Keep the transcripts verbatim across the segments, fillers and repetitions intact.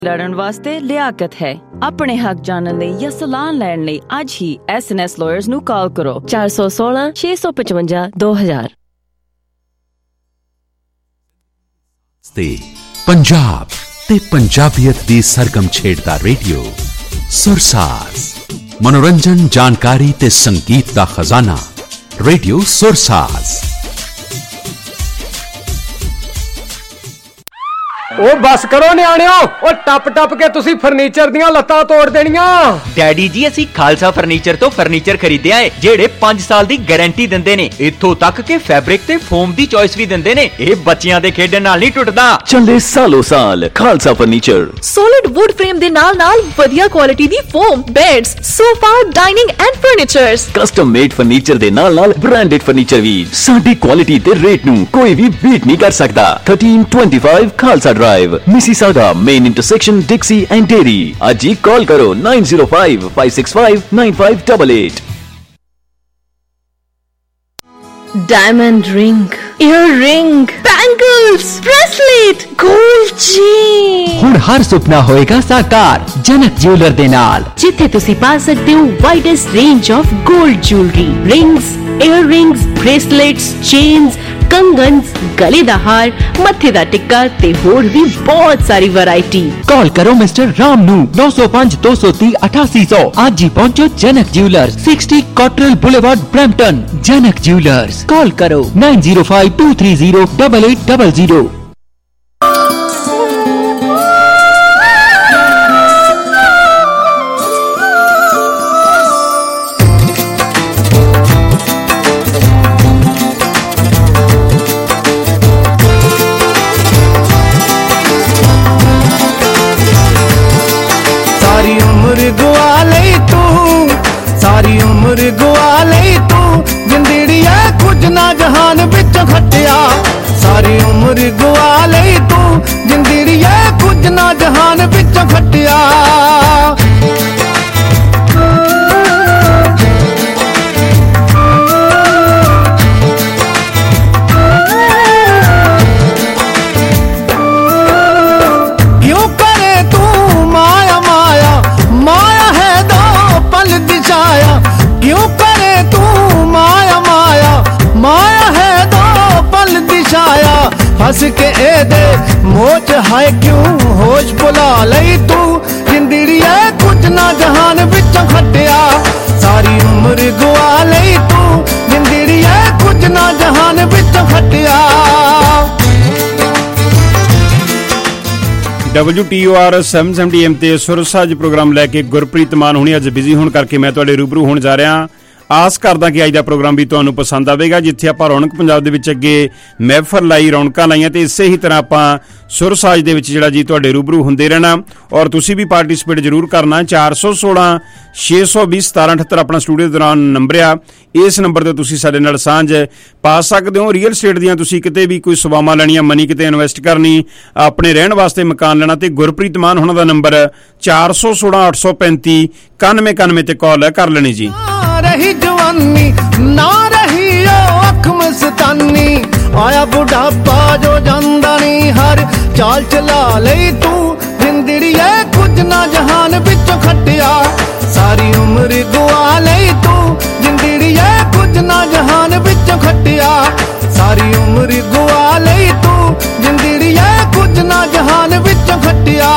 ਲੜਨ ਵਾਸਤੇ ਲਿਆਕਤ ਹੈ। ਆਪਣੇ ਹੱਕ ਜਾਣਨ ਲਈ ਜਾਂ ਸਲਾਹ ਲੈਣ ਲਈ ਅੱਜ ਹੀ ਐਸ ਐਨ ਐਸ ਲਾਇਰਸ ਨੂੰ ਕਾਲ ਕਰੋ ਚਾਰ ਸੌ ਸੋਲਾਂ ਛੇ ਸੌ ਪਚਵੰਜਾ ਦੋ ਹਜ਼ਾਰ। ਤੇ ਪੰਜਾਬ ਤੇ ਪੰਜਾਬੀਅਤ ਦੀ ਸਰਗਮ ਛੇੜਦਾ ਰੇਡੀਓ ਸੁਰਸਾਜ਼, ਮਨੋਰੰਜਨ, ਜਾਣਕਾਰੀ ਤੇ ਸੰਗੀਤ ਦਾ ਖਜ਼ਾਨਾ। ਰੇਡੀਓ ਸੁਰਸਾਜ਼। ਉਹ ਬਸ ਕਰੋ ਨਿਆਣਿਓ, ਉਹ ਟੱਪ ਟੱਪ ਕੇ ਤੁਸੀਂ ਫਰਨੀਚਰ ਦੀਆਂ ਲੱਤਾਂ ਤੋੜ ਦੇਣੀਆਂ। ਡੈਡੀ ਜੀ, ਅਸੀਂ ਖਾਲਸਾ ਫਰਨੀਚਰ ਤੋਂ ਫਰਨੀਚਰ ਖਰੀਦਿਆ ਏ ਜਿਹੜੇ ਪੰਜ ਸਾਲ ਦੀ ਗਾਰੰਟੀ ਦਿੰਦੇ ਨੇ। ਇੱਥੋਂ ਤੱਕ ਕਿ ਫੈਬਰਿਕ ਤੇ ਫੋਮ ਦੀ ਚੋਇਸ ਵੀ ਦਿੰਦੇ ਨੇ। ਇਹ ਬੱਚਿਆਂ ਦੇ ਖੇਡਣ ਨਾਲ ਨਹੀਂ ਟੁੱਟਦਾ। ਚੱਲੇ ਸਾਲੋ ਸਾਲ Khalsa furniture. Solid wood frame ਦੇ ਨਾਲ ਨਾਲ ਵਧੀਆ ਕੁਆਲਿਟੀ ਦੀ foam, beds, sofa, dining and furnitures. Custom made furniture ਦੇ ਨਾਲ ਨਾਲ ਬ੍ਰਾਂਡਡ ਫਰਨੀਚਰ ਵੀ। ਸਾਡੀ ਕੁਆਲਿਟੀ ਤੇ ਰੇਟ ਨੂੰ ਕੋਈ ਵੀ ਬੀਟ ਨਹੀਂ ਕਰ ਸਕਦਾ। thirteen twenty-five Khalsa drive, Mississauga main intersection, Dixie and Derry. ਅੱਜ ਹੀ ਕਾਲ ਕਰੋ nine zero five five six five nine five eight eight। Diamond ring, earring, bangles, bracelet, gold chain। ਹੁਣ ਹਰ ਸੁਪਨਾ ਹੋਏਗਾ ਸਾਕਾਰ ਜਨਕ ਜਿਊਲਰ ਦੇ ਨਾਲ, ਜਿੱਥੇ ਤੁਸੀਂ ਪਾ ਸਕਦੇ ਹੋ ਵਾਈਡੈਸਟ ਰੇਂਜ ਆਫ 골ਡ jewellery, rings, earrings, bracelets, chains, ਕੰਗਨਸ, ਗਲੇ ਦਾ ਹਾਰ, ਮੱਥੇ ਦਾ ਟਿੱਕਾ ਤੇ ਹੋਰ ਵੀ ਬਹੁਤ ਸਾਰੀ ਵੈਰਾਈਟੀ। ਕਾਲ ਕਰੋ ਮਿਸਟਰ ਰਾਮ ਨੂੰ ਨੌ ਸੌ ਪੰਜ ਦੋ ਸੌ ਤੀਹ ਅਠਾਸੀ ਸੌ। ਅੱਜ ਹੀ ਪਹੁੰਚੋ Janak jeweller, sixty Cottrelle boulevard, Brampton. Janak jewellers. Call ਕਰੋ nine zero five two three zero eight eight zero zero। ਸਾਰੀ ਉਮਰ ਗਵਾ ਲਈ ਤੂੰ, ਸਾਰੀ ਉਮਰ ਗਵਾ ਲਈ ਤੂੰ, ਜਿੰਦੜੀਆ ਕੁਝ ਨਾ ਜਹਾਨ ਵਿੱਚੋਂ ਖੱਟਿਆ। ਸਾਰੀ ਉਮਰ ਗਵਾ ਲਈ ਤੂੰ, ਜਿੰਦੜੀਆ ਕੁਝ ਨਾ ਜਹਾਨ ਵਿੱਚੋਂ ਖੱਟਿਆ। ਕਿਉਂ ਕਰੇ ਤੂੰ ਮਾਇਆ ਮਾਇਆ, ਮਾਇਆ ਹੈ ਦੋ ਪਲ ਦੀ ਛਾਇਆ। ਕਿਉਂ ਕਰੇ ਤੂੰ ਮਾਇਆ ਮਾਇਆ, ਮਾਇਆ ਹੈ ਦੋ ਪਲ ਦੀ ਛਾਇਆ। ਫਸ ਕੇ ਇਹਦੇ ਮੋਚ ਹਾਏ ਕਿਉਂ ਹੋਸ਼ ਭੁਲਾ ਲਈ ਤੂੰ, ਜਿੰਦੜੀਏ ਕੁਝ ਨਾ ਜਹਾਨ ਵਿੱਚੋਂ ਖੱਟਿਆ। ਸਾਰੀ ਉਮਰ ਗਵਾ ਲਈ ਤੂੰ, ਜਿੰਦੜੀਏ ਕੁਝ ਨਾ ਜਹਾਨ ਵਿੱਚੋਂ ਖੱਟਿਆ। W T O R seven seventy A M ਤੇ ਸੁਰਸਾਜ ਪ੍ਰੋਗਰਾਮ ਲੈ ਕੇ ਗੁਰਪ੍ਰੀਤ ਮਾਨ ਹੁਣੀ ਅੱਜ ਬਿਜ਼ੀ ਹੋਣ ਕਰਕੇ ਮੈਂ ਤੁਹਾਡੇ ਰੂਬਰੂ ਹੋਣ ਜਾ ਰਿਹਾ। ਆਸ ਕਰਦਾ ਕਿ ਅੱਜ ਦਾ ਪ੍ਰੋਗਰਾਮ ਵੀ ਤੁਹਾਨੂੰ ਪਸੰਦ ਆਵੇਗਾ, ਜਿੱਥੇ ਆਪਾਂ ਰੌਣਕ ਪੰਜਾਬ ਦੇ ਵਿੱਚ ਅੱਗੇ ਮਹਿਫਲ ਲਾਈ, ਰੌਣਕਾਂ ਲਾਈਆਂ, ਤੇ ਇਸੇ ਹੀ ਤਰ੍ਹਾਂ ਆਪਾਂ ਸੁਰਸਾਜ ਦੇ ਵਿੱਚ ਜਿਹੜਾ ਜੀ ਤੁਹਾਡੇ ਰੂਬਰੂ ਹੁੰਦੇ ਰਹਿਣਾ। ਔਰ ਤੁਸੀਂ ਵੀ ਪਾਰਟੀਸਪੇਟ ਜ਼ਰੂਰ ਕਰਨਾ। ਚਾਰ ਸੌ ਸੋਲਾਂ ਛੇ ਸੌ ਵੀਹ ਸਤਾਰਾਂ ਅਠੱਤਰ ਆਪਣਾ ਸਟੂਡੀਓ ਦੌਰਾਨ ਨੰਬਰ ਆ। ਇਸ ਨੰਬਰ 'ਤੇ ਤੁਸੀਂ ਸਾਡੇ ਨਾਲ ਸਾਂਝ ਪਾ ਸਕਦੇ ਹੋ। ਰੀਅਲ ਸਟੇਟ ਦੀਆਂ ਤੁਸੀਂ ਕਿਤੇ ਵੀ ਕੋਈ ਸੇਵਾਵਾਂ ਲੈਣੀਆਂ, ਮਨੀ ਕਿਤੇ ਇਨਵੈਸਟ ਕਰਨੀ, ਆਪਣੇ ਰਹਿਣ ਵਾਸਤੇ ਮਕਾਨ ਲੈਣਾ, ਤੇ ਗੁਰਪ੍ਰੀਤ ਮਾਨ ਉਹਨਾਂ ਦਾ ਨੰਬਰ ਚਾਰ ਸੌ ਸੋਲਾਂ ਅੱਠ ਸੌ ਪੈਂਤੀ ਇਕਾਨਵੇਂ ਇਕਾਨਵੇਂ ਤੇ ਕਾਲ ਕਰ ਲੈਣੀ ਜੀ। ਰਹੀ ਜਵਾਨੀ ਨਾ ਰਹੀ ਓ ਅੱਖ ਮਸਤਾਨੀ, ਆਇਆ ਬੁਢਾਪਾ ਜੋ ਜਾਂਦਾ ਨੀ, ਹਰ ਚਾਲ ਚਲਾ ਲਈ ਤੂੰ, ਜਿੰਦੜੀਏ ਕੁਝ ਨਾ ਜਹਾਨ ਵਿੱਚੋਂ ਖੱਟਿਆ। ਸਾਰੀ ਉਮਰ ਗਵਾ ਲਈ ਤੂੰ, ਜਿੰਦੜੀਏ ਕੁਝ ਨਾ ਜਹਾਨ ਵਿੱਚੋਂ ਖੱਟਿਆ। ਸਾਰੀ ਉਮਰ ਗਵਾ ਲਈ ਤੂੰ, ਜਿੰਦੜੀਏ ਕੁਝ ਨਾ ਜਹਾਨ ਵਿੱਚੋਂ ਖੱਟਿਆ।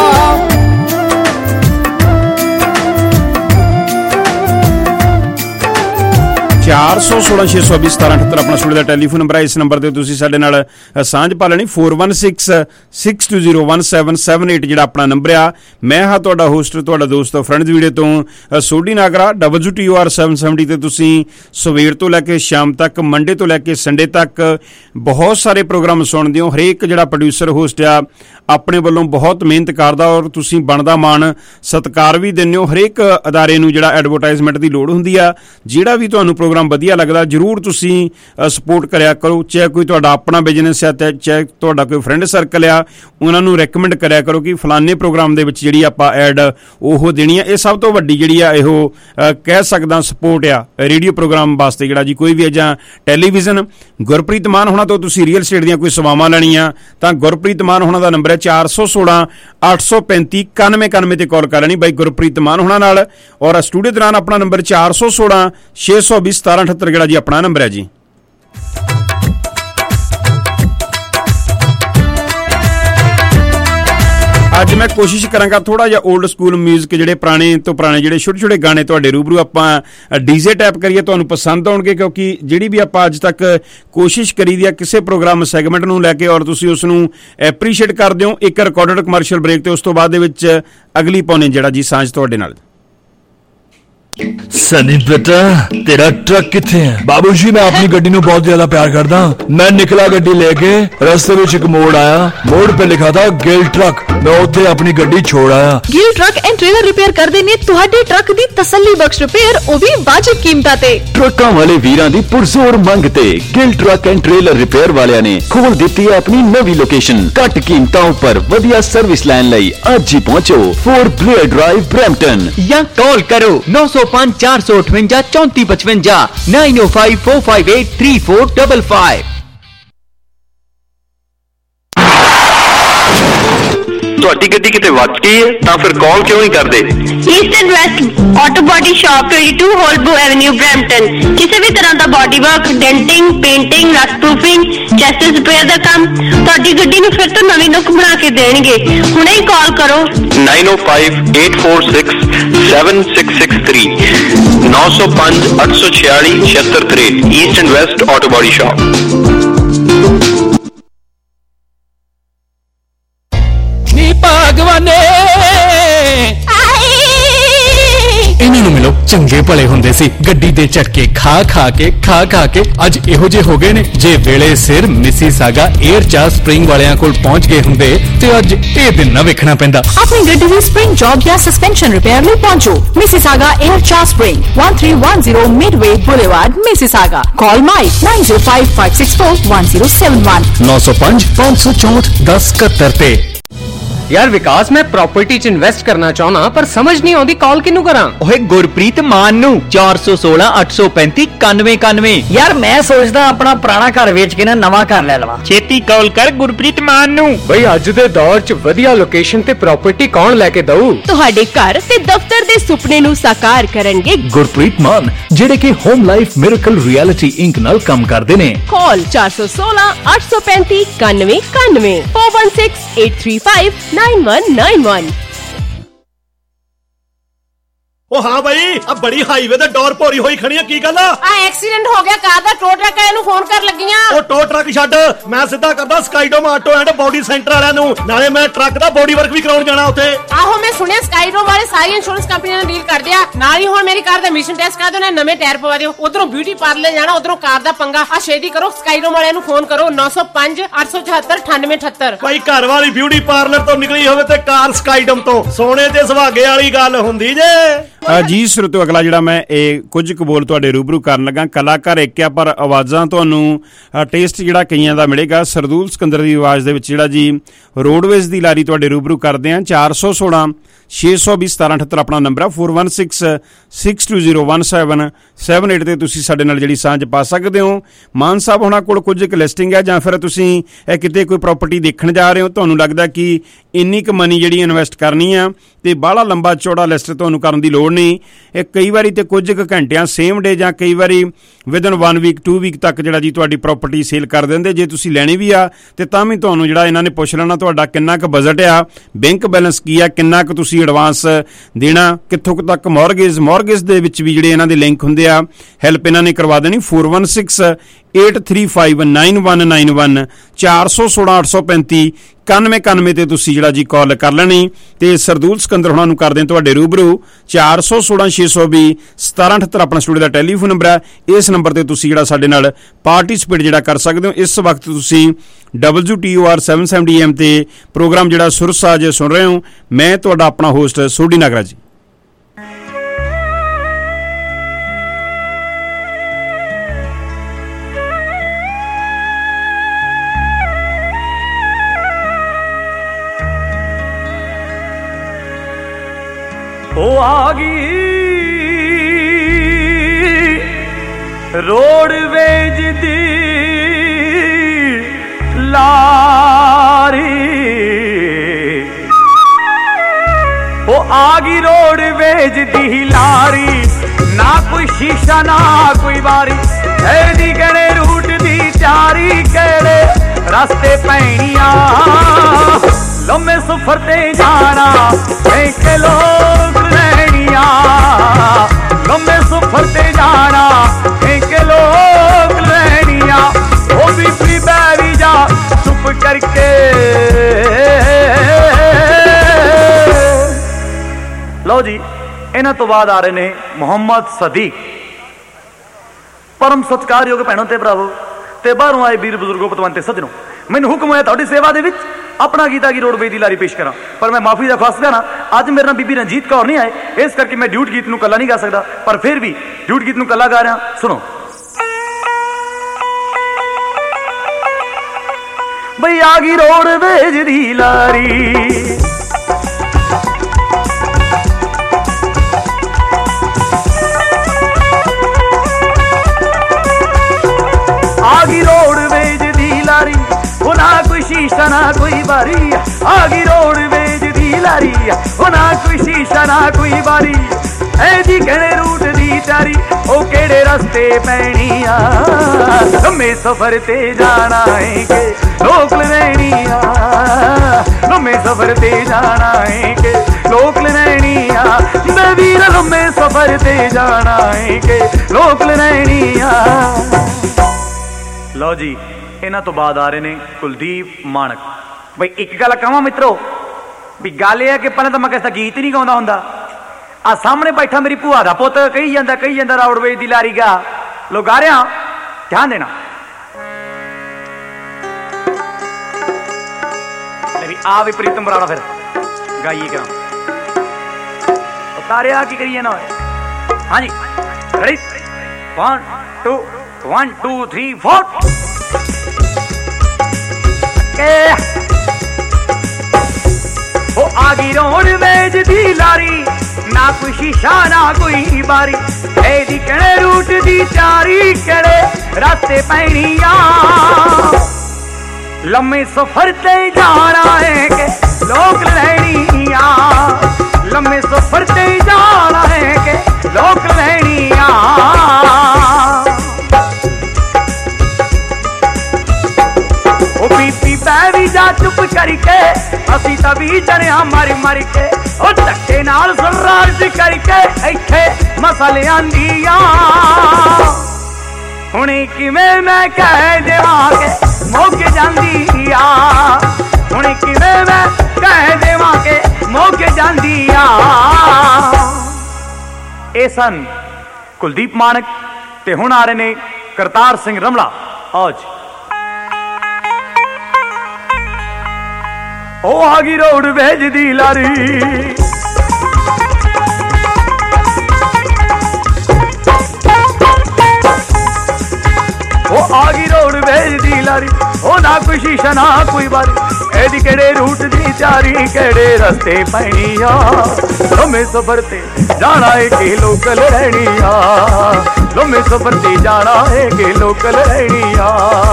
ਚਾਰ ਸੌ ਸੋਲਾਂ ਛੇ ਸੌ ਵੀਹ ਸਤਾਰਾਂ ਅਠੱਤਰ ਆਪਣਾ ਸਟੂਡੀਓ ਦਾ ਟੈਲੀਫੋਨ ਨੰਬਰ ਹੈ। ਇਸ ਨੰਬਰ 'ਤੇ ਤੁਸੀਂ ਸਾਡੇ ਨਾਲ ਸਾਂਝ ਪਾ ਲੈਣੀ। four one six six two zero one seven seven eight ਜਿਹੜਾ ਆਪਣਾ ਨੰਬਰ ਆ। ਮੈਂ ਹਾਂ ਤੁਹਾਡਾ ਹੋਸਟ, ਤੁਹਾਡਾ ਦੋਸਤ ਫਰੈਂਡਸ ਵੀਡੀਓ ਤੋਂ Sodhi Nagra. W T O R seven seventy ਤੇ ਤੁਸੀਂ ਸਵੇਰ ਤੋਂ ਲੈ ਕੇ ਸ਼ਾਮ ਤੱਕ, ਮੰਡੇ ਤੋਂ ਲੈ ਕੇ ਸੰਡੇ ਤੱਕ ਬਹੁਤ ਸਾਰੇ ਪ੍ਰੋਗਰਾਮ ਸੁਣਦੇ ਹੋ। ਹਰੇਕ ਜਿਹੜਾ ਪ੍ਰੋਡਿਊਸਰ ਹੋਸਟ ਆ ਆਪਣੇ ਵੱਲੋਂ ਬਹੁਤ ਮਿਹਨਤ ਕਰਦਾ, ਔਰ ਤੁਸੀਂ ਬਣਦਾ ਮਾਣ ਸਤਿਕਾਰ ਵੀ ਦਿੰਦੇ ਹੋ। ਹਰੇਕ ਅਦਾਰੇ ਨੂੰ ਜਿਹੜਾ ਐਡਵਰਟਾਈਜ਼ਮੈਂਟ ਦੀ ਲੋੜ ਹੁੰਦੀ ਆ, ਜਿਹੜਾ ਵੀ ਤੁਹਾਨੂੰ ਪ੍ਰੋਗਰਾਮ ਪ੍ਰੋਗਰਾਮ ਵਧੀਆ ਲੱਗਦਾ ਜ਼ਰੂਰ ਤੁਸੀਂ ਸਪੋਰਟ ਕਰਿਆ ਕਰੋ। ਚਾਹੇ ਕੋਈ ਤੁਹਾਡਾ ਆਪਣਾ ਬਿਜ਼ਨਸ ਆ ਤੇ ਚਾਹੇ ਤੁਹਾਡਾ ਕੋਈ ਫਰੈਂਡ ਸਰਕਲ ਆ, ਉਹਨਾਂ ਨੂੰ ਰეკਮੈਂਡ ਕਰਿਆ ਕਰੋ ਕਿ ਫਲਾਣੇ ਪ੍ਰੋਗਰਾਮ ਦੇ ਵਿੱਚ ਜਿਹੜੀ ਆਪਾਂ ਐਡ ਉਹ ਦੇਣੀ ਆ। ਇਹ ਸਭ ਤੋਂ ਵੱਡੀ ਜਿਹੜੀ ਆ ਇਹੋ ਕਹਿ ਸਕਦਾ ਸਪੋਰਟ ਆ ਰੇਡੀਓ ਪ੍ਰੋਗਰਾਮ ਵਾਸਤੇ ਜਿਹੜਾ ਜੀ ਕੋਈ ਵੀ ਜਾਂ ਟੈਲੀਵਿਜ਼ਨ। ਗੁਰਪ੍ਰੀਤ ਮਾਨ ਹੋਣਾ ਤੋਂ ਤੁਸੀਂ ਰੀਅਲ ਸਟੇਟ ਦੀਆਂ ਕੋਈ ਸੇਵਾਵਾਂ ਲੈਣੀਆਂ ਤਾਂ ਗੁਰਪ੍ਰੀਤ ਮਾਨ ਹੋਣਾ ਦਾ ਨੰਬਰ ਹੈ ਚਾਰ ਸੌ ਸੋਲਾਂ ਅੱਠ ਸੌ ਪੈਂਤੀ ਇਕਾਨਵੇਂ ਇਕਾਨਵੇਂ ਤੇ ਕਾਲ ਕਰ ਲੈਣੀ ਬਾਈ ਗੁਰਪ੍ਰੀਤ ਮਾਨ ਹੋਣਾ ਨਾਲ। ਔਰ ਸਟੂਡੀਓ ਦੌਰਾਨ ਆਪਣਾ ਨੰਬਰ ਚਾਰ ਸੌ ਸੋਲਾਂ ਛੇ ਸੌ ਵੀਹ ਸਤਾਰਾਂ ਅਠੱਤਰ ਜਿਹੜਾ ਜੀ ਆਪਣਾ ਨੰਬਰ ਹੈ ਜੀ। ਅੱਜ ਮੈਂ ਕੋਸ਼ਿਸ਼ ਕਰਾਂਗਾ ਥੋੜਾ ਜਿਹਾ 올ਡ ਸਕੂਲ ਮਿਊਜ਼ਿਕ ਜਿਹੜੇ ਪੁਰਾਣੇ ਤੋਂ ਪੁਰਾਣੇ ਜਿਹੜੇ ਛੋਟੇ ਛੋਟੇ ਗਾਣੇ ਤੁਹਾਡੇ ਰੂਬਰੂ ਆਪਾਂ ਡੀਜੇ ਟੈਪ ਕਰੀਏ, ਤੁਹਾਨੂੰ ਪਸੰਦ ਆਉਣਗੇ ਕਿਉਂਕਿ ਜਿਹੜੀ ਵੀ ਆਪਾਂ ਅੱਜ ਤੱਕ ਕੋਸ਼ਿਸ਼ ਕਰੀ ਦੀ ਆ ਕਿਸੇ ਪ੍ਰੋਗਰਾਮ ਸੈਗਮੈਂਟ ਨੂੰ ਲੈ ਕੇ ਔਰ ਤੁਸੀਂ ਉਸ ਨੂੰ ਐਪਰੀਸ਼ੀਏਟ ਕਰਦੇ ਹੋ। ਇੱਕ ਰਿਕਾਰਡਡ ਕਮਰਸ਼ੀਅਲ ਬ੍ਰੇਕ ਤੇ ਉਸ ਤੋਂ ਬਾਅਦ ਦੇ ਵਿੱਚ ਅਗਲੀ ਪਾਉਣੇ ਜਿਹੜਾ ਜੀ ਸਾਂਝ ਤੁਹਾਡੇ ਨਾਲ। सनी बेटा तेरा ट्रक किथे है? बाबूजी मैं अपनी गड्डी नूं बहुत ज्यादा प्यार करदा। मैं निकला गड्डी लेके, रस्ते विच एक मोड़ आया, मोड़ पे लिखा था गिल ट्रक। मैं उत्थे अपनी गड्डी छोड़ आया। Gill truck and trailer repair करदे ने तुहाडे ट्रक दी तसल्ली बख्श रिपेयर, ओ भी वाजिब कीमतां ते। ट्रकां वाले वीरां दी पुरजोर मंग ते Gill truck and trailer repair वालियां ने खोल दित्ती है अपनी नवी लोकेशन। घट कीमतां उपर वधिया सर्विस लैण लई अज ही पहुंचो फोर ब्लेयर ड्राइव ब्रैम्पटन या कॉल करो नौ सौ पांच चार सौ अठवंजा चौंती पचवंजा nine O five four five eight three four double five. ਤੁਹਾਡੀ ਗੱਡੀ ਕਿਤੇ ਵੱਜ ਗਈ ਹੈ ਤਾਂ ਫਿਰ ਕਾਲ ਕਿਉਂ ਨਹੀਂ ਕਰਦੇ? East and west auto body shop ਬਾਈ ਦੋ ਹੋਲਬੋ ਐਵਨਿਊ ਬ੍ਰੈਂਪਟਨ। ਕਿਸੇ ਵੀ ਤਰ੍ਹਾਂ ਦਾ body work, denting, painting, rust proofing, chassis repair ਦਾ ਕੰਮ ਤੁਹਾਡੀ ਗੱਡੀ ਨੂੰ ਫਿਰ ਤੋਂ ਨਵੀਂ ਲੁੱਕ ਬਣਾ ਕੇ ਦੇਣਗੇ। ਹੁਣੇ ਹੀ ਕਾਲ ਕਰੋ nine O five eight four six seven six six three नौ सौ पांच आठ सौ छियाली छिहत्तर तिरसठ। East and west auto body shop. ਭਗਵਾਨੇ ਇਹਨਾਂ ਨੂੰ ਮਿਲੋ, ਚੰਗੇ ਭਲੇ ਹੁੰਦੇ ਸੀ, ਗੱਡੀ ਦੇ ਝਟਕੇ ਖਾ ਖਾ ਕੇ ਖਾ ਖਾ ਕੇ ਅੱਜ ਇਹੋ ਜਿਹੇ ਹੋ ਗਏ ਨੇ। ਜੇ ਵੇਲੇ ਸਿਰ ਮਿਸੀਸਾਗਾ 에ਅਰ ਚਾਰਜ ਸਪ੍ਰਿੰਗ ਵਾਲਿਆਂ ਕੋਲ ਪਹੁੰਚ ਗਏ ਹੁੰਦੇ ਤੇ ਅੱਜ ਇਹ ਦਿਨ ਨਾ ਵੇਖਣਾ ਪੈਂਦਾ। ਆਪਣੀ ਗੱਡੀ ਦੀ ਸਪ੍ਰਿੰਗ ਜੌਬ ਜਾਂ ਸਸਪੈਂਸ਼ਨ ਰਿਪੇਅਰ ਲਈ ਪਹੁੰਚੋ Mississauga air charge spring one three one zero Midway boulevard Mississauga. Call my nine zero five five six four one zero seven one नौ सौ पांच पांच सौ चौंठ दस इकहत्तर पे। यार विकास मैं प्रॉपर्टी च इन्वेस्ट करना चाहना पर समझ नहीं आती कॉल किनू करा? ओए गुरप्रीत मान नू चार सौ सोलह अठ सौ पैंती इक्यानवे इक्यानवे। यार मैं सोचदा अपना पुराना घर बेच के ना नवा घर ले लवां। छेती कॉल कर गुरप्रीत मान नू। बई अज दे दौर च वधिया लोकेशन ते प्रॉपर्टी कौन लेके दऊ? ਤੁਹਾਡੇ ਘਰ ਤੇ ਦਫ਼ਤਰ ਦੇ ਸੁਪਨੇ ਨੂੰ ਸਾਕਾਰ ਕਰਨਗੇ ਗੁਰਪ੍ਰੀਤ ਮਾਨ ਜਿਹੜੇ ਕਿ home life miracle realty inc ਨਾਲ ਕੰਮ ਕਰਦੇ ਨੇ। ਕਾਲ ਚਾਰ ਸੌ ਸੋਲਾਂ ਅੱਠ ਸੌ ਪੈਂਤੀ ਇਕਾਨਵੇਂ ਇਕਾਨਵੇਂ four one six eight three five nine one nine one। ਉਹ ਹਾਂ ਬਈ ਆ ਬੜੀ ਹਾਈਵੇ ਤੇ ਡੋਰ ਭੋਰੀ ਹੋਈ ਖੜੀ ਆ, ਕੀ ਗੱਲ ਆ? ਆ ਐਕਸੀਡੈਂਟ ਹੋ ਗਿਆ ਕਾਰ ਦਾ, ਟੋ ਟਰੱਕ ਵਾਲਿਆਂ ਨੂੰ ਫੋਨ ਕਰ ਲੱਗੀਆਂ। ਉਹ ਟੋ ਟਰੱਕ ਛੱਡ, ਮੈਂ ਸਿੱਧਾ ਕਰਦਾ Skydome auto and body centre ਵਾਲਿਆਂ ਨੂੰ, ਨਾਲੇ ਮੈਂ ਟਰੱਕ ਦਾ ਬੋਡੀ ਵਰਕ ਵੀ ਕਰਾਉਣ ਜਾਣਾ ਉੱਥੇ। ਆਹੋ ਮੈਂ ਸੁਣਿਆ ਸਕਾਈਡੋਮ ਵਾਲੇ ਸਾਰੀ ਇੰਸ਼ੋਰੈਂਸ ਕੰਪਨੀਆਂ ਨਾਲ ਡੀਲ ਕਰਦੇ ਆ, ਨਾਲ ਹੀ ਹੁਣ ਮੇਰੀ ਕਾਰ ਦਾ ਐਮਿਸ਼ਨ ਟੈਸਟ ਕਰਾ ਦਿਓ, ਨਵੇਂ ਟਾਇਰ ਪਵਾ ਦਿਓ, ਉਧਰੋਂ ਬਿਊਟੀ ਪਾਰਲਰ ਜਾਣਾ, ਉਧਰੋਂ ਕਾਰ ਦਾ ਪੰਗਾ। ਆ ਛੇਤੀ ਕਰੋ, ਸਕਾਈਡੋਮ ਵਾਲਿਆਂ ਨੂੰ ਫੋਨ ਕਰੋ ਨौ सौ पांच आठ सौ चौहत्तर अठानवे अठहत्तर। ਭਾਈ ਘਰ ਵਾਲੀ ਬਿਊਟੀ ਪਾਰਲਰ ਤੋਂ ਨਿਕਲੀ ਹੋਵੇ ਤੇ ਕਾਰ ਸਕਾਈਡੋਮ ਤੋਂ, ਸੋਨੇ ਤੇ ਸੁਹਾਗੇ ਵਾਲੀ ਗੱਲ ਹੁੰਦੀ ਜੇ ਜੀ। ਸ਼ੁਰੂ ਅਗਲਾ ਜਿਹੜਾ ਮੈਂ ਇਹ ਕੁਝ ਕੁ ਬੋਲ ਤੁਹਾਡੇ ਰੂਬਰੂ ਕਰਨ ਲੱਗਾ। ਕਲਾਕਾਰ ਇੱਕ ਆ ਪਰ ਆਵਾਜ਼ਾਂ ਤੁਹਾਨੂੰ ਟੇਸਟ ਜਿਹੜਾ ਕਈਆਂ ਦਾ ਮਿਲੇਗਾ। ਸਰਦੂਲ ਸਿਕੰਦਰ ਦੀ ਆਵਾਜ਼ ਦੇ ਵਿੱਚ ਜਿਹੜਾ ਜੀ ਰੋਡਵੇਜ਼ ਦੀ ਲਾਰੀ ਤੁਹਾਡੇ ਰੂਬਰੂ ਕਰਦੇ ਆ। ਚਾਰ ਸੌ ਸੋਲਾਂ ਛੇ ਸੌ ਵੀਹ ਸਤਾਰਾਂ ਅਠੱਤਰ ਆਪਣਾ ਨੰਬਰ ਆ। Four one six six two zero one seven seven eight ਤੇ ਤੁਸੀਂ ਸਾਡੇ ਨਾਲ ਜਿਹੜੀ ਸਾਂਝ ਪਾ ਸਕਦੇ ਹੋ। ਮਾਨ ਸਾਹਿਬ ਹੋਣਾ ਕੋਲ ਕੁਝ ਇੱਕ ਲਿਸਟਿੰਗ ਹੈ ਜਾਂ ਫਿਰ ਤੁਸੀਂ ਇਹ ਕਿਤੇ ਕੋਈ ਪ੍ਰਾਪਰਟੀ ਦੇਖਣ ਜਾ ਰਹੇ ਹੋ, ਤੁਹਾਨੂੰ ਲੱਗਦਾ ਕਿ ਇੰਨੀ ਕੁ ਮਨੀ ਜਿਹੜੀ ਇਨਵੈਸਟ ਕਰਨੀ ਆ ਤੇ ਬਾਹਲਾ ਲੰਬਾ ਚੌੜਾ ਲਿਸਟ ਤੁਹਾਨੂੰ ਕਰਨ ਦੀ ਲੋੜ ਨਹੀਂ। ਇਹ ਕਈ ਵਾਰੀ ਤੇ ਕੁਝ ਕੁ ਘੰਟਿਆਂ ਸੇਮ ਡੇ ਜਾਂ ਕਈ ਵਾਰੀ within one week two week ਤੱਕ ਜਿਹੜਾ ਜੀ ਤੁਹਾਡੀ ਪ੍ਰਾਪਰਟੀ ਸੇਲ ਕਰ ਦਿੰਦੇ। ਜੇ ਤੁਸੀਂ ਲੈਣੀ ਵੀ ਆ ਤੇ ਤਾਂ ਵੀ ਤੁਹਾਨੂੰ ਜਿਹੜਾ ਇਹਨਾਂ ਨੇ ਪੁੱਛ ਲੈਣਾ ਤੁਹਾਡਾ ਕਿੰਨਾ ਕੁ ਬਜਟ ਆ, ਬੈਂਕ ਬੈਲੈਂਸ ਕੀ ਆ, ਕਿੰਨਾ ਕੁ ਤੁਸੀਂ ਐਡਵਾਂਸ ਦੇਣਾ, ਕਿੱਥੋਂ ਕੁ ਤੱਕ ਮੌਰਗੇਜ ਮੌਰਗੇਜ ਦੇ ਵਿੱਚ ਵੀ ਜਿਹੜੇ ਇਹਨਾਂ ਦੇ ਲਿੰਕ ਹੁੰਦੇ ਆ, ਹੈਲਪ ਇਹਨਾਂ ਨੇ ਕਰਵਾ ਦੇਣੀ। Four one six eight three five nine one nine one ਚਾਰ ਸੌ ਸੋਲਾਂ ਅੱਠ ਸੌ ਪੈਂਤੀ ਇਕਾਨਵੇਂ ਇਕਾਨਵੇਂ ਤੇ ਤੁਸੀਂ ਜਿਹੜਾ ਜੀ ਕਾਲ ਕਰ ਲੈਣੀ। ਤੇ ਸਰਦੂਲ ਸਿਕੰਦਰ ਹੋਣਾ ਨੂੰ ਕਰਦੇ ਤੁਹਾਡੇ ਰੂਬਰੂ। ਚਾਰ ਸੌ ਸੋਲਾਂ ਛੇ ਸੌ ਵੀਹ ਸਤਾਰਾਂ ਅਠੱਤਰ ਆਪਣਾ ਸਟੂਡੀਓ ਦਾ ਟੈਲੀਫੋਨ ਨੰਬਰ ਹੈ। ਇਸ ਨੰਬਰ ਤੇ ਤੁਸੀਂ ਜਿਹੜਾ ਸਾਡੇ ਨਾਲ ਪਾਰਟੀਸਪੇਟ ਜਿਹੜਾ ਕਰ ਸਕਦੇ ਹੋ। ਇਸ ਵਕਤ ਤੁਸੀਂ W T O R seven seventy M ਤੇ ਪ੍ਰੋਗਰਾਮ ਜਿਹੜਾ ਸੁਰਸਾਜ ਸੁਣ ਰਹੇ ਹੋ। ਮੈਂ ਤੁਹਾਡਾ ਆਪਣਾ ਹੋਸਟ ਸੋਢੀ ਨਾਗਰਾ ਜੀ। ओ आगी रोडवेज दी लारी, ओ आगी रोडवेज दी लारी, ना कोई शीशा ना कोई बारी, ऐदी कड़े रूट दी चारी, केड़े रास्ते पैनिया लम्बे सफर ते जाना एक लोग लैनिया, लम्बे सफर ते जाना एक लोग लैनिया, ओ बीबी बैरी जा चुप करके। लो जी इन्हां तो बाद आ रहे ने मुहम्मद सदीक। परम सत्कारयोग भैनों ते भरावो ते बाहरों आए वीर बुजुर्गों पतवंते सज्जनों, मैनूं हुक्म होया तुहाडी सेवा दे विच अपना गीता की रोडवेज दी लारी पेश करा, पर मैं माफी दा खास ना अज मेरे नाल बीबी रंजीत कौर नहीं आए, इस करके मैं ड्यूट गीत नूं कला नहीं गा सकदा, पर फिर भी ड्यूट गीत नूं कला गा रहा। सुनो बई आ गई रोडवेज दी लारी, आगी रोडवेज दी लारी, ओ ना कोई शीशा ना कोई बारी, आगी रोडवेज दी लारी, ओ ना कोई शीशा ना कोई बारी, ऐदी कहने रूट दी चारी, ओ केड़े रास्ते पैनिया लम्मे सफर ते जाना है के लोक लैनिया, लम्मे सफर ते जाना है के लोक लैनिया, बेवीर लम्मे सफर ते जाना है के लोक लैनिया। लो जी इन्हां तो बाद आ रहे ने कुलदीप मानक। बई एक गल कहां मित्रों भी गल यह है कि पहले तो मैं किसी गीत ही नहीं गाउंदा हुंदा, आ सामने बैठा मेरी भूआ दा पुत कही जांदा कही जांदा रोडवेज दी लारी गा, लो गा रहा ध्यान देना। आ भी प्रीतम बराड़ा फिर गाइए क्या उतारिया की करिए ना। हाँ जी ready one two one two three four. ओ आगी रोडवेज दी लारी, ना कोई शीशा ना कोई बारी, ऐदी केड़े रूट दी चारी, केड़े रास्ते पैनिया लम्मे सफर ते जाना है के लोक लैनिया, लम्मे सफर ते जाना है के लोक लैनिया। ओ बीबी बैवी जा चुप करके, असी तभी चढ़िया मर मर के, ओ धक्के नाल सराज करके इत्थे मसल आंदिया, हुणे किवें मैं कह देवां के मुक जांदी आ, हुणे किवें मैं कह देवां के मुक जांदी आ। ए सन कुलदीप मानक ते हुण आ रहे ने करतार सिंह रमला। आज ओ आगी रोडवेज दी लारी, ओ आगी रोडवेज दी लारी, ओ ना कोई शीशा ना कोई बारी, ऐदी केड़े रूट दी चारी, केड़े रस्ते पैनिया लम्मे सफर ते जाना है के लोकल रहनिया, लम्मे सफर ते जाना है के लोकल रहनिया।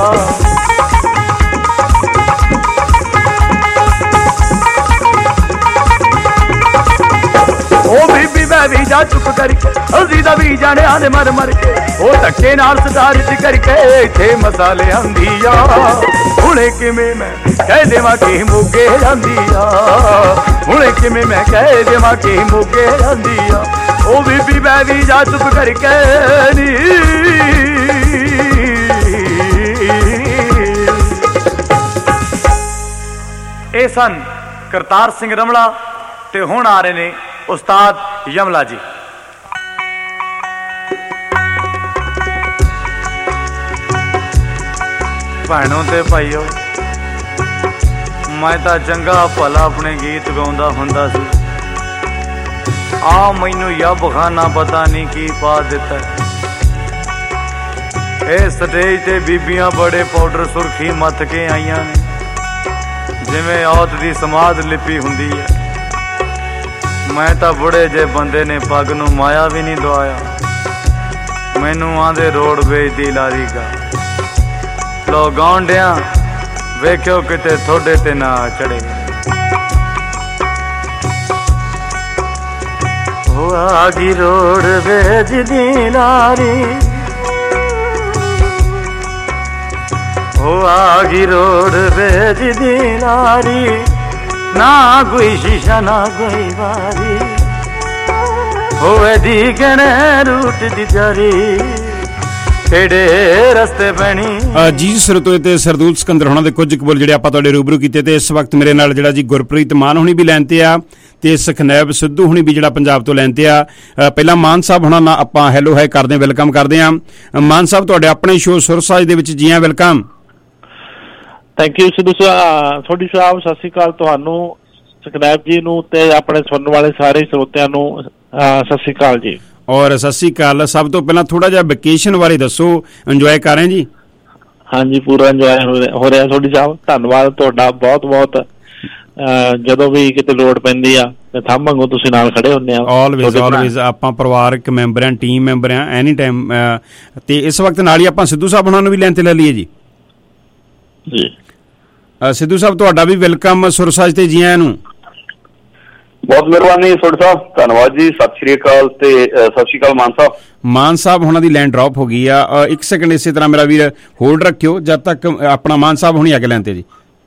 ओ बीबी बैवी जा चुप करके, अजीदा भी जाने आने मर मर के, ओ धक्के नाल सदारिश करके इत्थे मसाले आंदिया, हुणे किवें मैं कह देवां कि मुके जांदिया, हुणे किवें मैं कह देवां कि मुके जांदिया। ओ बीबी बैवी जा चुप करके नी, ए सन करतार सिंह रमला ते हुण आ रहे ने उस्ताद यमला जी। भैनों ते भाईओ मैं तां चंगा भला अपने गीत गाउंदा हुंदा सी, आ मैनू यब खाना पता नहीं की पा दिता। ए स्टेज ते बीबियां बड़े पाउडर सुरखी मत के आईयां ने, जिवें औत दी समाध लिपी हुंदी है। मैं तो बुढ़े जे बंदे ने पग नू माया भी नहीं दवाया मैनू आंदे रोड बेचदी लारी का लो गौंडिया वेख्यो किते थोड़े ते ना चढ़े हो आगी रोड बेचदी लारी हो आगी रोड बेचदी लारी ना कोई शीशा ना कोई बारी होवे दी कने रूट दी जारी टेढ़े रस्ते पैनी जी ਸਰਤੋਏ ਤੇ ਸਰਦੂਲ ਸਿਕੰਦਰ ਹੋਣਾ ਦੇ ਕੁਝ ਕਬੂਲ ਜਿਹੜੇ ਆਪਾਂ ਤੁਹਾਡੇ ਰੂਬਰੂ ਕੀਤੇ ਤੇ ਇਸ ਵਕਤ ਮੇਰੇ ਨਾਲ ਜਿਹੜਾ ਜੀ ਗੁਰਪ੍ਰੀਤ ਮਾਨ ਹੁਣੀ ਵੀ ਲੈਣ ਤੇ ਆ ਤੇ ਸੁਖਨੈਬ ਸਿੱਧੂ ਹੁਣੀ ਵੀ ਜਿਹੜਾ ਪੰਜਾਬ ਤੋਂ ਲੈਣ ਤੇ ਆ ਪਹਿਲਾਂ ਮਾਨ ਸਾਹਿਬ ਹੁਣਾਂ ਨਾਲ ਆਪਾਂ ਹੈਲੋ ਹਾਈ ਕਰਦੇ ਵੈਲਕਮ ਕਰਦੇ ਆ ਮਾਨ ਸਾਹਿਬ ਤੁਹਾਡੇ ਆਪਣੇ ਸ਼ੋਅ ਸੁਰਸਾਜ ਦੇ ਵਿੱਚ ਜੀ ਆ ਵੈਲਕਮ ਥੈਂਕ ਯੂ ਸਿੱਧੂ ਤੁਹਾਡੀ ਸਾਹਿਬ ਸਤਿ ਸ਼੍ਰੀ ਅਕਾਲ ਤੁਹਾਨੂੰ ਸੁਖਨੈਬ ਜੀ ਨੂੰ ਤੇ ਆਪਣੇ ਸੁਣਨ ਵਾਲੇ ਸਾਰੇ ਸਰੋਤਿਆਂ ਨੂੰ ਸਤਿ ਸ਼੍ਰੀ ਅਕਾਲ ਜੀ ਔਰ ਸਤਿ ਸ਼੍ਰੀ ਅਕਾਲ ਸਭ ਤੋਂ ਪਹਿਲਾਂ ਥੋੜਾ ਜਿਹਾ ਵੈਕੇਸ਼ਨ ਬਾਰੇ ਦੱਸੋ ਇੰਜੋਏ ਕਰ ਰਹੇ ਜੀ ਹਾਂਜੀ ਪੂਰਾ ਇੰਜੋਏ ਹੋ ਰਿਹਾ ਤੁਹਾਡੀ ਸਾਹਿਬ ਧੰਨਵਾਦ ਤੁਹਾਡਾ ਬਹੁਤ ਬਹੁਤ ਜਦੋਂ ਵੀ ਕਿਤੇ ਲੋੜ ਪੈਂਦੀ ਆ ਤੇ ਥੰਮ ਵਾਂਗੂ ਤੁਸੀਂ ਨਾਲ ਖੜੇ ਹੁੰਦੇ ਆ ਆਲਵੇਜ਼ ਆਲਵੇਜ਼ ਆਪਾਂ ਪਰਿਵਾਰਕ ਮੈਂਬਰ ਆ ਟੀਮ ਮੈਂਬਰ ਆ ਐਨੀ ਟਾਈਮ ਤੇ ਇਸ ਵਕਤ ਨਾਲ ਹੀ ਆਪਾਂ ਸਿੱਧੂ ਸਾਹਿਬ ਉਹਨਾਂ ਨੂੰ ਵੀ ਲੈਣ ਤੇ ਲੈ ਲਈਏ ਜੀ ਜੀ ਸਿੱਧੂ ਸਾਹਿਬ ਤੁਹਾਡਾ ਵੀ ਵੈਲਕਮ ਸੁਰਸਾਜ ਤੇ ਜੀ ਆਇਆਂ ਨੂੰ ਬਹੁਤ ਮਿਹਰਬਾਨੀ ਸੁਰ ਸਾਹਿਬ ਧੰਨਵਾਦ ਜੀ ਸਤਿ ਸ਼੍ਰੀ ਅਕਾਲ ਤੇ ਸਤਿ ਸ਼੍ਰੀ ਅਕਾਲ ਮਾਨ ਸਾਹਿਬ ਮਾਨ ਸਾਹਿਬ ਹੁਣਾਂ ਦੀ ਲਾਈਨ ਡ੍ਰੌਪ ਹੋ ਗਈ ਆ ਇੱਕ ਸੈਕਿੰਡ ਇਸੇ ਤਰ੍ਹਾਂ ਮੇਰਾ ਵੀਰ ਹੋਲਡ ਰੱਖਿਓ ਜਦ ਤੱਕ ਆਪਣਾ ਮਾਨ ਸਾਹਿਬ ਹੁਣੀ ਅੱਗੇ ਲੈਣ ਤੇ ਜੀ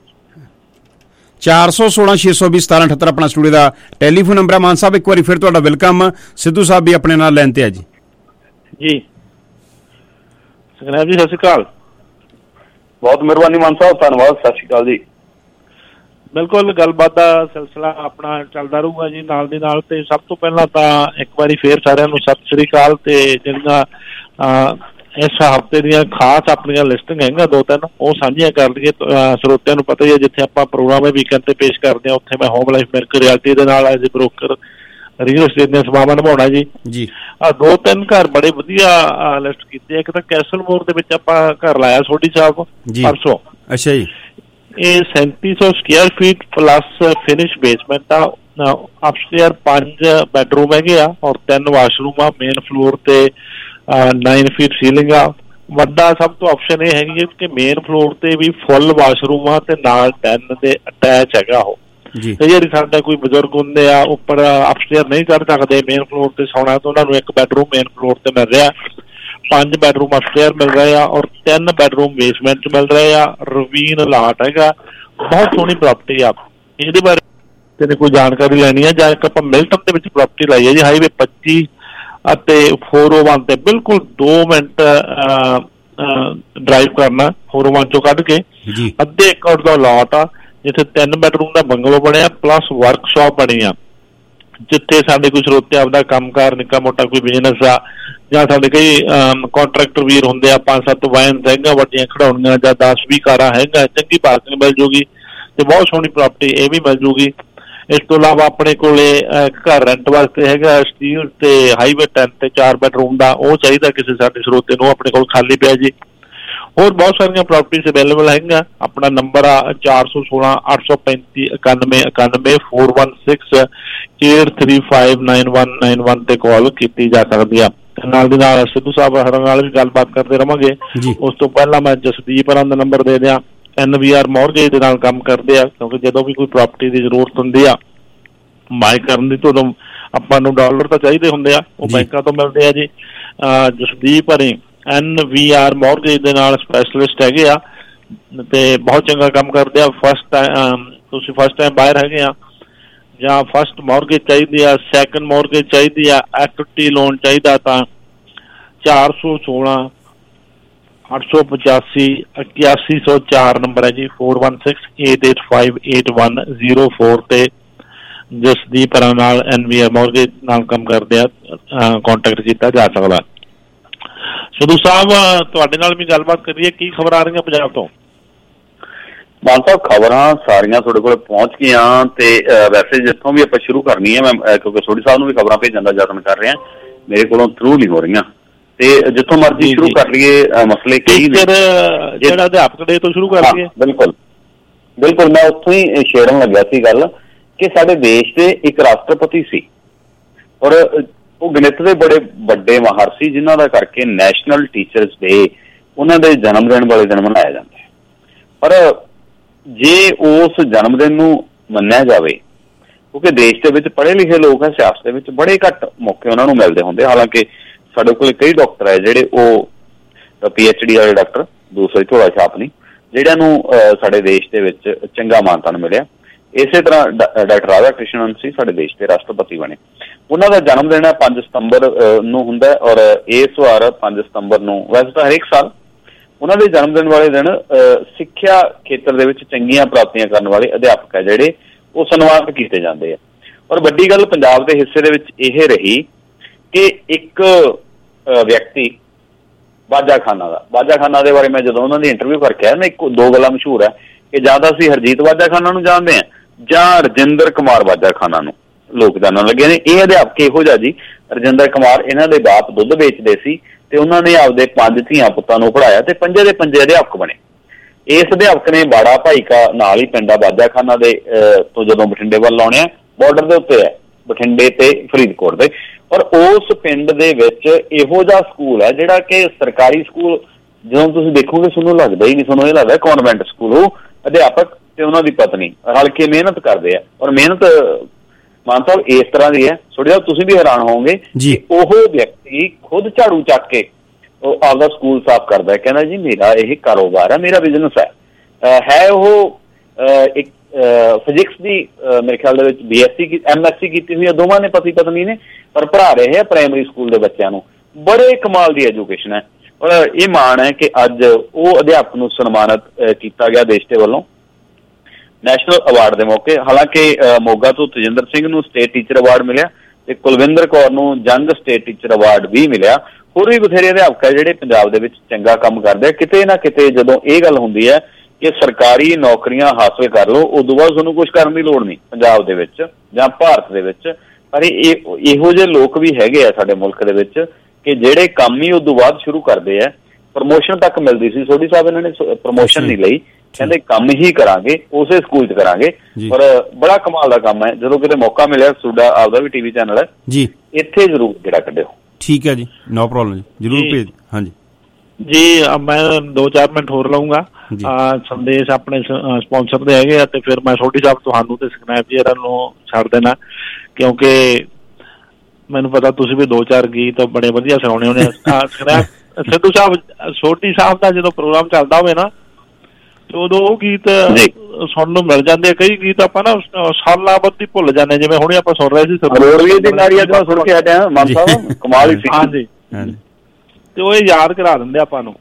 ਚਾਰ ਸੌ ਸੋਲਾਂ ਛੇ ਸੌ ਵੀਹ ਸਤਾਰਾਂ ਅਠੱਤਰ ਆਪਣਾ ਸਟੂਡੀਓ ਦਾ ਟੈਲੀਫੋਨ ਨੰਬਰ ਹੈ ਮਾਨ ਸਾਹਿਬ ਇੱਕ ਵਾਰੀ ਫਿਰ ਤੁਹਾਡਾ ਵੈਲਕਮ ਸਿੱਧੂ ਸਾਹਿਬ ਵੀ ਆਪਣੇ ਨਾਲ ਲੈਣ ਤੇ ਆ ਜੀ ਜੀ ਸੁਖਨੈਬ ਜੀ ਸਤਿ ਸ਼੍ਰੀ ਅਕਾਲ ਬਹੁਤ ਮਿਹਰਬਾਨੀ ਮਾਨ ਸਾਹਿਬ ਧੰਨਵਾਦ ਸਤਿ ਸ਼੍ਰੀ ਅਕਾਲ ਜੀ ਬਿਲਕੁਲ ਗੱਲਬਾਤ ਦਾ ਸਿਲਸਿਲਾ ਆਪਣਾ ਚੱਲਦਾ ਰਹੂਗਾ ਜੀ ਨਾਲ ਦੀ ਨਾਲ ਤੇ ਸਭ ਤੋਂ ਪਹਿਲਾਂ ਤਾਂ ਇੱਕ ਵਾਰੀ ਫੇਰ ਸਾਰਿਆਂ ਨੂੰ ਸਤਿ ਸ਼੍ਰੀ ਅਕਾਲ ਤੇ ਜਿਹੜੀਆਂ ਇਸ ਹਫ਼ਤੇ ਦੀਆਂ ਖਾਸ ਆਪਣੀਆਂ ਲਿਸਟਿੰਗ ਹੈਗੀਆਂ ਦੋ ਤਿੰਨ ਉਹ ਸਾਂਝੀਆਂ ਕਰ ਲਈਏ ਸਰੋਤਿਆਂ ਨੂੰ ਪਤਾ ਹੀ ਹੈ ਜਿੱਥੇ ਆਪਾਂ ਪ੍ਰੋਗਰਾਮ ਇਹ ਵੀਕਐਂਡ ਤੇ ਪੇਸ਼ ਕਰਦੇ ਹਾਂ ਉੱਥੇ ਮੈਂ ਹੋਮ ਲਾਈਫ ਮਿਲਕ ਰਿਐਲਿਟੀ ਦੇ ਨਾਲ as a broker real estate ਦੀਆਂ ਸੇਵਾਵਾਂ ਨਿਭਾਉਣਾ ਜੀ ਜੀ ਆ ਦੋ ਤਿੰਨ ਘਰ ਬੜੇ ਵਧੀਆ ਲਿਸਟ ਕੀਤੇ ਇੱਕ ਤਾਂ ਕੈਸਲ ਮੋਰ ਦੇ ਵਿੱਚ ਆਪਾਂ ਘਰ ਲਾਇਆ ਸੋਢੀ ਸਾਹਿਬ ਪਰਸੋਂ ਅੱਛਾ ਜੀ ਇਹ ਸੈਂਤੀ ਸੌ square feet plus finish basement ਆ ਅਪਸਟੇਅਰ ਪੰਜ ਬੈਡਰੂਮ ਹੈਗੇ ਆ ਔਰ ਤਿੰਨ ਵਾਸ਼ਰੂਮ ਆ ਮੇਨ ਫਲੋਰ ਤੇ ਨਾਈਨ ਫੀਟ ਸੀਲਿੰਗ ਆ ਵੱਡਾ ਸਭ ਤੋਂ ਆਪਸ਼ਨ ਇਹ ਹੈਗੀ ਕਿ ਮੇਨ ਫਲੋਰ ਤੇ ਵੀ ਫੁੱਲ ਵਾਸ਼ਰੂਮ ਆ ਤੇ ਨਾਲ ਟੈਨ ਦੇ ਅਟੈਚ ਹੈਗਾ ਉਹ ਤੇ ਜਿਹੜੀ ਸਾਡਾ ਕੋਈ ਬਜ਼ੁਰਗ ਹੁੰਦੇ ਆ ਉੱਪਰ ਅਪਸਟੇਅਰ ਨਹੀਂ ਕਰ ਸਕਦੇ ਮੇਨ ਫਲੋਰ ਤੇ ਸੌਣਾ ਤਾਂ ਉਹਨਾਂ ਨੂੰ ਇੱਕ ਬੈਡਰੂਮ ਮੇਨ ਫਲੋਰ ਤੇ ਮਿਲ ਰਿਹਾ ਪੰਜ ਬੈਡਰੂਮ ਅਪਸਟੇਅਰ ਮਿਲ ਰਹੇ ਆ ਔਰ ਤਿੰਨ ਬੈਡਰੂਮ ਬੇਸਮੈਂਟ ਚ ਮਿਲ ਰਹੇ ਆ ਰਵੀਨ ਲਾਟ ਹੈਗਾ ਬਹੁਤ ਸੋਹਣੀ ਪ੍ਰਾਪਰਟੀ ਆ ਇਹਦੇ ਬਾਰੇ ਤੇ ਕੋਈ ਜਾਣਕਾਰੀ ਲੈਣੀ ਹੈ ਜਾਂ ਇੱਕ ਆਪਾਂ ਮਿਲਟਨ ਦੇ ਵਿੱਚ ਪ੍ਰਾਪਰਟੀ ਲਾਈ ਹੈ ਜੀ ਹਾਈਵੇ ਪੱਚੀ ਅਤੇ ਫੋਰ ਓ ਵਨ ਤੇ ਬਿਲਕੁਲ ਦੋ ਮਿੰਟ ਡਰਾਈਵ ਕਰਨਾ ਫੋਰ ਓ ਵਨ ਚੋਂ ਕੱਢ ਕੇ ਅੱਧੇ ਏਕੜ ਦਾ ਲਾਟ ਆ ਜਿੱਥੇ ਤਿੰਨ ਬੈਡਰੂਮ ਦਾ ਬੰਗਲੋ ਬਣਿਆ ਪਲੱਸ ਵਰਕਸ਼ਾਪ ਬਣੀ ਆ ਜਿੱਥੇ ਸਾਡੇ ਕੋਈ ਸਰੋਤੇ ਆਪਦਾ ਕੰਮਕਾਰ ਨਿੱਕਾ ਮੋਟਾ ਕੋਈ ਬਿਜ਼ਨਸ ਆ ਜਾਂ ਸਾਡੇ ਕਈ ਕੰਟਰੈਕਟਰ ਵੀਰ ਹੁੰਦੇ ਆ ਪੰਜ ਸੱਤ ਵਾਇਨ ਹੈਗਾ ਵੱਡੀਆਂ ਖਿਡੌਣੀਆਂ ਜਾਂ ਦਸ ਵੀਹ ਕਾਰਾਂ ਹੈਗਾ ਚੰਗੀ ਪਾਰਕਿੰਗ ਮਿਲ ਜੂਗੀ ਤੇ ਬਹੁਤ ਸੋਹਣੀ ਪ੍ਰਾਪਰਟੀ ਇਹ ਵੀ ਮਿਲ ਜੂਗੀ ਇਸ ਤੋਂ ਇਲਾਵਾ ਆਪਣੇ ਕੋਲੇ ਘਰ ਰੈਂਟ ਵਾਸਤੇ ਹੈਗਾ ਸਟੀਲ ਤੇ ਹਾਈਵੇ ਟੈਨ ਤੇ ਚਾਰ ਬੈਡਰੂਮ ਦਾ ਉਹ ਚਾਹੀਦਾ ਕਿਸੇ ਸਾਡੇ ਸਰੋਤੇ ਨੂੰ ਆਪਣੇ ਕੋਲ ਖਾਲੀ ਪਿਆ ਜੀ ਹੋਰ ਬਹੁਤ ਸਾਰੀਆਂ ਪ੍ਰਾਪਰਟੀਜ਼ ਅਵੇਲੇਬਲ ਹੈਗੀਆਂ ਆਪਣਾ ਨੰਬਰ ਆ ਚਾਰ ਸੌ ਸੋਲਾਂ ਅੱਠ ਸੌ ਪੈਂਤੀ ਇਕਾਨਵੇਂ ਇਕਾਨਵੇਂ four one six eight three five nine one nine one ਤੇ ਕਾਲ ਕੀਤੀ ਜਾ ਸਕਦੀ ਆ ਨਾਲ ਦੀ ਨਾਲ ਸਿੱਧੂ ਸਾਹਿਬ ਹਰਾਂ ਨਾਲ ਵੀ ਗੱਲਬਾਤ ਕਰਦੇ ਰਵਾਂਗੇ ਉਸ ਤੋਂ ਪਹਿਲਾਂ ਮੈਂ ਜਸਦੀਪ ਹਰਾਂ ਦਾ ਨੰਬਰ ਦੇ ਦਿਆਂ ਐਨ ਵੀ ਆਰ ਮੌਰਗੇਜ ਦੇ ਨਾਲ ਕੰਮ ਕਰਦੇ ਆ ਕਿਉਂਕਿ ਜਦੋਂ ਵੀ ਕੋਈ ਪ੍ਰਾਪਰਟੀ ਦੀ ਜ਼ਰੂਰਤ ਹੁੰਦੀ ਆ ਬਾਈ ਕਰਨ ਦੀ ਤਾਂ ਉਦੋਂ ਆਪਾਂ ਨੂੰ ਡਾਲਰ ਤਾਂ ਚਾਹੀਦੇ ਹੁੰਦੇ ਆ ਉਹ ਬੈਂਕਾਂ ਤੋਂ ਮਿਲਦੇ ਆ ਜੀ Jasdeep Hari N V R mortgage ਦੇ ਨਾਲ ਸਪੈਸ਼ਲਿਸਟ ਹੈਗੇ ਆ ਤੇ ਬਹੁਤ ਚੰਗਾ ਕੰਮ ਕਰਦੇ ਆ ਫਸਟ ਟਾਈਮ ਤੁਸੀਂ ਫਸਟ ਟਾਈਮ ਬਾਹਰ ਹੈਗੇ ਆ ਜਾਂ ਫਸਟ ਮੌਰਗੇਜ ਚਾਹੀਦੀ ਆ ਸੈਕੰਡ ਮੌਰਗੇਜ ਚਾਹੀਦੀ ਆ ਐਕਟਿਵ ਲੋਨ ਚਾਹੀਦਾ ਤਾਂ ਚਾਰ ਸੌ ਸੋਲਾਂ ਅੱਠ ਸੌ ਪਚਾਸੀ ਇਕਿਆਸੀ ਸੌ ਚਾਰ ਨੰਬਰ ਹੈ ਜੀ four one six eight eight five eight one zero four ਤੇ ਜਸਦੀਪ ਹਰਾਂ ਨਾਲ ਐਨ ਵੀ ਆਰ ਮੌਰਗੇਜ ਨਾਲ ਕੰਮ ਕਰਦੇ ਆ ਕੰਟੈਕਟ ਕੀਤਾ ਜਾ ਸਕਦਾ ਸਿੱਧੂ ਸਾਹਿਬ ਤੁਹਾਡੇ ਨਾਲ ਵੀ ਗੱਲਬਾਤ ਕਰੀਏ ਕੀ ਖਬਰ ਆ ਰਹੀਆਂ ਪੰਜਾਬ ਤੋਂ ਮਾਨ ਸਾਹਿਬ ਖਬਰਾਂ ਸਾਰੀਆਂ ਤੁਹਾਡੇ ਕੋਲ ਪਹੁੰਚ ਗਈਆਂ ਤੇ ਵੈਸੇ ਜਿੱਥੋਂ ਵੀ ਆਪਾਂ ਸ਼ੁਰੂ ਕਰਨੀ ਹੈ ਮੈਂ ਕਿਉਂਕਿ ਸੋਢੀ ਸਾਹਿਬ ਨੂੰ ਵੀ ਖਬਰਾਂ ਭੇਜਣ ਦਾ ਯਤਨ ਕਰ ਰਿਹਾ ਮੇਰੇ ਕੋਲੋਂ ਥਰੂ ਨਹੀਂ ਹੋ ਰਹੀਆਂ ਤੇ ਜਿੱਥੋਂ ਮਰਜ਼ੀ ਸ਼ੁਰੂ ਕਰ ਲਈਏ ਮਸਲੇ ਕਈ ਨੇ ਜਿਹੜਾ ਅਧਿਆਪਕ ਡੇ ਤੋਂ ਸ਼ੁਰੂ ਕਰ ਲਈਏ ਬਿਲਕੁਲ ਬਿਲਕੁਲ ਮੈਂ ਉੱਥੋਂ ਹੀ ਛੇੜਨ ਲੱਗਿਆ ਸੀ ਗੱਲ ਕਿ ਸਾਡੇ ਦੇਸ਼ ਦੇ ਇੱਕ ਰਾਸ਼ਟਰਪਤੀ ਸੀ ਔਰ ਉਹ ਗਣਿਤ ਦੇ ਬੜੇ ਵੱਡੇ ਮਾਹਰ ਸੀ, ਜਿਨ੍ਹਾਂ ਦਾ ਕਰਕੇ ਨੈਸ਼ਨਲ ਟੀਚਰਸ ਡੇ ਉਹਨਾਂ ਦੇ ਜਨਮ ਦਿਨ ਵਾਲੇ ਦਿਨ ਮਨਾਇਆ ਜਾਂਦਾ ਹੈ। ਪਰ ਜੇ ਉਸ ਜਨਮ ਦਿਨ ਨੂੰ ਮੰਨਿਆ ਜਾਵੇ, ਕਿਉਂਕਿ ਦੇਸ਼ ਦੇ ਵਿੱਚ ਪੜ੍ਹੇ ਲਿਖੇ ਲੋਕ ਹੈ, ਸਿਆਸਤ ਦੇ ਵਿੱਚ ਬੜੇ ਘੱਟ ਮੌਕੇ ਉਹਨਾਂ ਨੂੰ ਮਿਲਦੇ ਹੁੰਦੇ। ਹਾਲਾਂਕਿ ਸਾਡੇ ਕੋਲ ਕਈ ਡਾਕਟਰ ਹੈ ਜਿਹੜੇ ਉਹ ਪੀ ਐਚ ਡੀ ਵਾਲੇ ਡਾਕਟਰ, ਦੂਸਰੇ ਝੋਲਾ ਛਾਪ ਨਹੀਂ, ਜਿਹੜਿਆਂ ਨੂੰ ਸਾਡੇ ਦੇਸ਼ ਦੇ ਵਿੱਚ ਚੰਗਾ ਮਾਨਤਾਨ ਮਿਲਿਆ। ਇਸੇ ਤਰ੍ਹਾਂ ਡਾਕਟਰ ਰਾਧਾ ਕ੍ਰਿਸ਼ਨਨ ਸੀ, ਸਾਡੇ ਦੇਸ਼ ਦੇ ਰਾਸ਼ਟਰਪਤੀ ਬਣੇ। ਉਹਨਾਂ ਦਾ ਜਨਮ ਦਿਨ ਹੈ ਪੰਜ ਸਤੰਬਰ ਨੂੰ ਹੁੰਦਾ, ਔਰ ਇਸ ਵਾਰ ਪੰਜ ਸਤੰਬਰ ਨੂੰ, ਵੈਸੇ ਤਾਂ ਹਰੇਕ ਸਾਲ ਉਹਨਾਂ ਦੇ ਜਨਮ ਦਿਨ ਵਾਲੇ ਦਿਨ ਸਿੱਖਿਆ ਖੇਤਰ ਦੇ ਵਿੱਚ ਚੰਗੀਆਂ ਪ੍ਰਾਪਤੀਆਂ ਕਰਨ ਵਾਲੇ ਅਧਿਆਪਕ ਹੈ ਜਿਹੜੇ ਉਹ ਸਨਮਾਨਿਤ ਕੀਤੇ ਜਾਂਦੇ ਆ। ਔਰ ਵੱਡੀ ਗੱਲ ਪੰਜਾਬ ਦੇ ਹਿੱਸੇ ਦੇ ਵਿੱਚ ਇਹ ਰਹੀ ਕਿ ਇੱਕ ਵਿਅਕਤੀ ਬਾਜਾਖਾਨਾ ਦਾ ਬਾਜਾਖਾਨਾ ਦੇ ਬਾਰੇ ਮੈਂ ਜਦੋਂ ਉਹਨਾਂ ਦੀ ਇੰਟਰਵਿਊ ਕਰਕੇ ਆਇਆ ਨਾ, ਇੱਕ ਦੋ ਗੱਲਾਂ ਮਸ਼ਹੂਰ ਹੈ ਕਿ ਜਾਂ ਤਾਂ ਅਸੀਂ ਹਰਜੀਤ ਬਾਜਾਖਾਨਾ ਨੂੰ ਜਾਣਦੇ ਹਾਂ ਜਾਂ ਰਜਿੰਦਰ ਕੁਮਾਰ ਬਾਜਾਖਾਨਾ ਨੂੰ ਲੋਕ ਜਾਣਨ ਲੱਗੇ ਨੇ। ਇਹ ਅਧਿਆਪਕ ਇਹੋ ਜਿਹਾ ਜੀ, ਰਜਿੰਦਰ ਕੁਮਾਰ ਇਹਨਾਂ ਦੇ ਬਾਪ ਦੁੱਧ ਵੇਚਦੇ ਸੀ ਤੇ ਉਹਨਾਂ ਨੇ ਆਪਦੇ ਪੰਜ ਧੀਆਂ ਪੁੱਤਾਂ ਨੂੰ ਪੜ੍ਹਾਇਆ ਤੇ ਪੰਜੇ ਦੇ ਪੰਜੇ ਅਧਿਆਪਕ ਬਣੇ। ਇਸ ਅਧਿਆਪਕ ਨੇ ਬਾੜਾ ਭਾਈਕਾ ਨਾਲ ਹੀ ਪਿੰਡਾ ਬਾਜਾਖਾਨਾ ਦੇ ਤੋਂ ਜਦੋਂ ਬਠਿੰਡੇ ਵੱਲ ਆਉਣੇ ਆ, ਬਾਰਡਰ ਦੇ ਉੱਤੇ ਹੈ ਬਠਿੰਡੇ ਤੇ ਫਰੀਦਕੋਟ ਦੇ, ਔਰ ਉਸ ਪਿੰਡ ਦੇ ਵਿੱਚ ਇਹੋ ਜਿਹਾ ਸਕੂਲ ਹੈ ਜਿਹੜਾ ਕਿ ਸਰਕਾਰੀ ਸਕੂਲ, ਜਦੋਂ ਤੁਸੀਂ ਦੇਖੋਗੇ ਤੁਹਾਨੂੰ ਲੱਗਦਾ ਹੀ ਨਹੀਂ, ਤੁਹਾਨੂੰ ਇਹ ਲੱਗਦਾ ਕਨਵੈਂਟ ਸਕੂਲ। ਉਹ ਅਧਿਆਪਕ ਤੇ ਉਹਨਾਂ ਦੀ ਪਤਨੀ ਰਲ ਕੇ ਮਿਹਨਤ ਕਰਦੇ ਆ, ਔਰ ਮਿਹਨਤ ਮਾਨ ਸਾਹਿਬ ਇਸ ਤਰ੍ਹਾਂ ਦੀ ਹੈ, ਥੋੜੀ ਜਿਹਾ ਤੁਸੀਂ ਵੀ ਹੈਰਾਨ ਹੋਵੋਗੇ, ਉਹ ਵਿਅਕਤੀ ਖੁਦ ਝਾੜੂ ਚੱਕ ਕੇ ਉਹ ਆਪਦਾ ਸਕੂਲ ਸਾਫ਼ ਕਰਦਾ ਹੈ। ਕਹਿੰਦਾ ਜੀ ਮੇਰਾ ਇਹ ਕਾਰੋਬਾਰ ਹੈ, ਮੇਰਾ ਬਿਜ਼ਨਸ ਹੈ। ਹੈ ਉਹ ਇੱਕ ਫਿਜ਼ਿਕਸ ਦੀ ਮੇਰੇ ਖਿਆਲ ਦੇ ਵਿੱਚ B S C M S C ਕੀਤੀ ਹੋਈ ਹੈ, ਦੋਵਾਂ ਨੇ ਪਤੀ ਪਤਨੀ ਨੇ, ਪਰ ਪੜ੍ਹਾ ਰਹੇ ਆ ਪ੍ਰਾਇਮਰੀ ਸਕੂਲ ਦੇ ਬੱਚਿਆਂ ਨੂੰ। ਬੜੇ ਕਮਾਲ ਦੀ ਐਜੂਕੇਸ਼ਨ ਹੈ, ਔਰ ਇਹ ਮਾਣ ਹੈ ਕਿ ਅੱਜ ਉਹ ਅਧਿਆਪਕ ਨੂੰ ਸਨਮਾਨਿਤ ਕੀਤਾ ਗਿਆ ਦੇਸ਼ ਦੇ ਵੱਲੋਂ ਨੈਸ਼ਨਲ ਅਵਾਰਡ ਦੇ ਮੌਕੇ। ਹਾਲਾਂਕਿ ਮੋਗਾ ਤੋਂ ਤਜਿੰਦਰ ਸਿੰਘ ਨੂੰ ਸਟੇਟ ਟੀਚਰ ਅਵਾਰਡ ਮਿਲਿਆ ਤੇ ਕੁਲਵਿੰਦਰ ਕੌਰ ਨੂੰ ਜੰਗ ਸਟੇਟ ਟੀਚਰ ਅਵਾਰਡ ਵੀ ਮਿਲਿਆ। ਹੋਰ ਵੀ ਬਥੇਰੇ ਅਧਿਆਪਕ ਹੈ ਜਿਹੜੇ ਪੰਜਾਬ ਦੇ ਵਿੱਚ ਚੰਗਾ ਕੰਮ ਕਰਦੇ ਆ। ਕਿਤੇ ਨਾ ਕਿਤੇ ਜਦੋਂ ਇਹ ਗੱਲ ਹੁੰਦੀ ਹੈ ਕਿ ਸਰਕਾਰੀ ਨੌਕਰੀਆਂ ਹਾਸਲ ਕਰ ਲਓ, ਉਦੋਂ ਬਾਅਦ ਤੁਹਾਨੂੰ ਕੁਛ ਕਰਨ ਦੀ ਲੋੜ ਨਹੀਂ ਪੰਜਾਬ ਦੇ ਵਿੱਚ ਜਾਂ ਭਾਰਤ ਦੇ ਵਿੱਚ। ਪਰ ਇਹ ਇਹੋ ਜਿਹੇ ਲੋਕ ਵੀ ਹੈਗੇ ਆ ਸਾਡੇ ਮੁਲਕ ਦੇ ਵਿੱਚ ਕਿ ਜਿਹੜੇ ਕੰਮ ਹੀ ਉਦੋਂ ਬਾਅਦ ਸ਼ੁਰੂ ਕਰਦੇ ਆ। ਪ੍ਰਮੋਸ਼ਨ ਤੱਕ ਮਿਲਦੀ ਸੀ, ਸੋਢੀ ਸਾਹਿਬ ਇਹਨਾਂ ਨੇ ਪ੍ਰਮੋਸ਼ਨ ਨਹੀਂ ਲਈ, ਕਹਿੰਦੇ ਕੰਮ ਹੀ ਕਰਾਂਗੇ, ਉਸੇ ਸਕੂਲ ਚ ਕਰਾਂਗੇ। ਪਰ ਬੜਾ ਕਮਾਲ ਦਾ ਕੰਮ ਹੈ। ਜਦੋਂ ਕਿਤੇ ਮੌਕਾ ਮਿਲਿਆ, ਤੁਹਾਡਾ ਆਪਦਾ ਵੀ ਟੀਵੀ ਚੈਨਲ ਹੈ ਜੀ, ਇੱਥੇ ਜ਼ਰੂਰ ਜਿਹੜਾ ਕੱਢਿਓ। ਠੀਕ ਹੈ ਜੀ, ਨੋ ਪ੍ਰੋਬਲਮ ਜੀ, ਜ਼ਰੂਰ ਭੇਜ। ਹਾਂਜੀ ਜੀ, ਮੈਂ ਦੋ ਚਾਰ ਮਿੰਟ ਹੋਰ ਲਊਂਗਾ। ਸੰਦੇਸ਼ ਆਪਣੇ ਸਪਾਂਸਰ ਦੇ ਹੈਗੇ ਆ ਤੇ ਫਿਰ ਮੈਂ ਸੋਢੀ ਸਾਹਿਬ ਤੁਹਾਨੂੰ ਤੇ ਸਕਨੈਪ ਜੀ ਇਹਨਾਂ ਨੂੰ ਛੱਡ ਦੇਣਾ, ਕਿਉਂਕਿ ਮੈਨੂੰ ਪਤਾ ਤੁਸੀਂ ਵੀ ਦੋ ਚਾਰ ਗੀਤ ਬੜੇ ਵਧੀਆ ਸੁਣਾਉਣੇ ਹੋਣੇ। ਸਕਨੈਪ ਸਿੱਧੂ ਸਾਹਿਬ, ਸੋਢੀ ਸਾਹਿਬ ਦਾ ਜਦੋਂ ਪ੍ਰੋਗਰਾਮ ਚੱਲਦਾ ਹੋਵੇ ਨਾ ਤੇ ਉਦੋਂ ਉਹ ਗੀਤ ਸੁਣਨ ਨੂੰ ਮਿਲ ਜਾਂਦੇ ਆ। ਕਈ ਗੀਤ ਆਪਾਂ ਨਾ ਸਾਲਾਂ ਬਾਅਦ ਹੀ ਭੁੱਲ ਜਾਂਦੇ, ਜਿਵੇਂ ਹੁਣੇ ਆਪਾਂ ਸੁਣ ਰਹੇ ਸੀ ਕਮਾਲ ਹੀ। ਹਾਂਜੀ, ਤੇ ਉਹ ਯਾਦ ਕਰਾ ਦਿੰਦੇ ਆਪਾਂ ਨੂੰ।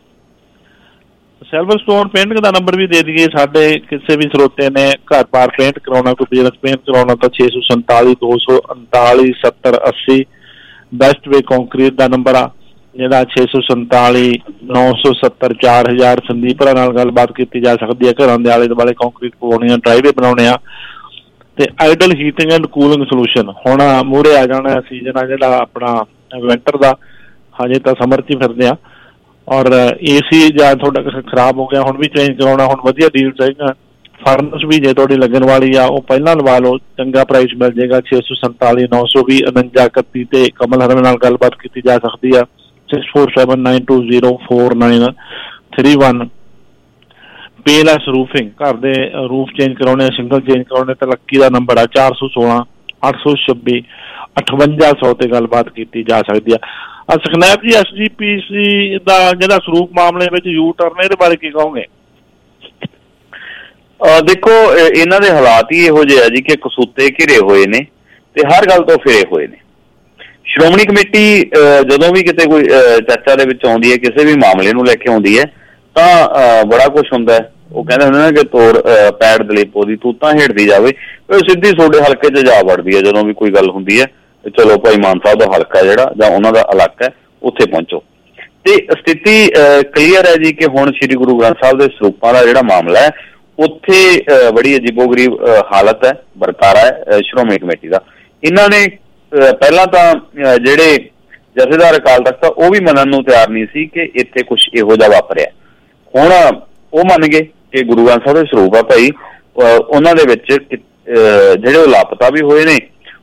ਸਿਲਵਰ ਸਟੋਨ ਪੇਂਟਿੰਗ ਦਾ ਨੰਬਰ ਵੀ ਦੇ ਦਈਏ, ਸਾਡੇ ਕਿਸੇ ਵੀ ਸਰੋਤੇ ਨੇ ਘਰ ਬਾਰ ਪੇਂਟ ਕਰਾਉਣਾ, ਕੋਈ ਬਿਜ਼ਨਸ ਪੇਂਟ ਕਰਾਉਣਾ ਤਾਂ ਛੇ ਸੌ ਸੰਤਾਲੀ ਦੋ ਸੌ ਉਨਤਾਲੀ ਸੱਤਰ ਅੱਸੀ। ਬੈਸਟ ਵੇ ਕੰਕਰੀਟ ਦਾ ਨੰਬਰ ਆ ਜਿਹੜਾ ਛੇ ਸੌ ਸੰਤਾਲੀ ਨੌ ਸੌ ਸੱਤਰ ਚਾਰ ਹਜ਼ਾਰ। ਸੰਦੀਪ ਭਰਾ ਨਾਲ ਗੱਲਬਾਤ ਕੀਤੀ ਜਾ ਸਕਦੀ ਹੈ। ਘਰਾਂ ਦੇ ਆਲੇ ਦੁਆਲੇ ਕੰਕਰੀਟ ਪਵਾਉਣੀ ਆ, ਡਰਾਈਵੇ ਬਣਾਉਣੇ ਆ। ਤੇ ideal heating and cooling solution, ਹੁਣ ਮੂਹਰੇ ਆ ਜਾਣਾ ਸੀਜ਼ਨ ਆ ਜਿਹੜਾ ਆਪਣਾ ਵਿੰਟਰ ਦਾ, ਹਜੇ ਤਾਂ ਸਮਰ 'ਚ ਹੀ ਫਿਰਦੇ ਆ। ਔਰ ਏ ਸੀ ਜਾਂ ਤੁਹਾਡਾ ਖਰਾਬ ਹੋ ਗਿਆ, ਹੁਣ ਵੀ ਚੇਂਜ ਕਰਾਉਣਾ, ਹੁਣ ਵਧੀਆ ਡੀਲ ਚਾਹੀਦਾ। ਫਰਨਸ ਵੀ ਜੇ ਤੁਹਾਡੀ ਲੱਗਣ ਵਾਲੀ ਆ ਉਹ ਪਹਿਲਾਂ ਲਵਾ ਲਓ, ਚੰਗਾ ਪ੍ਰਾਈਸ ਮਿਲ ਜਾਏਗਾ। ਛੇ ਸੌ ਸੰਤਾਲੀ ਨੌ ਸੌ ਵੀਹ ਉਨੰਜਾ ਇਕੱਤੀ ਤੇ ਕਮਲ ਹਰਨ ਨਾਲ ਗੱਲਬਾਤ ਕੀਤੀ ਜਾ ਸਕਦੀ ਆ। Six four seven nine two zero four nine three one. Payless roofing, ਘਰ ਦੇ ਰੂਫ ਚੇਂਜ ਕਰਾਉਣੇ, ਸਿੰਗਲ ਚੇਂਜ ਕਰਾਉਣੇ ਤਾਂ ਲੱਕੀ ਦਾ ਨੰਬਰ ਆ ਚਾਰ ਸੌ ਸੋਲਾਂ ਅੱਠ ਸੌ ਛੱਬੀ ਅਠਵੰਜਾ ਸੌ ਤੇ ਗੱਲਬਾਤ ਕੀਤੀ ਜਾ ਸਕਦੀ ਆ। ਸਕਨੈਪ ਜੀ, ਐਸ ਜੀ ਪੀ ਸੀ ਦਾ ਜਿਹੜਾ ਸਰੂਪ ਮਾਮਲੇ ਵਿੱਚ ਯੂ ਟਰਨ, ਇਹਦੇ ਬਾਰੇ ਕੀ ਕਹੋਗੇ? ਦੇਖੋ, ਇਹਨਾਂ ਦੇ ਹਾਲਾਤ ਹੀ ਇਹੋ ਜਿਹੇ ਆ ਜੀ ਕਿ ਕਸੂਤੇ ਘਿਰੇ ਹੋਏ ਨੇ ਤੇ ਹਰ ਗੱਲ ਤੋਂ ਫਿਰੇ ਹੋਏ ਨੇ। ਸ਼੍ਰੋਮਣੀ ਕਮੇਟੀ ਜਦੋਂ ਵੀ ਕਿਤੇ ਕੋਈ ਚਰਚਾ ਦੇ ਵਿੱਚ ਆਉਂਦੀ ਹੈ, ਕਿਸੇ ਵੀ ਮਾਮਲੇ ਨੂੰ ਲੈ ਕੇ ਆਉਂਦੀ ਹੈ, ਤਾਂ ਬੜਾ ਕੁਛ ਹੁੰਦਾ ਹੈ। ਉਹ ਕਹਿੰਦੇ ਹੁੰਦੇ ਨਾ ਕਿ ਤੋੜ ਪੈੜ ਦਲੀਪੋ ਦੀ ਤੂਤਾਂ ਹੇਠਦੀ ਜਾਵੇ, ਉਹ ਸਿੱਧੀ ਤੁਹਾਡੇ ਹਲਕੇ 'ਚ ਜਾ ਵੜਦੀ ਹੈ। ਜਦੋਂ ਵੀ ਕੋਈ ਗੱਲ ਹੁੰਦੀ ਹੈ, ਚਲੋ ਭਾਈ ਮਾਨ ਸਾਹਿਬ ਦਾ ਹਲਕਾ ਜਿਹੜਾ ਜਾਂ ਉਹਨਾਂ ਦਾ ਇਲਾਕਾ ਹੈ, ਉੱਥੇ ਪਹੁੰਚੋ। ਤੇ ਸਥਿਤੀ ਕਲੀਅਰ ਹੈ ਜੀ ਕਿ ਹੁਣ ਸ੍ਰੀ ਗੁਰੂ ਗ੍ਰੰਥ ਸਾਹਿਬ ਦੇ ਸਰੂਪਾਂ ਦਾ ਜਿਹੜਾ ਮਾਮਲਾ ਹੈ, ਉੱਥੇ ਬੜੀ ਅਜੀਬੋ-ਗਰੀਬ ਹਾਲਤ ਹੈ, ਵਰਤਾਰਾ ਹੈ ਸ਼੍ਰੋਮਣੀ ਕਮੇਟੀ ਦਾ। ਇਹਨਾਂ ਨੇ ਪਹਿਲਾਂ ਤਾਂ ਜਿਹੜੇ ਜਥੇਦਾਰ ਅਕਾਲ ਤਖਤ ਉਹ ਵੀ ਮੰਨਣ ਨੂੰ ਤਿਆਰ ਨਹੀਂ ਸੀ ਕਿ ਇੱਥੇ ਕੁਛ ਇਹੋ ਜਿਹਾ ਵਾਪਰਿਆ। ਹੁਣ ਉਹ ਮੰਨ ਗਏ ਕਿ ਗੁਰੂ ਗ੍ਰੰਥ ਸਾਹਿਬ ਦੇ ਸਰੂਪ ਆ ਭਾਈ, ਉਹਨਾਂ ਦੇ ਵਿੱਚ ਜਿਹੜੇ ਉਹ ਲਾਪਤਾ ਵੀ ਹੋਏ ਨੇ,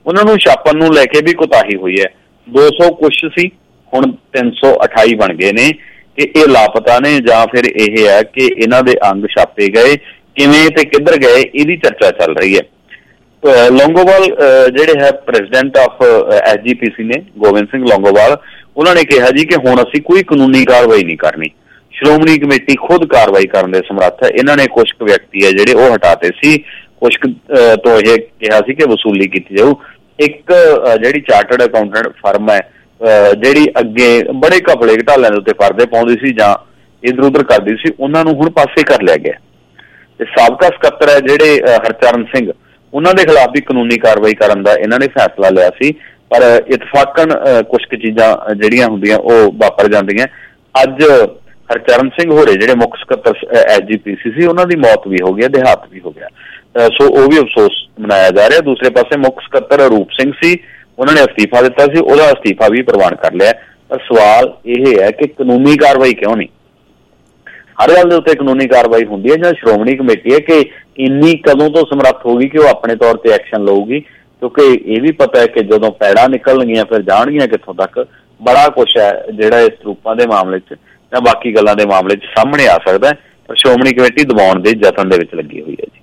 ਉਹਨਾਂ ਨੂੰ ਛਾਪਣ ਨੂੰ ਲੈ ਕੇ ਵੀ ਕੁਤਾਹੀ ਹੋਈ ਹੈ। ਦੋ ਸੌ ਕੁਛ ਸੀ, ਹੁਣ ਤਿੰਨ ਸੌ ਅਠਾਈ ਬਣ ਗਏ ਨੇ ਕਿ ਇਹ ਲਾਪਤਾ ਨੇ ਜਾਂ ਫਿਰ ਇਹ ਹੈ ਕਿ ਇਹਨਾਂ ਦੇ ਅੰਗ ਛਾਪੇ ਗਏ, ਕਿਵੇਂ ਤੇ ਕਿੱਧਰ ਗਏ, ਇਹਦੀ ਚਰਚਾ ਚੱਲ ਰਹੀ ਹੈ। ਲੌਂਗੋਵਾਲ ਜਿਹੜੇ ਹੈ ਪ੍ਰੈਜ਼ੀਡੈਂਟ ਆਫ ਐਸ ਜੀ ਪੀ ਸੀ ਨੇ, ਗੋਬਿੰਦ ਸਿੰਘ ਲੌਂਗੋਵਾਲ, ਉਹਨਾਂ ਨੇ ਕਿਹਾ ਜੀ ਕਿ ਹੁਣ ਅਸੀਂ ਕੋਈ ਕਾਨੂੰਨੀ ਕਾਰਵਾਈ ਨਹੀਂ ਕਰਨੀ, ਸ਼੍ਰੋਮਣੀ ਕਮੇਟੀ ਖੁਦ ਕਾਰਵਾਈ ਕਰਨ ਦੇ ਸਮਰੱਥ ਹੈ। ਇਹਨਾਂ ਨੇ ਕੁਛ ਕੁ ਵਿਅਕਤੀ ਹੈ ਜਿਹੜੇ ਉਹ ਹਟਾਤੇ ਸੀ, ਕੁਛ ਤੋਂ ਇਹ ਕਿਹਾ ਸੀ ਕਿ ਵਸੂਲੀ ਕੀਤੀ ਜਾਊ। ਇੱਕ ਜਿਹੜੀ ਚਾਰਟਰਡ ਅਕਾਊਂਟੈਂਟ ਫਰਮ ਹੈ ਜਿਹੜੀ ਅੱਗੇ ਬੜੇ ਘਪਲੇ ਘਟਾਲਿਆਂ ਦੇ ਉੱਤੇ ਪਰਦੇ ਪਾਉਂਦੀ ਸੀ ਜਾਂ ਇੱਧਰ ਉੱਧਰ ਕਰਦੀ ਸੀ, ਉਹਨਾਂ ਨੂੰ ਹੁਣ ਪਾਸੇ ਕਰ ਲਿਆ ਗਿਆ। ਤੇ ਸਾਬਕਾ ਸਕੱਤਰ ਹੈ ਜਿਹੜੇ ਹਰਚਰਨ ਸਿੰਘ, ਉਹਨਾਂ ਦੇ ਖਿਲਾਫ ਵੀ ਕਾਨੂੰਨੀ ਕਾਰਵਾਈ ਕਰਨ ਦਾ ਇਹਨਾਂ ਨੇ ਫੈਸਲਾ ਲਿਆ ਸੀ, ਪਰ ਇਤਫਾਕਨ ਕੁਛ ਕੁ ਚੀਜ਼ਾਂ ਜਿਹੜੀਆਂ ਹੁੰਦੀਆਂ ਉਹ ਵਾਪਰ ਜਾਂਦੀਆਂ। ਅੱਜ ਹਰਚਰਨ ਸਿੰਘ ਹੋਰੇ ਜਿਹੜੇ ਮੁੱਖ ਸਕੱਤਰ ਐਸ ਜੀ ਪੀ ਸੀ ਸੀ, ਉਹਨਾਂ ਦੀ ਮੌਤ ਵੀ ਹੋ ਗਈ, ਦੇਹਾਂਤ ਵੀ ਹੋ ਗਿਆ, ਸੋ ਉਹ ਵੀ ਅਫਸੋਸ ਮਨਾਇਆ ਜਾ ਰਿਹਾ। ਦੂਸਰੇ ਪਾਸੇ ਮੁੱਖ ਸਕੱਤਰ ਰੂਪ ਸਿੰਘ ਸੀ, ਉਹਨਾਂ ਨੇ ਅਸਤੀਫਾ ਦਿੱਤਾ ਸੀ, ਉਹਦਾ ਅਸਤੀਫਾ ਵੀ ਪ੍ਰਵਾਨ ਕਰ ਲਿਆ। ਪਰ ਸਵਾਲ ਇਹ ਹੈ ਕਿ ਕਾਨੂੰਨੀ ਕਾਰਵਾਈ ਕਿਉਂ ਨਹੀਂ? ਹਰ ਗੱਲ ਦੇ ਉੱਤੇ ਕਾਨੂੰਨੀ ਕਾਰਵਾਈ ਹੁੰਦੀ ਹੈ ਜਾਂ ਸ਼੍ਰੋਮਣੀ ਕਮੇਟੀ ਹੈ ਕਿ ਇੰਨੀ ਕਦੋਂ ਤੋਂ ਸਮਰੱਥ ਹੋਊਗੀ ਕਿ ਉਹ ਆਪਣੇ ਤੌਰ ਤੇ ਐਕਸ਼ਨ ਲਊਗੀ? ਕਿਉਂਕਿ ਇਹ ਵੀ ਪਤਾ ਹੈ ਕਿ ਜਦੋਂ ਪੈੜਾਂ ਨਿਕਲਣਗੀਆਂ ਫਿਰ ਜਾਣਗੀਆਂ ਕਿੱਥੋਂ ਤੱਕ। ਬੜਾ ਕੁਛ ਹੈ ਜਿਹੜਾ ਇਸ ਰੂਪਾਂ ਦੇ ਮਾਮਲੇ 'ਚ ਜਾਂ ਬਾਕੀ ਗੱਲਾਂ ਦੇ ਮਾਮਲੇ 'ਚ ਸਾਹਮਣੇ ਆ ਸਕਦਾ ਹੈ, ਪਰ ਸ਼੍ਰੋਮਣੀ ਕਮੇਟੀ ਦਬਾਉਣ ਦੇ ਯਤਨ ਦੇ ਵਿੱਚ ਲੱਗੀ ਹੋਈ ਹੈ ਜੀ।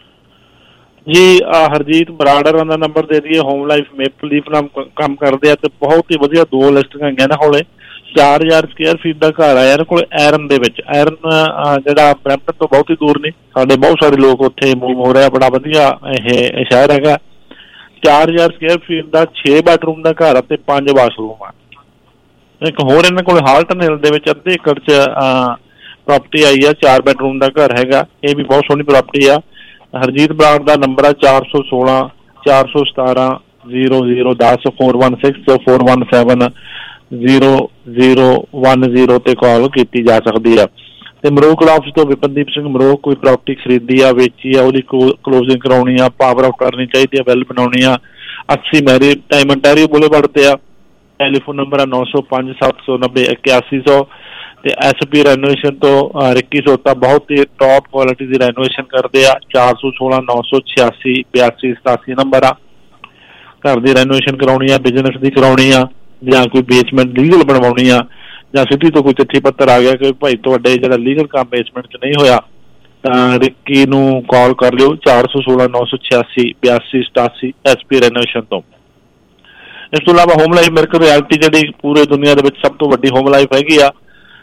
ਜੀ ਹਰਜੀਤ ਬਰਾੜ ਦਾ ਨੰਬਰ ਦੇ ਦਈਏ, ਹੋਮ ਲਾਈਫ ਮੇਪਲ ਲੀਫ ਨਾਲ ਕੰਮ ਕਰਦੇ ਆ ਤੇ ਬਹੁਤ ਹੀ ਵਧੀਆ ਦੋ ਲਿਸਟਿੰਗਾਂ ਹੈਗੀਆਂ ਇਹਨਾਂ ਕੋਲੇ। ਚਾਰ ਹਜ਼ਾਰ ਸਕੁਅਰ ਫੀਟ ਦਾ ਘਰ ਆ ਇਹਨਾਂ ਕੋਲ ਐਰਨ ਦੇ ਵਿੱਚ। ਐਰਨ ਜਿਹੜਾ ਬਰੈਂਪਟਨ ਤੋਂ ਬਹੁਤ ਹੀ ਦੂਰ ਨਹੀਂ, ਸਾਡੇ ਬਹੁਤ ਸਾਰੇ ਲੋਕ ਉੱਥੇ ਮੂਵ ਹੋ ਰਿਹਾ, ਬੜਾ ਵਧੀਆ ਇਹ ਸ਼ਹਿਰ ਹੈਗਾ। ਚਾਰ ਹਜ਼ਾਰ ਸਕੁਅਰ ਫੀਟ ਦਾ ਛੇ ਬੈਡਰੂਮ ਦਾ ਘਰ ਆ ਤੇ ਪੰਜ ਵਾਸ਼ਰੂਮ ਆ। ਇੱਕ ਹੋਰ ਇਹਨਾਂ ਕੋਲ ਹਾਲਟਨ ਹਿੱਲ ਦੇ ਵਿੱਚ ਅੱਧੇ ਏਕੜ 'ਚ ਪ੍ਰਾਪਰਟੀ ਆਈ ਆ, ਚਾਰ ਬੈਡਰੂਮ ਦਾ ਘਰ ਹੈਗਾ, ਇਹ ਵੀ ਬਹੁਤ ਸੋਹਣੀ ਪ੍ਰਾਪਰਟੀ ਆ। ਹਰਜੀਤ ਬਰਾੜ ਦਾ ਨੰਬਰ ਆ ਚਾਰ ਸੌ ਸੋਲਾਂ ਚਾਰ ਸੌ ਸਤਾਰਾਂ ਜ਼ੀਰੋ ਜ਼ੀਰੋ ਦਸ four one six four one seven zero zero one zero ਤੇ ਕਾਲ ਕੀਤੀ ਜਾ ਸਕਦੀ ਆ। ਤੇ ਮਰੋਕ ਲਾਫਸ ਤੋਂ ਵਿਪਨਦੀਪ ਸਿੰਘ ਮਰੋਕ ਕੋਈ ਪ੍ਰਾਪਰਟੀ ਖਰੀਦੀ ਆ, ਵੇਚੀ ਆ, ਉਹਦੀ ਕਲੋਜ਼ਿੰਗ ਕਰਾਉਣੀ ਆ, ਪਾਵਰ ਆਫ ਕਰਨੀ ਚਾਹੀਦੀ ਆ, ਬਿੱਲ ਬਣਾਉਣੀ ਆ। ਅੱਸੀ ਮੈਰੀ ਟਾਈਮ ਅੰਟੈਰੀਓ ਬੁਲੇਵਾਰਡ ਤੇ ਆ। ਟੈਲੀਫੋਨ ਨੰਬਰ ਆ ਨੌ ਸੌ ਪੰਜ ਸੱਤ ਸੌ ਨੱਬੇ ਇਕਿਆਸੀ ਸੌ। ਤੇ ਐਸ ਪੀ ਰੈਨੋਵੇਸ਼ਨ ਤੋਂ ਰਿੱਕੀ ਸੋਤਾ ਬਹੁਤ ਹੀ ਟੌਪ ਕੁਆਲਿਟੀ ਦੀ ਰੈਨੋਵੇਸ਼ਨ ਕਰਦੇ ਆ। ਚਾਰ ਸੌ ਸੋਲਾਂ ਨੌ ਸੌ ਛਿਆਸੀ ਬਿਆਸੀ ਸਤਾਸੀ ਨੰਬਰ ਆ। ਘਰ ਦੀ ਰੈਨੋਵੇਸ਼ਨ ਕਰਾਉਣੀ ਆ, ਬਿਜ਼ਨਸ ਦੀ ਕਰਾਉਣੀ ਆ, ਜਾਂ ਕੋਈ ਬੇਸਮੈਂਟ ਲੀਗਲ ਬਣਵਾਉਣੀ ਆ, ਜਾਂ ਸਿਟੀ ਤੋਂ ਕੋਈ ਚਿੱਠੀ ਪੱਤਰ ਆ ਗਿਆ ਕਿ ਭਾਈ ਤੁਹਾਡੇ ਜਿਹੜਾ ਲੀਗਲ ਕੰਮ ਬੇਸਮੈਂਟ 'ਚ ਨਹੀਂ ਹੋਇਆ, ਤਾਂ ਰਿੱਕੀ ਨੂੰ ਕਾਲ ਕਰ ਲਿਓ ਚਾਰ ਸੌ ਸੋਲਾਂ ਨੌ ਸੌ ਛਿਆਸੀ ਬਿਆਸੀ ਸਤਾਸੀ ਐਸ ਪੀ ਰੈਨੋਵੇਸ਼ਨ ਤੋਂ। ਇਸ ਤੋਂ ਇਲਾਵਾ ਹੋਮ ਲਾਈਫ ਮਿਰਕਲ ਰਿਐਲਿਟੀ ਜਿਹੜੀ ਪੂਰੇ ਦੁਨੀਆ ਦੇ ਵਿੱਚ ਸਭ ਤੋਂ ਵੱਡੀ ਹੋਮ ਲਾਈਫ ਹੈਗੀ ਆ,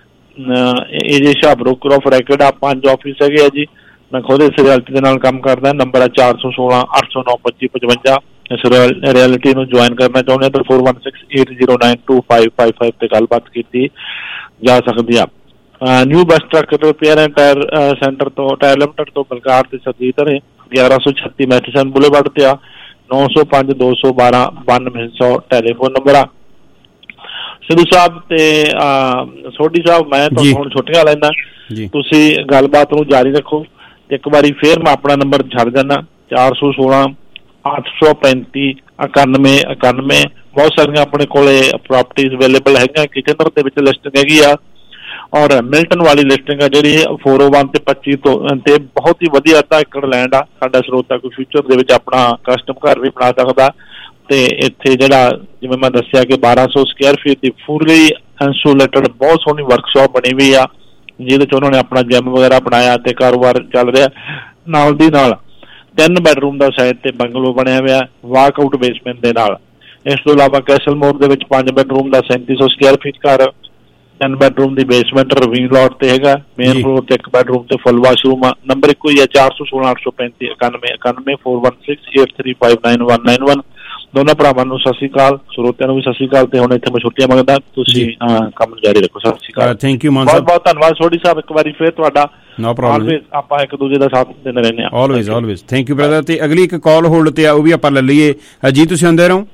ਇਹ ਜੇ ਸ਼ਾਹ ਬਰੋਕਰ ਆਫ ਰੈਕਡ ਆ। ਪੰਜ ਆਫਿਸ ਹੈਗੇ ਆ ਜੀ, ਮੈਂ ਖੁਦ ਇਸ ਰਿਐਲਿਟੀ ਦੇ ਨਾਲ ਕੰਮ ਕਰਦਾ। ਨੰਬਰ ਆ ਚਾਰ ਸੌ ਸੋਲਾਂ ਅੱਠ ਸੌ ਨੌ ਪੱਚੀ ਪਚਵੰਜਾ। ਇਸ ਰਿਐਲਿਟੀ ਨੂੰ ਜੁਆਇਨ ਕਰਨਾ ਚਾਹੁੰਦੇ ਆ ਤਾਂ four one six eight zero nine two five five five ਤੇ ਗੱਲਬਾਤ ਕੀਤੀ ਜਾ ਸਕਦੀ ਆ। New bus truck repair and tyre centre ਤੋਂ ਟਾਇਰ ਲਿਮਟਡ ਤੋਂ ਬਲਕਾਰ ਤੇ ਸਰਜੀਤ ਨੇ ਗਿਆਰਾਂ ਸੌ ਛੱਤੀ ਮੈਥੀਸਨ ਬੁਲੇਵਾਰਡ ਤੇ ਆ। ਨੌ ਸੌ ਪੰਜ ਦੋ ਸੌ ਬਾਰਾਂ ਬਾਨਵੇਂ ਸੌ ਟੈਲੀਫੋਨ ਨੰਬਰ ਆ। ਸਿੱਧੂ ਸਾਹਿਬ ਤੇ ਸੋਢੀ ਸਾਹਿਬ, ਮੈਂ ਤੁਹਾਨੂੰ ਹੁਣ ਛੁੱਟੀਆਂ ਲੈਂਦਾ, ਤੁਸੀਂ ਗੱਲਬਾਤ ਨੂੰ ਜਾਰੀ ਰੱਖੋ। ਤੇ ਇੱਕ ਵਾਰੀ ਫੇਰ ਮੈਂ ਆਪਣਾ ਨੰਬਰ ਛੱਡ ਦਿੰਦਾ ਚਾਰ ਸੌ ਸੋਲਾਂ ਅੱਠ ਸੌ ਪੈਂਤੀ ਇਕਾਨਵੇਂ ਇਕਾਨਵੇਂ। ਬਹੁਤ ਸਾਰੀਆਂ ਆਪਣੇ ਕੋਲੇ ਪ੍ਰਾਪਰਟੀਜ਼ ਅਵੇਲੇਬਲ ਹੈਗੀਆਂ। ਕਿਚਨਰ ਦੇ ਵਿੱਚ ਲਿਸਟਿੰਗ ਹੈਗੀ ਆ, ਔਰ ਮਿਲਟਨ ਵਾਲੀ ਲਿਸਟਿੰਗ ਆ ਜਿਹੜੀ ਫੋਰ ਓ ਵਨ ਤੇ ਪੱਚੀ ਤੋਂ ਤੇ ਬਹੁਤ ਹੀ ਵਧੀਆ ਅੱਧਾ ਏਕੜ ਲੈਂਡ ਆ। ਸਾਡਾ ਸਰੋਤਾ ਕੋਈ ਫਿਊਚਰ ਦੇ ਵਿੱਚ ਆਪਣਾ ਕਸਟਮ ਘਰ ਵੀ ਬਣਾ ਸਕਦਾ। ਤੇ ਇੱਥੇ ਜਿਹੜਾ ਜਿਵੇਂ ਮੈਂ ਦੱਸਿਆ ਕਿ ਬਾਰਾਂ ਸੌ ਸਕੁਅਰ ਫੀਟ ਦੀ ਫੁੱਲੀ ਇੰਸੂਲੇਟਡ ਬਹੁਤ ਸੋਹਣੀ ਵਰਕਸ਼ਾਪ ਬਣੀ ਹੋਈ ਆ, ਜਿਹਦੇ 'ਚ ਉਹਨਾਂ ਨੇ ਆਪਣਾ ਜਿਮ ਵਗੈਰਾ ਬਣਾਇਆ ਤੇ ਕਾਰੋਬਾਰ ਚੱਲ ਰਿਹਾ। ਨਾਲ ਦੀ ਨਾਲ ਤਿੰਨ ਬੈਡਰੂਮ ਦਾ ਸਾਈਡ ਤੇ ਬੰਗਲੋ ਬਣਿਆ ਹੋਇਆ ਵਾਕ ਆਊਟ ਬੇਸਮੈਂਟ ਦੇ ਨਾਲ। ਇਸ ਤੋਂ ਇਲਾਵਾ ਕੈਸਲ ਮੋਰ ਦੇ ਵਿੱਚ ਪੰਜ ਬੈਡਰੂਮ ਦਾ ਸੈਂਤੀ ਸੌ ਸਕੁਅਰ ਫੀਟ ਘਰ, ਤਿੰਨ ਬੈਡਰੂਮ ਦੀ ਬੇਸਮੈਂਟ ਰਵੀਨ ਲੋਟ ਤੇ ਹੈਗਾ। ਮੇਨ ਫਲੋਰ ਤੇ ਇੱਕ ਬੈਡਰੂਮ ਤੇ ਫੁੱਲ ਵਾਸ਼ਰੂਮ ਆ। ਨੰਬਰ ਇੱਕੋ ਹੀ ਆ ਚਾਰ ਸੌ ਸੋਲਾਂ ਅੱਠ ਸੌ ਪੈਂਤੀ ਇਕਾਨਵੇਂ ਇਕਾਨਵੇਂ four one six eight three five nine one nine one. ਦੋਨਾਂ ਭਰਾਵਾਂ ਨੂੰ ਸਤਿ ਸ਼੍ਰੀ ਅਕਾਲ, ਸਰੋਤਿਆਂ ਨੂੰ ਵੀ ਸਤਿ ਸ਼੍ਰੀ ਅਕਾਲ। ਤੇ ਹੁਣ ਇੱਥੇ ਮੈਂ ਛੁੱਟੀਆਂ ਮੰਗਦਾ, ਤੁਸੀਂ ਕੰਮ ਜਾਰੀ ਰੱਖੋ। ਸਤਿ ਸ਼੍ਰੀ ਅਕਾਲ। ਥੈਂਕ ਯੂ ਮਾਨ ਸਾਹਿਬ, ਬਹੁਤ ਬਹੁਤ ਧੰਨਵਾਦ ਸੋਢੀ ਸਾਹਿਬ। ਇੱਕ ਵਾਰੀ ਫੇਰ ਤੁਹਾਡਾ ਨੋ ਪ੍ਰੋਬਲਮ, ਆਪਾਂ ਇੱਕ ਦੂਜੇ ਦਾ ਸਾਥ ਦਿੰਦੇ ਰਹਿੰਦੇ ਹਾਂ। Always always thank you brother. ਤੇ ਅਗਲੀ ਇੱਕ ਕਾਲ ਹੋਲਡ ਤੇ ਆ, ਉਹ ਵੀ ਆਪਾਂ ਲੈ ਲਈਏ ਜੀ। ਤੁਸੀਂ ਆਉਂਦੇ ਰਹੋ।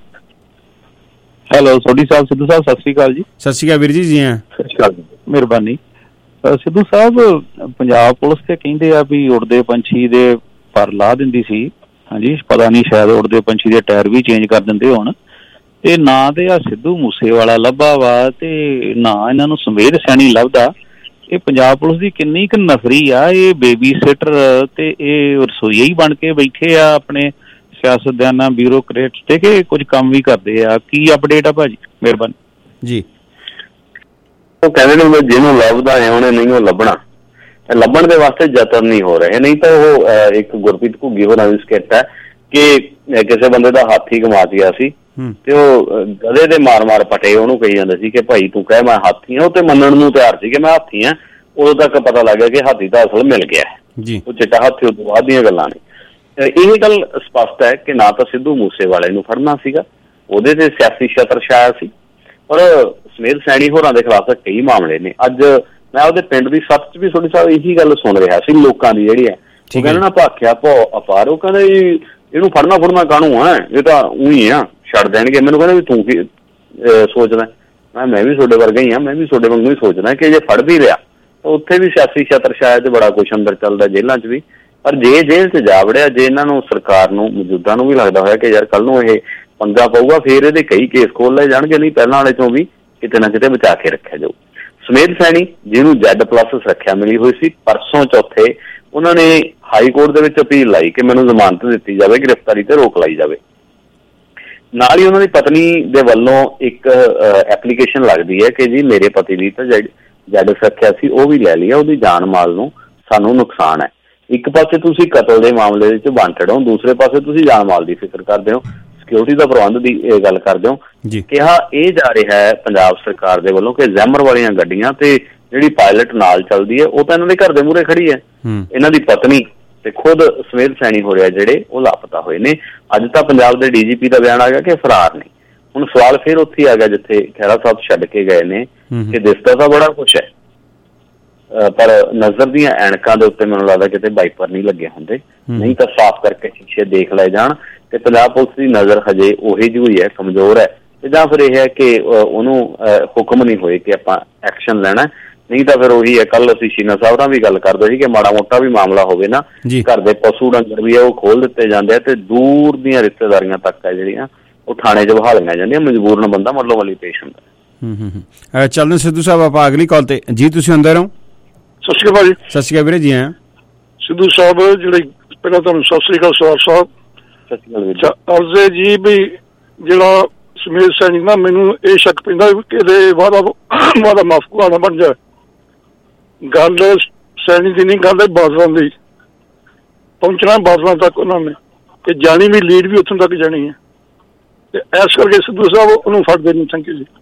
ਹੈਲੋ ਸੋਢੀ ਸਾਹਿਬ, ਸਿੱਧੂ ਸਾਹਿਬ ਸਤਿ ਸ਼੍ਰੀ ਅਕਾਲ ਜੀ। ਸਤਿ ਸ਼੍ਰੀ ਅਕਾਲ ਵੀਰ ਜੀ। ਜੀ ਹਾਂ, ਸਤਿ ਸ਼੍ਰੀ ਅਕਾਲ, ਮਿਹਰਬਾਨੀ। ਸਿੱਧੂ ਸਾਹਿਬ, ਪੰਜਾਬ ਪੁਲਿਸ ਤੇ ਕਹਿੰਦੇ ਆ ਵੀ ਉੜਦੇ ਪੰਛੀ ਦੇ ਪਰ ਲਾ ਦਿੰਦੀ ਸੀ। ਹਾਂਜੀ, ਪਤਾ ਨਹੀਂ ਸ਼ਾਇਦ ਉੜਦੇ ਪੰਛੀ ਦੇ ਟਾਇਰ ਵੀ ਚੇਂਜ ਕਰ ਦਿੰਦੇ ਹੋਣ। ਤੇ ਨਾ ਤੇ ਆ ਸਿੱਧੂ ਮੂਸੇਵਾਲਾ ਲੱਭਾ ਵਾ ਤੇ ਨਾ ਇਹਨਾਂ ਨੂੰ ਸੰਵੇਦ ਸੈਣੀ ਲੱਭਦਾ। ਇਹ ਪੰਜਾਬ ਪੁਲਿਸ ਦੀ ਕਿੰਨੀ ਕੁ ਨਫਰੀ ਆ। ਇਹ ਬੇਬੀ ਸਿਟਰ ਤੇ ਇਹ ਰਸੋਈਆ ਹੀ ਬਣ ਕੇ ਬੈਠੇ ਆ ਆਪਣੇ ਸਿਆਸਤਦਾਨਾਂ ਬਿਊਰੋਕਰੇਟਸ ਤੇ ਕਿ ਕੁਝ ਕੰਮ ਵੀ ਕਰਦੇ ਆ? ਕੀ ਅਪਡੇਟ ਆ ਭਾਜੀ? ਮਿਹਰਬਾਨੀ ਜੀ। ਉਹ ਕਹਿੰਦੇ ਨੇ ਜਿਹਨੂੰ ਲੱਭਦਾ ਹੈ ਉਹਨੇ ਨਹੀਂ ਉਹ ਲੱਭਣਾ, ਲੱਭਣ ਦੇ ਵਾਸਤੇ ਯਤਨ ਨਹੀਂ ਹੋ ਰਹੇ। ਨਹੀਂ ਤਾਂ ਉਹ ਇੱਕ ਗੁਰਪ੍ਰੀਤ ਘੁੱਗੀ ਹੋਰਾਂ ਦੀ ਸਕਿੱਟ ਹੈ ਕਿ ਕਿਸੇ ਬੰਦੇ ਦਾ ਹੱਥ ਹੀ ਗਵਾ ਗਿਆ ਸੀ ਤੇ ਉਹ ਗਧੇ ਦੇ ਮਾਰ ਮਾਰ ਪਟੇ ਉਹਨੂੰ ਕਹੀ ਜਾਂਦੇ ਸੀ ਕਿ ਭਾਈ ਤੂੰ ਕਹਿ ਮੈਂ ਹਾਥੀ ਹਾਂ, ਉਹ ਤੇ ਮੰਨਣ ਨੂੰ ਤਿਆਰ ਸੀ ਕਿ ਮੈਂ ਹਾਥੀ ਹਾਂ। ਉਦੋਂ ਤੱਕ ਪਤਾ ਲੱਗ ਗਿਆ ਕਿ ਹਾਥੀ ਦਾ ਅਸਲ ਮਿਲ ਗਿਆ ਜੀ, ਉਹ ਚਿੱਟਾ ਹਾਥੀ ਉਸ ਤੋਂ ਬਾਅਦ ਦੀਆਂ ਗੱਲਾਂ ਨੇ। ਇਹ ਗੱਲ ਸਪਸ਼ਟ ਹੈ ਕਿ ਨਾ ਤਾਂ ਸਿੱਧੂ ਮੂਸੇਵਾਲੇ ਨੂੰ ਫੜਨਾ ਸੀਗਾ, ਉਹਦੇ ਤੇ ਸਿਆਸੀ ਛਤਰ ਛਾਇਆ ਸੀ, ਪਰ ਸੁਮੇਧ ਸੈਣੀ ਹੋਰਾਂ ਦੇ ਖਿਲਾਫ ਕਈ ਮਾਮਲੇ ਨੇ। ਅੱਜ ਮੈਂ ਉਹਦੇ ਪਿੰਡ ਦੀ ਸੱਤ ਚ ਵੀ ਤੁਹਾਡੇ ਸਾਹਿਬ ਇਹੀ ਗੱਲ ਸੁਣ ਰਿਹਾ ਸੀ ਲੋਕਾਂ ਦੀ ਜਿਹੜੀ ਹੈ, ਉਹ ਕਹਿੰਦੇ ਨਾ ਭਾਖਿਆ ਭੋ ਅਪਾਰ, ਉਹ ਕਹਿੰਦੇ ਇਹਨੂੰ ਫੜਨਾ ਫੜਨਾ ਕਾਹਨੂੰ ਹੈ, ਇਹ ਤਾਂ ਉਹੀ ਆ ਛੱਡ ਦੇਣਗੇ। ਮੈਨੂੰ ਕਹਿੰਦੇ ਵੀ ਤੂੰ ਕੀ ਸੋਚਦਾ? ਮੈਂ ਮੈਂ ਵੀ ਤੁਹਾਡੇ ਵਰਗਾ ਹੀ ਹਾਂ, ਮੈਂ ਵੀ ਤੁਹਾਡੇ ਵਾਂਗੂ ਹੀ ਸੋਚਦਾ ਕਿ ਜੇ ਫੜ ਵੀ ਰਿਹਾ ਤਾਂ ਉੱਥੇ ਵੀ ਸਿਆਸੀ ਛਤਰ ਛਾਇਆ ਤੇ ਬੜਾ ਕੁਛ ਅੰਦਰ ਚੱਲਦਾ ਜੇਲ੍ਹਾਂ ਚ ਵੀ। ਪਰ ਜੇ ਜੇਲ੍ਹ ਚ ਜਾ ਵੜਿਆ, ਜੇ ਇਹਨਾਂ ਨੂੰ ਸਰਕਾਰ ਨੂੰ ਮੌਜੂਦਾ ਨੂੰ ਵੀ ਲੱਗਦਾ ਹੋਇਆ ਕਿ ਯਾਰ ਕੱਲ ਨੂੰ ਇਹ ਪੰਗਾ ਪਊਗਾ, ਫੇਰ ਇਹਦੇ ਕਈ ਕੇਸ ਖੋਲ ਲਏ ਜਾਣਗੇ, ਨਹੀਂ ਪਹਿਲਾਂ ਵਾਲੇ ਚੋਂ ਵੀ ਕਿਤੇ ਨਾ ਕਿਤੇ ਬਚਾ ਕੇ ਰੱਖਿਆ ਜਾਊ। ਸੁਮੇਧ ਸੈਣੀ ਜਿਹਨੂੰ ਜੈਡ ਪਲੱਸ ਸੁਰੱਖਿਆ ਮਿਲੀ ਹੋਈ ਸੀ, ਪਰਸੋਂ ਚੌਥੇ ਉਹਨਾਂ ਨੇ ਹਾਈ ਕੋਰਟ ਦੇ ਵਿੱਚ ਅਪੀਲ ਲਾਈ ਕਿ ਮੈਨੂੰ ਜ਼ਮਾਨਤ ਦਿੱਤੀ ਜਾਵੇ, ਗ੍ਰਿਫਤਾਰੀ ਤੇ ਰੋਕ ਲਾਈ ਜਾਵੇ। ਨਾਲ ਹੀ ਉਹਨਾਂ ਦੀ ਪਤਨੀ ਦੇ ਵੱਲੋਂ ਇੱਕ ਐਪਲੀਕੇਸ਼ਨ ਲੱਗਦੀ ਹੈ ਕਿ ਜੀ ਮੇਰੇ ਪਤੀ ਦੀ ਤਾਂ ਜੈਡ ਜੈਡ ਸੁਰੱਖਿਆ ਸੀ, ਉਹ ਵੀ ਲੈ ਲਈ, ਉਹਦੀ ਜਾਨ ਮਾਲ ਨੂੰ ਸਾਨੂੰ ਨੁਕਸਾਨ ਹੈ। ਇੱਕ ਪਾਸੇ ਤੁਸੀਂ ਕਤਲ ਦੇ ਮਾਮਲੇ ਵਿੱਚ ਵਾਂਟਡ ਹੋ, ਦੂਸਰੇ ਪਾਸੇ ਤੁਸੀਂ ਜਾਨ ਮਾਲ ਦੀ ਫਿਕਰ ਕਰਦੇ ਹੋ, ਸਿਕਿਉਰਿਟੀ ਦਾ ਪ੍ਰਬੰਧ ਦੀ ਗੱਲ ਕਰਦੇ ਹੋ। ਕਿਹਾ ਇਹ ਜਾ ਰਿਹਾ ਹੈ ਪੰਜਾਬ ਸਰਕਾਰ ਦੇ ਵੱਲੋਂ ਕਿ ਜ਼ੈਮਰ ਵਾਲੀਆਂ ਗੱਡੀਆਂ ਤੇ ਜਿਹੜੀ ਪਾਇਲਟ ਨਾਲ ਚੱਲਦੀ ਹੈ ਉਹ ਤਾਂ ਇਹਨਾਂ ਦੇ ਘਰ ਦੇ ਮੂਹਰੇ ਖੜੀ ਹੈ। ਇਹਨਾਂ ਦੀ ਪਤਨੀ ਤੇ ਖੁਦ ਸੁਮੇਧ ਸੈਣੀ ਹੋ ਰਿਹਾ ਜਿਹੜੇ ਉਹ ਲਾਪਤਾ ਹੋਏ ਨੇ। ਅੱਜ ਤਾਂ ਪੰਜਾਬ ਦੇ ਡੀ ਜੀ ਪੀ ਦਾ ਬਿਆਨ ਆ ਗਿਆ ਕਿ ਫਰਾਰ ਨੇ। ਹੁਣ ਸਵਾਲ ਫਿਰ ਉੱਥੇ ਆ ਗਿਆ ਜਿੱਥੇ ਖਹਿਰਾ ਸਾਹਿਬ ਛੱਡ ਕੇ ਗਏ ਨੇ ਕਿ ਦਿਸਦਾ ਤਾਂ ਬੜਾ ਕੁਛ ਹੈ, ਪਰ ਨਜ਼ਰ ਦੀਆਂ ਐਨਕਾਂ ਦੇ ਉੱਤੇ ਮੈਨੂੰ ਲੱਗਦਾ ਕਿਤੇ ਵਾਈਪਰ ਨਹੀਂ ਲੱਗੇ ਹੁੰਦੇ, ਨਹੀਂ ਤਾਂ ਸਾਫ਼ ਕਰਕੇ ਸ਼ੀਸ਼ੇ ਦੇਖ ਲਏ ਜਾਣ। ਤੇ ਪੰਜਾਬ ਪੁਲਿਸ ਦੀ ਨਜ਼ਰ ਹਜੇ ਉਹੀ ਜਿਹੀ ਹੋਈ ਹੈ, ਕਮਜ਼ੋਰ ਹੈ, ਤੇ ਜਾਂ ਫਿਰ ਇਹ ਹੈ ਕਿ ਉਹਨੂੰ ਹੁਕਮ ਨਹੀਂ ਹੋਏ ਕਿ ਆਪਾਂ ਐਕਸ਼ਨ ਲੈਣਾ। ਨਹੀਂ ਤਾਂ ਫਿਰ ਉਹੀ ਹੈ, ਕੱਲ ਅਸੀਂ ਸ਼ੀਨਾ ਸਾਹਿਬ ਨਾਲ ਵੀ ਗੱਲ ਕਰਦੇ ਸੀ ਕਿ ਮਾੜਾ ਮੋਟਾ ਵੀ ਮਾਮਲਾ ਹੋਵੇ ਨਾ, ਘਰ ਦੇ ਪਸ਼ੂ ਡੰਗਰ ਵੀ ਆ ਉਹ ਖੋਲ ਦਿੱਤੇ ਜਾਂਦੇ ਆ ਤੇ ਦੂਰ ਦੀਆਂ ਰਿਸ਼ਤੇਦਾਰੀਆਂ ਤੱਕ ਹੈ ਜਿਹੜੀਆਂ ਉਹ ਥਾਣੇ 'ਚ ਬਹਾਲੀਆਂ ਜਾਂਦੀਆਂ, ਮਜਬੂਰਨ ਬੰਦਾ ਮਤਲਬ ਵਾਲੀ ਪੇਸ਼ ਹੁੰਦਾ। ਹੂੰ ਹੂੰ ਚੱਲਦੇ ਸਿੱਧੂ ਸਾਹਿਬ ਆਪਾਂ ਅਗਲੀ ਕਾਲ ਤੇ ਜੀ, ਤੁਸੀਂ ਅੰਦਰ ਹੋ? ਸਤਿ ਸ਼੍ਰੀ ਅਕਾਲ ਜੀ। ਸਤਿ ਸ਼੍ਰੀ ਅਕਾਲ ਵੀਰੇ ਜੀ। ਹਾਂ ਸਿੱਧੂ ਸਾਹਿਬ, ਜਿਹੜੇ ਪਹਿਲਾਂ ਤੁਹਾਨੂੰ ਸਤਿ ਸ਼੍ਰੀ ਅਕਾਲ ਸਵਾਰ ਸਾਹਿਬ। ਸਤਿ ਸ਼੍ਰੀ ਅਕਾਲ ਅਰਜ਼ੇ ਜੀ ਵੀ ਜਿਹੜਾ ਸੁਮੇਧ ਸੈਣੀ ਨਾ, ਮੈਨੂੰ ਇਹ ਸ਼ੱਕ ਪੈਂਦਾ ਕਿ ਇਹਦੇ ਵਾਦਾ ਵਾਦਾ ਮਾਫੂਆ ਨਾ ਬਣ ਜਾਏ। ਗੱਲ ਸੈਣੀ ਦੀ ਨਹੀਂ, ਗੱਲ ਬਾਦਲਾਂ ਦੀ। ਪਹੁੰਚਣਾ ਬਾਦਲਾਂ ਤੱਕ ਉਹਨਾਂ ਨੇ, ਤੇ ਜਾਣੀ ਵੀ ਲੀਡ ਵੀ ਉੱਥੋਂ ਤੱਕ ਜਾਣੀ ਹੈ, ਤੇ ਇਸ ਕਰਕੇ ਸਿੱਧੂ ਸਾਹਿਬ ਉਹਨੂੰ ਫੜਦੇ ਨਹੀਂ। ਥੈਂਕ ਯੂ ਜੀ।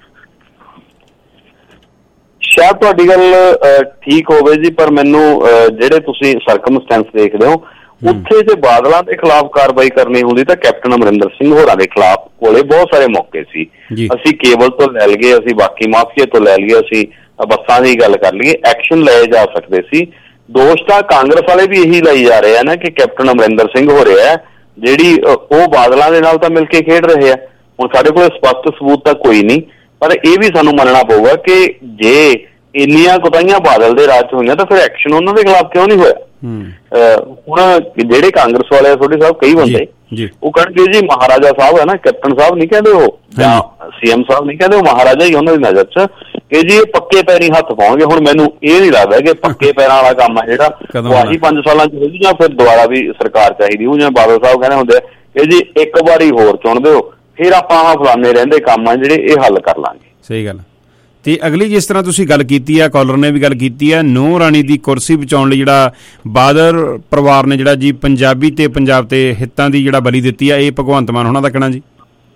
ਸ਼ਾਇਦ ਤੁਹਾਡੀ ਗੱਲ ਠੀਕ ਹੋਵੇ ਜੀ, ਪਰ ਮੈਨੂੰ ਜਿਹੜੇ ਤੁਸੀਂ ਸਰਕਮਸਟੈਂਸ ਦੇਖਦੇ ਹੋ ਉੱਥੇ ਜੇ ਬਾਦਲਾਂ ਦੇ ਖਿਲਾਫ ਕਾਰਵਾਈ ਕਰਨੀ ਹੁੰਦੀ ਤਾਂ ਕੈਪਟਨ ਅਮਰਿੰਦਰ ਸਿੰਘ ਹੋਰਾਂ ਦੇ ਖਿਲਾਫ ਕੋਲੇ ਬਹੁਤ ਸਾਰੇ ਮੌਕੇ ਸੀ। ਅਸੀਂ ਕੇਬਲ ਤੋਂ ਲੈ ਲਈਏ, ਅਸੀਂ ਬਾਕੀ ਮਾਫੀਏ ਤੋਂ ਲੈ ਲਈਏ, ਅਸੀਂ ਬੱਸਾਂ ਦੀ ਗੱਲ ਕਰ ਲਈਏ, ਐਕਸ਼ਨ ਲਏ ਜਾ ਸਕਦੇ ਸੀ। ਦੋਸ਼ ਤਾਂ ਕਾਂਗਰਸ ਵਾਲੇ ਵੀ ਇਹੀ ਲਾਈ ਜਾ ਰਹੇ ਆ ਨਾ ਕਿ ਕੈਪਟਨ ਅਮਰਿੰਦਰ ਸਿੰਘ ਹੋ ਰਿਹਾ ਜਿਹੜੀ ਉਹ ਬਾਦਲਾਂ ਦੇ ਨਾਲ ਤਾਂ ਮਿਲ ਕੇ ਖੇਡ ਰਹੇ ਆ। ਹੁਣ ਸਾਡੇ ਕੋਲ ਸਪਸ਼ਟ ਸਬੂਤ ਤਾਂ ਕੋਈ ਨਹੀਂ, ਪਰ ਇਹ ਵੀ ਸਾਨੂੰ ਮੰਨਣਾ ਪਊਗਾ ਕਿ ਜੇ ਇੰਨੀਆਂ ਕੁਤਾਹੀਆਂ ਬਾਦਲ ਦੇ ਰਾਜ 'ਚ ਹੋਈਆਂ ਤਾਂ ਫਿਰ ਐਕਸ਼ਨ ਉਹਨਾਂ ਦੇ ਖਿਲਾਫ ਕਿਉਂ ਨਹੀਂ ਹੋਇਆ? ਹੁਣ ਜਿਹੜੇ ਕਾਂਗਰਸ ਵਾਲੇ ਆ ਤੁਹਾਡੇ ਸਾਹਿਬ, ਕਈ ਬੰਦੇ ਉਹ ਕਹਿਣਗੇ ਜੀ ਮਹਾਰਾਜਾ ਸਾਹਿਬ ਹੈ ਨਾ, ਕੈਪਟਨ ਸਾਹਿਬ ਨਹੀਂ ਕਹਿੰਦੇ ਉਹ, ਜਾਂ ਸੀਐਮ ਸਾਹਿਬ ਨਹੀਂ ਕਹਿੰਦੇ, ਉਹ ਮਹਾਰਾਜਾ ਹੀ ਉਹਨਾਂ ਦੀ ਨਜ਼ਰ 'ਚ, ਕਿ ਜੀ ਇਹ ਪੱਕੇ ਪੈਰੀ ਹੱਥ ਪਾਉਣਗੇ। ਹੁਣ ਮੈਨੂੰ ਇਹ ਨਹੀਂ ਲੱਗਦਾ ਕਿ ਪੱਕੇ ਪੈਰਾਂ ਵਾਲਾ ਕੰਮ ਆ ਜਿਹੜਾ ਉਹ ਆਹੀ ਪੰਜ ਸਾਲਾਂ 'ਚ ਹੋ ਜੂ, ਜਾਂ ਫਿਰ ਦੁਬਾਰਾ ਵੀ ਸਰਕਾਰ ਚਾਹੀਦੀ ਉਹ, ਜਿਵੇਂ ਬਾਦਲ ਸਾਹਿਬ ਕਹਿੰਦੇ ਹੁੰਦੇ ਆ ਕਿ ਜੀ ਇੱਕ ਵਾਰੀ ਹੋਰ ਚੁਣ ਦਿਓ, ਫਿਰ ਆਪਾਂ ਆਹ ਫਲਾਣੇ ਰਹਿੰਦੇ ਕੰਮ ਆ ਜਿਹੜੇ ਇਹ ਹੱਲ ਕਰ ਲਾਂਗੇ। ਸਹੀ ਗੱਲ। ਤੇ ਅਗਲੀ ਜਿਸ ਤਰ੍ਹਾਂ ਤੁਸੀਂ ਗੱਲ ਕੀਤੀ ਆ, ਕਾਲਰ ਨੇ ਵੀ ਗੱਲ ਕੀਤੀ ਆ, ਨੂੰਹ ਰਾਣੀ ਦੀ ਕੁਰਸੀ ਬਚਾਉਣ ਲਈ ਜਿਹੜਾ ਬਾਦਲ ਪਰਿਵਾਰ ਨੇ ਜਿਹੜਾ ਜੀ ਪੰਜਾਬੀ ਤੇ ਪੰਜਾਬ ਤੇ ਹਿੱਤਾਂ ਦੀ ਜਿਹੜਾ ਬਲੀ ਦਿੱਤੀ ਆ, ਇਹ ਭਗਵੰਤ ਮਾਨ ਹੋਣਾ ਦਾ ਕਹਿਣਾ ਜੀ?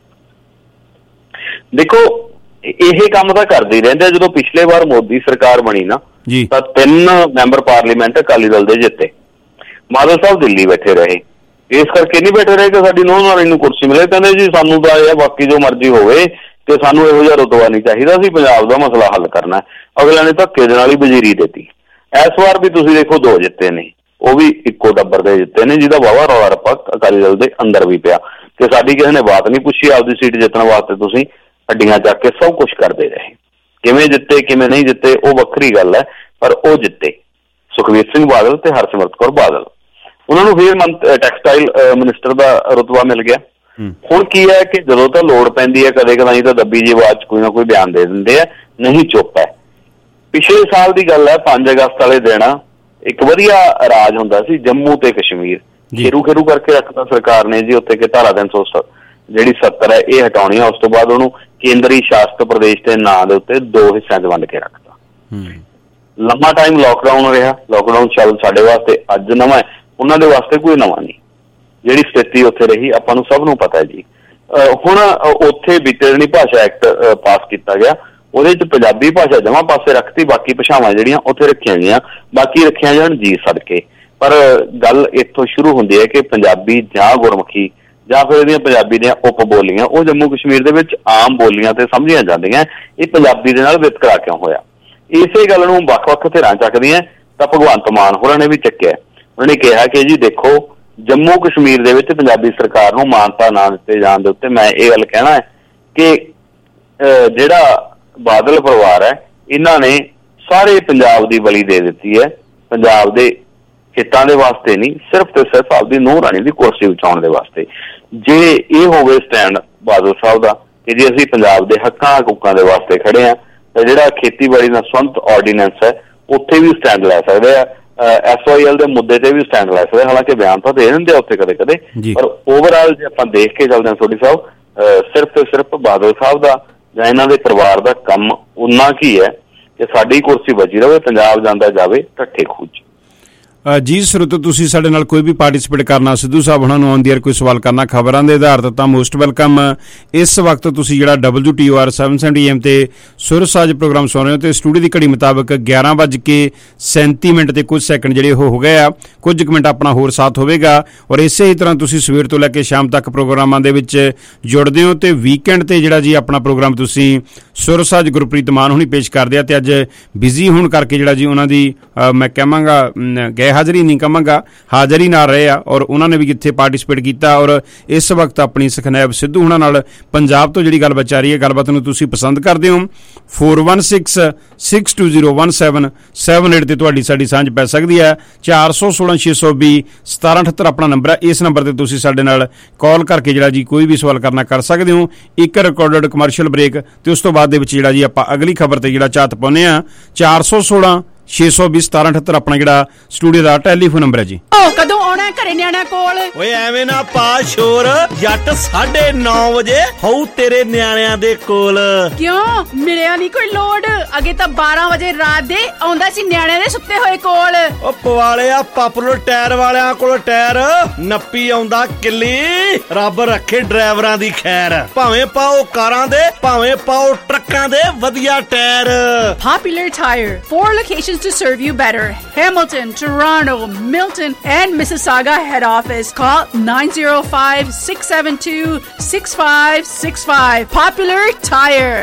ਦੇਖੋ ਇਹ ਕੰਮ ਤਾਂ ਕਰਦੇ ਹੀ ਰਹਿੰਦੇ। ਜਦੋਂ ਪਿਛਲੇ ਵਾਰ ਮੋਦੀ ਸਰਕਾਰ ਬਣੀ ਨਾ ਤਾਂ ਤਿੰਨ ਮੈਂਬਰ ਪਾਰਲੀਮੈਂਟ ਅਕਾਲੀ ਦਲ ਦੇ ਜਿੱਤੇ, ਬਾਦਲ ਸਾਹਿਬ ਦਿੱਲੀ ਬੈਠੇ ਰਹੇ। ਇਸ ਕਰਕੇ ਨਹੀਂ ਬੈਠੇ ਰਹੇ ਕਿ ਸਾਡੀ ਨੂੰਹ ਰਾਣੀ ਨੂੰ ਕੁਰਸੀ ਮਿਲੇ, ਕਹਿੰਦੇ ਜੀ ਸਾਨੂੰ ਤਾਂ ਇਹ ਬਾਕੀ ਜੋ ਮਰਜ਼ੀ ਹੋਵੇ ਤੇ ਸਾਨੂੰ ਇਹੋ ਜਿਹਾ ਰੁਤਬਾ ਨਹੀਂ ਚਾਹੀਦਾ, ਅਸੀਂ ਪੰਜਾਬ ਦਾ ਮਸਲਾ ਹੱਲ ਕਰਨਾ। ਅਗਲਿਆਂ ਨੇ ਧੱਕੇ ਦੇ ਨਾਲ ਹੀ ਵਜ਼ੀਰੀ ਦਿੱਤੀ। ਇਸ ਵਾਰ ਵੀ ਤੁਸੀਂ ਦੇਖੋ ਦੋ ਜਿੱਤੇ ਨੇ, ਉਹ ਵੀ ਇੱਕੋ ਟੱਬਰ ਦੇ ਜਿੱਤੇ ਨੇ, ਜਿਹਦਾ ਵਾਹਵਾ ਰੌਲਾ ਰੱਪਾ ਅਕਾਲੀ ਦਲ ਦੇ ਅੰਦਰ ਵੀ ਪਿਆ ਤੇ ਸਾਡੀ ਕਿਸੇ ਨੇ ਬਾਤ ਨਹੀਂ ਪੁੱਛੀ। ਆਪਦੀ ਸੀਟ ਜਿੱਤਣ ਵਾਸਤੇ ਤੁਸੀਂ ਅੱਡੀਆਂ ਚੱਕ ਕੇ ਸਭ ਕੁਛ ਕਰਦੇ ਰਹੇ। ਕਿਵੇਂ ਜਿੱਤੇ ਕਿਵੇਂ ਨਹੀਂ ਜਿੱਤੇ ਉਹ ਵੱਖਰੀ ਗੱਲ ਹੈ, ਪਰ ਉਹ ਜਿੱਤੇ। ਸੁਖਬੀਰ ਸਿੰਘ ਬਾਦਲ ਤੇ ਹਰਸਿਮਰਤ ਕੌਰ ਬਾਦਲ, ਉਹਨਾਂ ਨੂੰ ਫਿਰ ਟੈਕਸਟਾਈਲ ਮਿਨਿਸਟਰ ਦਾ ਰੁਤਬਾ ਮਿਲ ਗਿਆ। ਹੁਣ ਕੀ ਹੈ ਕਿ ਜਦੋਂ ਤਾਂ ਲੋੜ ਪੈਂਦੀ ਹੈ ਕਦੇ ਕਦਾਈ ਤਾਂ ਦੱਬੀ ਜੀ ਆਵਾਜ਼ 'ਚ ਕੋਈ ਨਾ ਕੋਈ ਬਿਆਨ ਦੇ ਦਿੰਦੇ ਆ, ਨਹੀਂ ਚੁੱਪ ਹੈ। ਪਿਛਲੇ ਸਾਲ ਦੀ ਗੱਲ ਹੈ, ਪੰਜ ਅਗਸਤ ਵਾਲੇ ਦਿਨ ਇੱਕ ਵਧੀਆ ਰਾਜ ਹੁੰਦਾ ਸੀ ਜੰਮੂ ਤੇ ਕਸ਼ਮੀਰ, ਖੇਰੂ ਖੇਰੂ ਕਰਕੇ ਰੱਖਤਾ ਸਰਕਾਰ ਨੇ ਜੀ ਉੱਥੇ ਕਿ ਧਾਰਾ ਤਿੰਨ ਸੌ ਜਿਹੜੀ ਸੱਤਰ ਹੈ ਇਹ ਹਟਾਉਣੀ ਆ। ਉਸ ਤੋਂ ਬਾਅਦ ਉਹਨੂੰ ਕੇਂਦਰੀ ਸ਼ਾਸਤ ਪ੍ਰਦੇਸ਼ ਦੇ ਨਾਂ ਦੇ ਉੱਤੇ ਦੋ ਹਿੱਸਿਆਂ 'ਚ ਵੰਡ ਕੇ ਰੱਖਤਾ। ਲੰਮਾ ਟਾਈਮ ਲੋਕਡਾਊਨ ਰਿਹਾ, ਲੋਕਡਾਊਨ ਚੱਲ ਸਾਡੇ ਵਾਸਤੇ ਅੱਜ ਨਵਾਂ, ਉਹਨਾਂ ਦੇ ਵਾਸਤੇ ਕੋਈ ਨਵਾਂ ਨਹੀਂ। ਜਿਹੜੀ ਸਥਿਤੀ ਉੱਥੇ ਰਹੀ ਆਪਾਂ ਨੂੰ ਸਭ ਨੂੰ ਪਤਾ ਹੈ ਜੀ। ਹੁਣ ਉੱਥੇ ਬੀਤੇ ਦਿਨੀ ਭਾਸ਼ਾ ਐਕਟ ਪਾਸ ਕੀਤਾ ਗਿਆ, ਉਹਦੇ 'ਚ ਪੰਜਾਬੀ ਭਾਸ਼ਾ ਜਮਾਂ ਪਾਸੇ ਰੱਖਤੀ, ਬਾਕੀ ਭਾਸ਼ਾਵਾਂ ਜਿਹੜੀਆਂ ਉੱਥੇ ਰੱਖੀਆਂ ਗਈਆਂ, ਬਾਕੀ ਰੱਖੀਆਂ ਜਾਣ ਜੀ ਸਦਕੇ। ਪਰ ਗੱਲ ਇੱਥੋਂ ਸ਼ੁਰੂ ਹੁੰਦੀ ਹੈ ਕਿ ਪੰਜਾਬੀ ਜਾਂ ਗੁਰਮੁਖੀ ਜਾਂ ਫਿਰ ਇਹਦੀਆਂ ਪੰਜਾਬੀ ਦੀਆਂ ਉਪ ਬੋਲੀਆਂ ਉਹ ਜੰਮੂ ਕਸ਼ਮੀਰ ਦੇ ਵਿੱਚ ਆਮ ਬੋਲੀਆਂ ਤੇ ਸਮਝੀਆਂ ਜਾਂਦੀਆਂ, ਇਹ ਪੰਜਾਬੀ ਦੇ ਨਾਲ ਵਿਤਕਰਾ ਕਿਉਂ ਹੋਇਆ? ਇਸੇ ਗੱਲ ਨੂੰ ਵੱਖ-ਵੱਖ ਧਿਰਾਂ ਚੱਕਦੀਆਂ ਤਾਂ ਭਗਵੰਤ ਮਾਨ ਹੋਰਾਂ ਨੇ ਵੀ ਚੱਕਿਆ। ਉਹਨਾਂ ਨੇ ਕਿਹਾ ਕਿ ਜੀ ਦੇਖੋ, ਜੰਮੂ ਕਸ਼ਮੀਰ ਦੇ ਵਿੱਚ ਪੰਜਾਬੀ ਸਰਕਾਰ ਨੂੰ ਮਾਨਤਾ ਨਾ ਦਿੱਤੇ ਜਾਣ ਦੇ ਉੱਤੇ ਮੈਂ ਇਹ ਗੱਲ ਕਹਿਣਾ ਹੈ ਕਿ ਜਿਹੜਾ ਬਾਦਲ ਪਰਿਵਾਰ ਹੈ ਇਹਨਾਂ ਨੇ ਸਾਰੇ ਪੰਜਾਬ ਦੀ ਬਲੀ ਦੇ ਦਿੱਤੀ ਹੈ, ਪੰਜਾਬ ਦੇ ਹਿੱਤਾਂ ਦੇ ਵਾਸਤੇ ਨਹੀਂ, ਸਿਰਫ ਤੇ ਸਿਰਫ ਆਪਦੀ ਨੂੰਹ ਰਾਣੀ ਦੀ ਕੁਰਸੀ ਬਚਾਉਣ ਦੇ ਵਾਸਤੇ। ਜੇ ਇਹ ਹੋਵੇ ਸਟੈਂਡ ਬਾਦਲ ਸਾਹਿਬ ਦਾ ਕਿ ਜੇ ਅਸੀਂ ਪੰਜਾਬ ਦੇ ਹੱਕਾਂ ਹਕੂਕਾਂ ਦੇ ਵਾਸਤੇ ਖੜੇ ਹਾਂ ਤਾਂ ਜਿਹੜਾ ਖੇਤੀਬਾੜੀ ਦਾ ਸੰਬੰਧ ਆਰਡੀਨੈਂਸ ਹੈ ਉੱਥੇ ਵੀ ਸਟੈਂਡ ਲੈ ਸਕਦੇ ਆ, ਐਸ ਵਾਈ ਐਲ ਦੇ ਮੁੱਦੇ ਤੇ ਵੀ ਸਟੈਂਡ ਲੈ ਸਕਦੇ। ਹਾਲਾਂਕਿ ਬਿਆਨ ਤਾਂ ਦੇ ਦਿੰਦੇ ਆ ਉੱਥੇ ਕਦੇ ਕਦੇ, ਪਰ ਓਵਰਆਲ ਜੇ ਆਪਾਂ ਦੇਖ ਕੇ ਚੱਲਦੇ ਹਾਂ ਸੋਢੀ ਸਾਹਿਬ, ਸਿਰਫ ਤੇ ਸਿਰਫ ਬਾਦਲ ਸਾਹਿਬ ਦਾ ਜਾਂ ਇਹਨਾਂ ਦੇ ਪਰਿਵਾਰ ਦਾ ਕੰਮ ਉਨਾ ਕੀ ਹੈ ਕਿ ਸਾਡੀ ਕੁਰਸੀ ਬਚੀ ਰਹੇ, ਪੰਜਾਬ ਜਾਂਦਾ ਜਾਵੇ ਢੱਠੇ ਖੂਚ। ਜੀ ਸਰੋਤੋ, ਤੁਸੀਂ ਸਾਡੇ ਨਾਲ ਕੋਈ ਵੀ ਪਾਰਟਿਸਿਪੇਟ ਕਰਨਾ, ਸਿੱਧੂ ਸਾਹਿਬ ਉਹਨਾਂ ਨੂੰ ਆਨ ਦੀ ਏਅਰ ਕੋਈ ਸਵਾਲ ਕਰਨਾ ਖਬਰਾਂ ਦੇ ਆਧਾਰ ਤੇ, ਤਾਂ ਮੋਸਟ ਵੈਲਕਮ। ਇਸ ਵਕਤ ਤੁਸੀਂ ਜਿਹੜਾ W T O R seven seventy M ਤੇ ਸੁਰ ਸਾਜ ਪ੍ਰੋਗਰਾਮ ਸੁਣ ਰਹੇ ਹੋ ਤੇ ਸਟੂਡੀਓ ਦੀ ਘੜੀ ਮੁਤਾਬਕ ਗਿਆਰਾਂ ਵੱਜ ਕੇ ਸੈਂਤੀ ਮਿੰਟ ਤੇ ਕੁਝ ਸੈਕਿੰਡ ਜਿਹੜੇ ਉਹ ਹੋ ਗਏ ਆ। ਕੁਝ ਕੁ ਮਿੰਟ ਆਪਣਾ ਹੋਰ ਸਾਥ ਹੋਵੇਗਾ ਔਰ ਇਸੇ ਹੀ ਤਰ੍ਹਾਂ ਤੁਸੀਂ ਸਵੇਰ ਤੋਂ ਲੈ ਕੇ ਸ਼ਾਮ ਤੱਕ ਪ੍ਰੋਗਰਾਮਾਂ ਦੇ ਵਿੱਚ ਜੁੜਦੇ ਹੋ ਤੇ ਵੀਕਐਂਡ ਤੇ ਜਿਹੜਾ ਜੀ ਆਪਣਾ ਪ੍ਰੋਗਰਾਮ ਤੁਸੀਂ ਸੁਰ ਸਾਜ ਗੁਰਪ੍ਰੀਤ ਮਾਨ ਹੁਣੀ ਪੇਸ਼ ਕਰਦੇ ਆ ਤੇ ਅੱਜ ਬਿਜ਼ੀ ਹੋਣ ਕਰਕੇ ਜਿਹੜਾ ਜੀ ਉਹਨਾਂ ਦੀ ਮੈਂ ਕਹਾਂਗਾ ਗਏ ਹਾਜ਼ਰੀ ਨਹੀਂ ਕਹਾਂਗਾ, ਹਾਜ਼ਰੀ ਨਾਲ ਰਹੇ ਆ ਔਰ ਉਹਨਾਂ ਨੇ ਵੀ ਕਿੱਥੇ ਪਾਰਟਿਸਿਪੇਟ ਕੀਤਾ। ਔਰ ਇਸ ਵਕਤ ਆਪਣੀ ਸੁਖਨੈਬ ਸਿੱਧੂ ਹੁਣਾਂ ਨਾਲ ਪੰਜਾਬ ਤੋਂ ਜਿਹੜੀ ਗੱਲਬਾਤ ਆ ਰਹੀ ਹੈ, ਗੱਲਬਾਤ ਨੂੰ ਤੁਸੀਂ ਪਸੰਦ ਕਰਦੇ ਹੋ। Four one six six two zero one seven seven eight ਤੇ ਤੁਹਾਡੀ ਸਾਡੀ ਸਾਂਝ ਪੈ ਸਕਦੀ ਹੈ। ਚਾਰ ਸੌ ਸੋਲਾਂ ਛੇ ਸੌ ਵੀਹ ਸਤਾਰਾਂ ਅਠੱਤਰ ਆਪਣਾ ਨੰਬਰ ਹੈ। ਇਸ ਨੰਬਰ ਤੇ ਤੁਸੀਂ ਸਾਡੇ ਨਾਲ ਕਾਲ ਕਰਕੇ ਜਿਹੜਾ ਜੀ ਕੋਈ ਵੀ ਸਵਾਲ ਕਰਨਾ ਕਰ ਸਕਦੇ ਹੋ। ਇੱਕ ਰਿਕਾਰਡਡ ਕਮਰਸ਼ੀਅਲ ਬ੍ਰੇਕ ਤੇ ਉਸ ਤੋਂ ਬਾਅਦ ਦੇ ਵਿੱਚ ਜਿਹੜਾ ਜੀ ਆਪਾਂ ਅਗਲੀ ਖਬਰ ਤੇ ਜਿਹੜਾ ਝਾਤ ਪਾਉਂਦੇ ਆ। ਚਾਰ ਸੌ ਸੋਲਾਂ ਛੇ ਸੌ ਵੀਹ ਸਤਾਰਾਂ ਅਠੱਤਰ ਆਪਣਾ ਜਿਹੜਾ ਸਟੂਡੀਓ ਦਾ ਟੈਲੀਫੋਨ ਨੰਬਰ ਹੈ ਜੀ। ਕਦੋਂ ਆਉਣਾ ਘਰੇ ਨਿਆਣਾ ਕੋਲ? ਓਏ ਐਵੇਂ ਨਾ ਪਾ ਸ਼ੋਰ, ਜੱਟ ਸਾਢੇ ਨੌ ਵਜੇ ਹੋਊ ਤੇਰੇ ਨਿਆਣਿਆਂ ਦੇ ਕੋਲ। ਕਿਉਂ ਮਿਲਿਆ ਨਹੀਂ ਕੋਈ ਲੋਡ? ਅੱਗੇ ਤਾਂ ਬਾਰਾਂ ਵਜੇ ਰਾਤ ਦੇ ਆਉਂਦਾ ਸੀ ਨਿਆਣਿਆਂ ਦੇ ਸੁੱਤੇ ਹੋਏ ਕੋਲ। ਓ ਪਵਾਲਿਆ ਪਾਪੂਲਰ ਟਾਇਰ ਵਾਲਿਆਂ ਕੋਲ ਟਾਇਰ ਨੱਪੀ ਆਉਂਦਾ ਕਿੱਲੀ, ਰੱਬ ਰੱਖੇ ਡਰਾਈਵਰਾਂ ਦੀ ਖੈਰ। ਭਾਵੇਂ ਪਾਓ ਕਾਰਾਂ ਦੇ ਭਾਵੇਂ ਪਾਓ ਟਰੱਕਾਂ ਦੇ ਵਧੀਆ tyre. Popular Tire, four locations to serve you better. Hamilton, Toronto, Milton, and Mississauga head office. Call nine zero five, six seven two, six five six five. Popular Tire.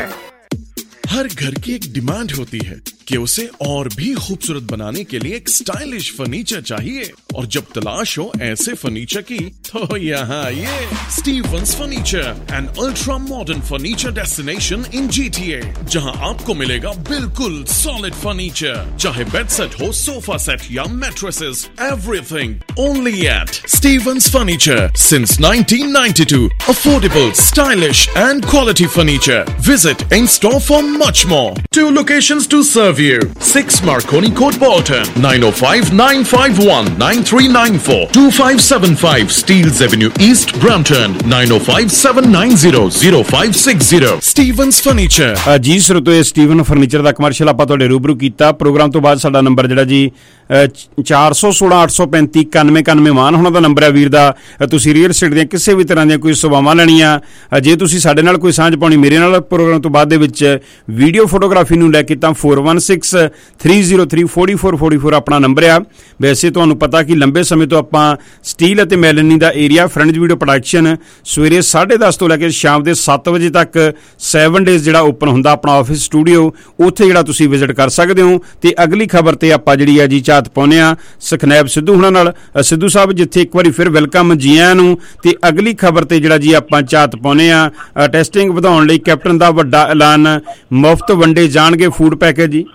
हर घर की एक डिमांड होती है कि उसे और भी खूबसूरत बनाने के लिए एक स्टाइलिश फर्नीचर चाहिए, और जब तलाश हो ऐसे फर्नीचर की तो यहाँ आइए। Stevens furniture, an ultra modern furniture destination in G T A, जहाँ आपको मिलेगा बिल्कुल सॉलिड फर्नीचर, चाहे बेड सेट हो, सोफा सेट या mattresses, everything only at Stevens furniture since nineteen ninety two. Affordable, stylish and quality furniture. Visit in store for much more. Two locations to serve you. six Marconi Court, Bolton. nine oh five, nine five one, nine three nine four. two five seven five Steeles Avenue East, Brampton. nine oh five, seven nine zero, zero five six zero. Stevens Furniture. ਜੀ ਸਰੋਤੋ, ਇਹ Steven furniture ਦਾ commercial ਆਪਾਂ ਤੁਹਾਡੇ ਰੂਬਰੂ ਕੀਤਾ। Programme ਤੋਂ ਬਾਅਦ ਸਾਡਾ number ਜਿਹੜਾ ਜੀ ਚਾਰ ਸੌ ਸੋਲਾਂ ਅੱਠ ਸੌ ਪੈਂਤੀ ਇਕਾਨਵੇਂ ਇਕਾਨਵੇਂ ਮਾਨ ਹੋਣਾ ਦਾ ਨੰਬਰ ਹੈ ਵੀਰ ਦਾ। ਤੁਸੀਂ ਰੀਅਲ ਸਟੇਟ ਦੀਆਂ ਕਿਸੇ ਵੀ ਤਰ੍ਹਾਂ ਦੀਆਂ ਕੋਈ ਸੇਵਾਵਾਂ ਲੈਣੀਆਂ, ਜੇ ਤੁਸੀਂ ਸਾਡੇ ਨਾਲ ਕੋਈ ਸਾਂਝ ਪਾਉਣੀ ਮੇਰੇ ਨਾਲ ਪ੍ਰੋਗਰਾਮ ਤੋਂ ਬਾਅਦ ਦੇ ਵਿੱਚ ਵੀਡੀਓ ਫੋਟੋਗ੍ਰਾਫੀ ਨੂੰ ਲੈ ਕੇ, ਤਾਂ four one six three zero three forty four forty four ਆਪਣਾ ਨੰਬਰ ਆ। ਵੈਸੇ ਤੁਹਾਨੂੰ ਪਤਾ ਕਿ ਲੰਬੇ ਸਮੇਂ ਤੋਂ ਆਪਾਂ ਸਟੀਲ ਅਤੇ ਮੈਲਨੀ ਦਾ ਏਰੀਆ ਫਰੈਂਚ ਵੀਡੀਓ ਪ੍ਰੋਡਕਸ਼ਨ ਸਵੇਰੇ ਸਾਢੇ ਦਸ ਤੋਂ ਲੈ ਕੇ ਸ਼ਾਮ ਦੇ ਸੱਤ ਵਜੇ ਤੱਕ ਸੈਵਨ ਡੇਜ਼ ਜਿਹੜਾ ਓਪਨ ਹੁੰਦਾ ਆਪਣਾ ਆਫਿਸ ਸਟੂਡੀਓ, ਉੱਥੇ ਜਿਹੜਾ ਤੁਸੀਂ ਵਿਜ਼ਿਟ ਕਰ ਸਕਦੇ ਹੋ। ਤੇ ਅਗਲੀ ਖਬਰ ਤੇ ਆਪਾਂ ਜਿਹੜੀ ਆ ਜੀ ਝਾਤ ਪਾਉਂਦੇ ਆ ਸੁਖਨੈਬ ਸਿੱਧੂ ਹੁਣਾਂ ਨਾਲ। ਸਿੱਧੂ ਸਾਹਿਬ ਜਿੱਥੇ ਇੱਕ ਵਾਰੀ ਫਿਰ ਵੈਲਕਮ ਜੀ ਆਇਆਂ ਨੂੰ। ਤੇ ਅਗਲੀ ਖਬਰ ਤੇ ਜਿਹੜਾ ਜੀ ਆਪਾਂ ਝਾਤ ਪਾਉਂਦੇ ਆ, ਟੈਸਟਿੰਗ ਵਧਾਉਣ ਲਈ ਕੈਪਟਨ ਦਾ ਵੱਡਾ ਐਲਾਨ, ਮੁਫਤ ਵੰਡੇ ਜਾਣਗੇ ਫੂਡ ਪੈਕੇਜ ਜੀ।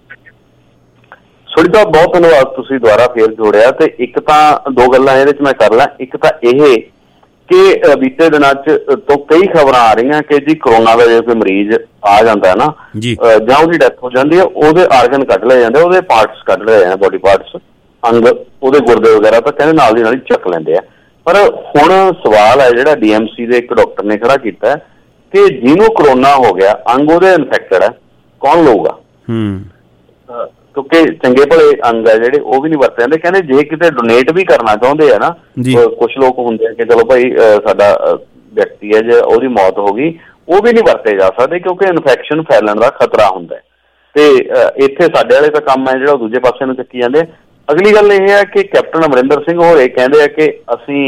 ਸੋਢੀ ਸਾਹਿਬ ਬਹੁਤ ਧੰਨਵਾਦ, ਤੁਸੀਂ ਦੁਬਾਰਾ ਫੇਰ ਜੋੜਿਆ। ਤੇ ਇੱਕ ਤਾਂ ਦੋ ਗੱਲਾਂ ਇਹਦੇ ਚ ਮੈਂ ਕਰ ਲਾਂ। ਇੱਕ ਤਾਂ ਇਹ ਕਿ ਬੀਤੇ ਦਿਨਾਂ ਚ ਤੋਂ ਕਈ ਖਬਰਾਂ ਆ ਰਹੀਆਂ ਕਿ ਜੀ ਕਰੋਨਾ ਦਾ ਜੇ ਕੋਈ ਮਰੀਜ਼ ਆ ਜਾਂਦਾ ਹੈ ਨਾ ਜਾਂ ਉਹਦੀ ਡੈਥ ਹੋ ਜਾਂਦੀ ਹੈ, ਉਹਦੇ ਆਰਗਨ ਕੱਢ ਲਏ ਜਾਂਦੇ, ਉਹਦੇ ਪਾਰਟਸ ਕੱਢ ਲਏ ਜਾਂਦੇ, ਬੋਡੀ ਪਾਰਟਸ, ਅੰਗ ਉਹਦੇ ਗੁਰਦੇ ਵਗੈਰਾ ਤਾਂ ਕਹਿੰਦੇ ਨਾਲ ਦੀ ਨਾਲ ਹੀ ਚੱਕ ਲੈਂਦੇ ਆ। ਪਰ ਹੁਣ ਸਵਾਲ ਹੈ ਜਿਹੜਾ ਡੀ ਐਮ ਸੀ ਦੇ ਇੱਕ ਡਾਕਟਰ ਨੇ ਖੜਾ ਕੀਤਾ ਕਿ ਜਿਹਨੂੰ ਕਰੋਨਾ ਹੋ ਗਿਆ, ਅੰਗ ਉਹਦੇ ਇਨਫੈਕਟਡ ਹੈ, ਕੌਣ ਲਊਗਾ? ਕਿਉਂਕਿ ਚੰਗੇ ਭਲੇ ਅੰਗ ਹੈ ਜਿਹੜੇ ਉਹ ਵੀ ਨਹੀਂ ਵਰਤੇ ਜਾਂਦੇ। ਕਹਿੰਦੇ ਜੇ ਕਿਤੇ ਡੋਨੇਟ ਵੀ ਕਰਨਾ ਚਾਹੁੰਦੇ ਆ ਨਾ, ਕੁਛ ਲੋਕ ਹੁੰਦੇ ਆ ਕਿ ਚਲੋ ਭਾਈ ਸਾਡਾ ਵਿਅਕਤੀ ਹੈ ਜੇ ਉਹਦੀ ਮੌਤ ਹੋ ਗਈ, ਉਹ ਵੀ ਨਹੀਂ ਵਰਤੇ ਜਾ ਸਕਦੇ ਕਿਉਂਕਿ ਇਨਫੈਕਸ਼ਨ ਫੈਲਣ ਦਾ ਖਤਰਾ ਹੁੰਦਾ ਹੈ। ਤੇ ਇੱਥੇ ਸਾਡੇ ਵਾਲੇ ਤਾਂ ਕੰਮ ਹੈ ਜਿਹੜਾ ਉਹ ਦੂਜੇ ਪਾਸੇ ਨੂੰ ਚੱਕੀ ਜਾਂਦੇ। ਅਗਲੀ ਗੱਲ ਇਹ ਹੈ ਕਿ ਕੈਪਟਨ ਅਮਰਿੰਦਰ ਸਿੰਘ ਹੋਰ ਇਹ ਕਹਿੰਦੇ ਆ ਕਿ ਅਸੀਂ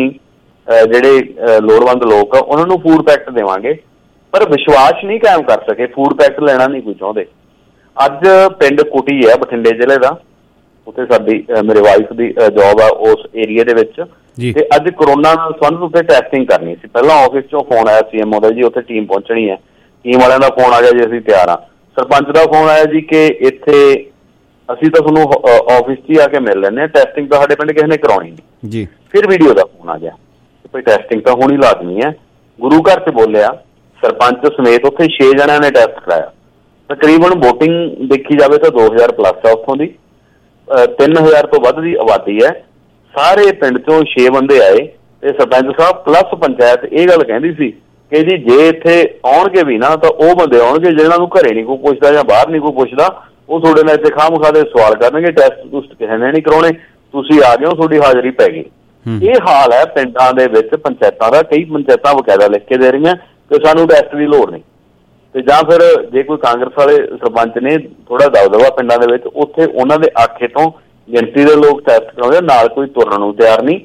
ਜਿਹੜੇ ਲੋੜਵੰਦ ਲੋਕ ਆ ਉਹਨਾਂ ਨੂੰ ਫੂਡ ਪੈਕਟ ਦੇਵਾਂਗੇ, ਪਰ ਵਿਸ਼ਵਾਸ ਨਹੀਂ ਕਾਇਮ ਕਰ ਸਕੇ, ਫੂਡ ਪੈਕਟ ਲੈਣਾ ਨਹੀਂ ਕੋਈ ਚਾਹੁੰਦੇ। ਅੱਜ ਪਿੰਡ ਕੁਟੀ ਹੈ ਬਠਿੰਡੇ ਜ਼ਿਲ੍ਹੇ ਦਾ, ਉੱਥੇ ਸਾਡੀ ਮੇਰੇ ਵਾਈਫ ਦੀ ਜੋਬ ਆ ਉਸ ਏਰੀਏ ਦੇ ਵਿੱਚ, ਤੇ ਅੱਜ ਕਰੋਨਾ ਨਾਲ ਸੰਬੰਧਿਤ ਉੱਥੇ ਟੈਸਟਿੰਗ ਕਰਨੀ ਸੀ। ਪਹਿਲਾਂ ਆਫਿਸ ਚੋਂ ਫੋਨ ਆਇਆ ਸੀ ਐਮ ਓ ਦਾ ਜੀ ਉੱਥੇ ਟੀਮ ਪਹੁੰਚਣੀ ਹੈ, ਟੀਮ ਵਾਲਿਆਂ ਦਾ ਫੋਨ ਆ ਗਿਆ ਜੀ ਅਸੀਂ ਤਿਆਰ ਹਾਂ। ਸਰਪੰਚ ਦਾ ਫੋਨ ਆਇਆ ਜੀ ਕਿ ਇੱਥੇ ਅਸੀਂ ਤਾਂ ਤੁਹਾਨੂੰ ਆਫਿਸ 'ਚ ਹੀ ਆ ਕੇ ਮਿਲ ਲੈਂਦੇ ਹਾਂ, ਟੈਸਟਿੰਗ ਤਾਂ ਸਾਡੇ ਪਿੰਡ ਕਿਸੇ ਨੇ ਕਰਾਉਣੀ ਨਹੀਂ ਜੀ। ਫਿਰ ਵੀਡੀਓ ਦਾ ਫੋਨ ਆ ਗਿਆ ਭਾਈ ਟੈਸਟਿੰਗ ਤਾਂ ਹੋਣੀ ਲਾਜ਼ਮੀ ਹੈ। ਗੁਰੂ ਘਰ 'ਚ ਬੋਲਿਆ, ਸਰਪੰਚ ਸਮੇਤ ਉੱਥੇ ਛੇ ਜਣਿਆਂ ਨੇ ਟੈਸਟ ਕਰਾਇਆ। ਤਕਰੀਬਨ ਵੋਟਿੰਗ ਦੇਖੀ ਜਾਵੇ ਤਾਂ ਦੋ ਹਜ਼ਾਰ ਪਲੱਸ ਆ ਉੱਥੋਂ ਦੀ, ਤਿੰਨ ਹਜ਼ਾਰ ਤੋਂ ਵੱਧ ਦੀ ਆਬਾਦੀ ਹੈ। ਸਾਰੇ ਪਿੰਡ ਚੋਂ ਛੇ ਬੰਦੇ ਆਏ ਤੇ ਸਰਪੰਚ ਸਾਹਿਬ ਪਲੱਸ ਪੰਚਾਇਤ ਇਹ ਗੱਲ ਕਹਿੰਦੀ ਸੀ ਕਿ ਜੀ ਜੇ ਇੱਥੇ ਆਉਣਗੇ ਵੀ ਨਾ ਤਾਂ ਉਹ ਬੰਦੇ ਆਉਣਗੇ ਜਿਹਨਾਂ ਨੂੰ ਘਰੇ ਨਹੀਂ ਕੋਈ ਪੁੱਛਦਾ ਜਾਂ ਬਾਹਰ ਨਹੀਂ ਕੋਈ ਪੁੱਛਦਾ, ਉਹ ਤੁਹਾਡੇ ਨਾਲ ਇੱਥੇ ਖਾਮ ਖਾ ਦੇ ਸਵਾਲ ਕਰਨਗੇ, ਟੈਸਟ ਟੂਸਟ ਕਿਸੇ ਨੇ ਨਹੀਂ ਕਰਾਉਣੇ, ਤੁਸੀਂ ਆ ਗਏ ਹੋ ਤੁਹਾਡੀ ਹਾਜ਼ਰੀ ਪੈ ਗਈ। ਇਹ ਹਾਲ ਹੈ ਪਿੰਡਾਂ ਦੇ ਵਿੱਚ ਪੰਚਾਇਤਾਂ ਦਾ। ਕਈ ਪੰਚਾਇਤਾਂ ਬਕਾਇਦਾ ਲਿਖ ਕੇ ਦੇ ਰਹੀਆਂ ਕਿ ਸਾਨੂੰ ਟੈਸਟ ਦੀ ਲੋੜ ਨਹੀਂ, ਤੇ ਜਾਂ ਫਿਰ ਜੇ ਕੋਈ ਕਾਂਗਰਸ ਵਾਲੇ ਸਰਪੰਚ ਨੇ ਥੋੜਾ ਦਬਦਬਾ ਪਿੰਡਾਂ ਦੇ ਵਿੱਚ, ਉੱਥੇ ਉਹਨਾਂ ਦੇ ਆਖੇ ਤੋਂ ਗਿਣਤੀ ਦੇ ਲੋਕ ਟੈਸਟ ਕਰਾਉਂਦੇ, ਨਾਲ ਕੋਈ ਤੁਰਨ ਨੂੰ ਤਿਆਰ ਨਹੀਂ।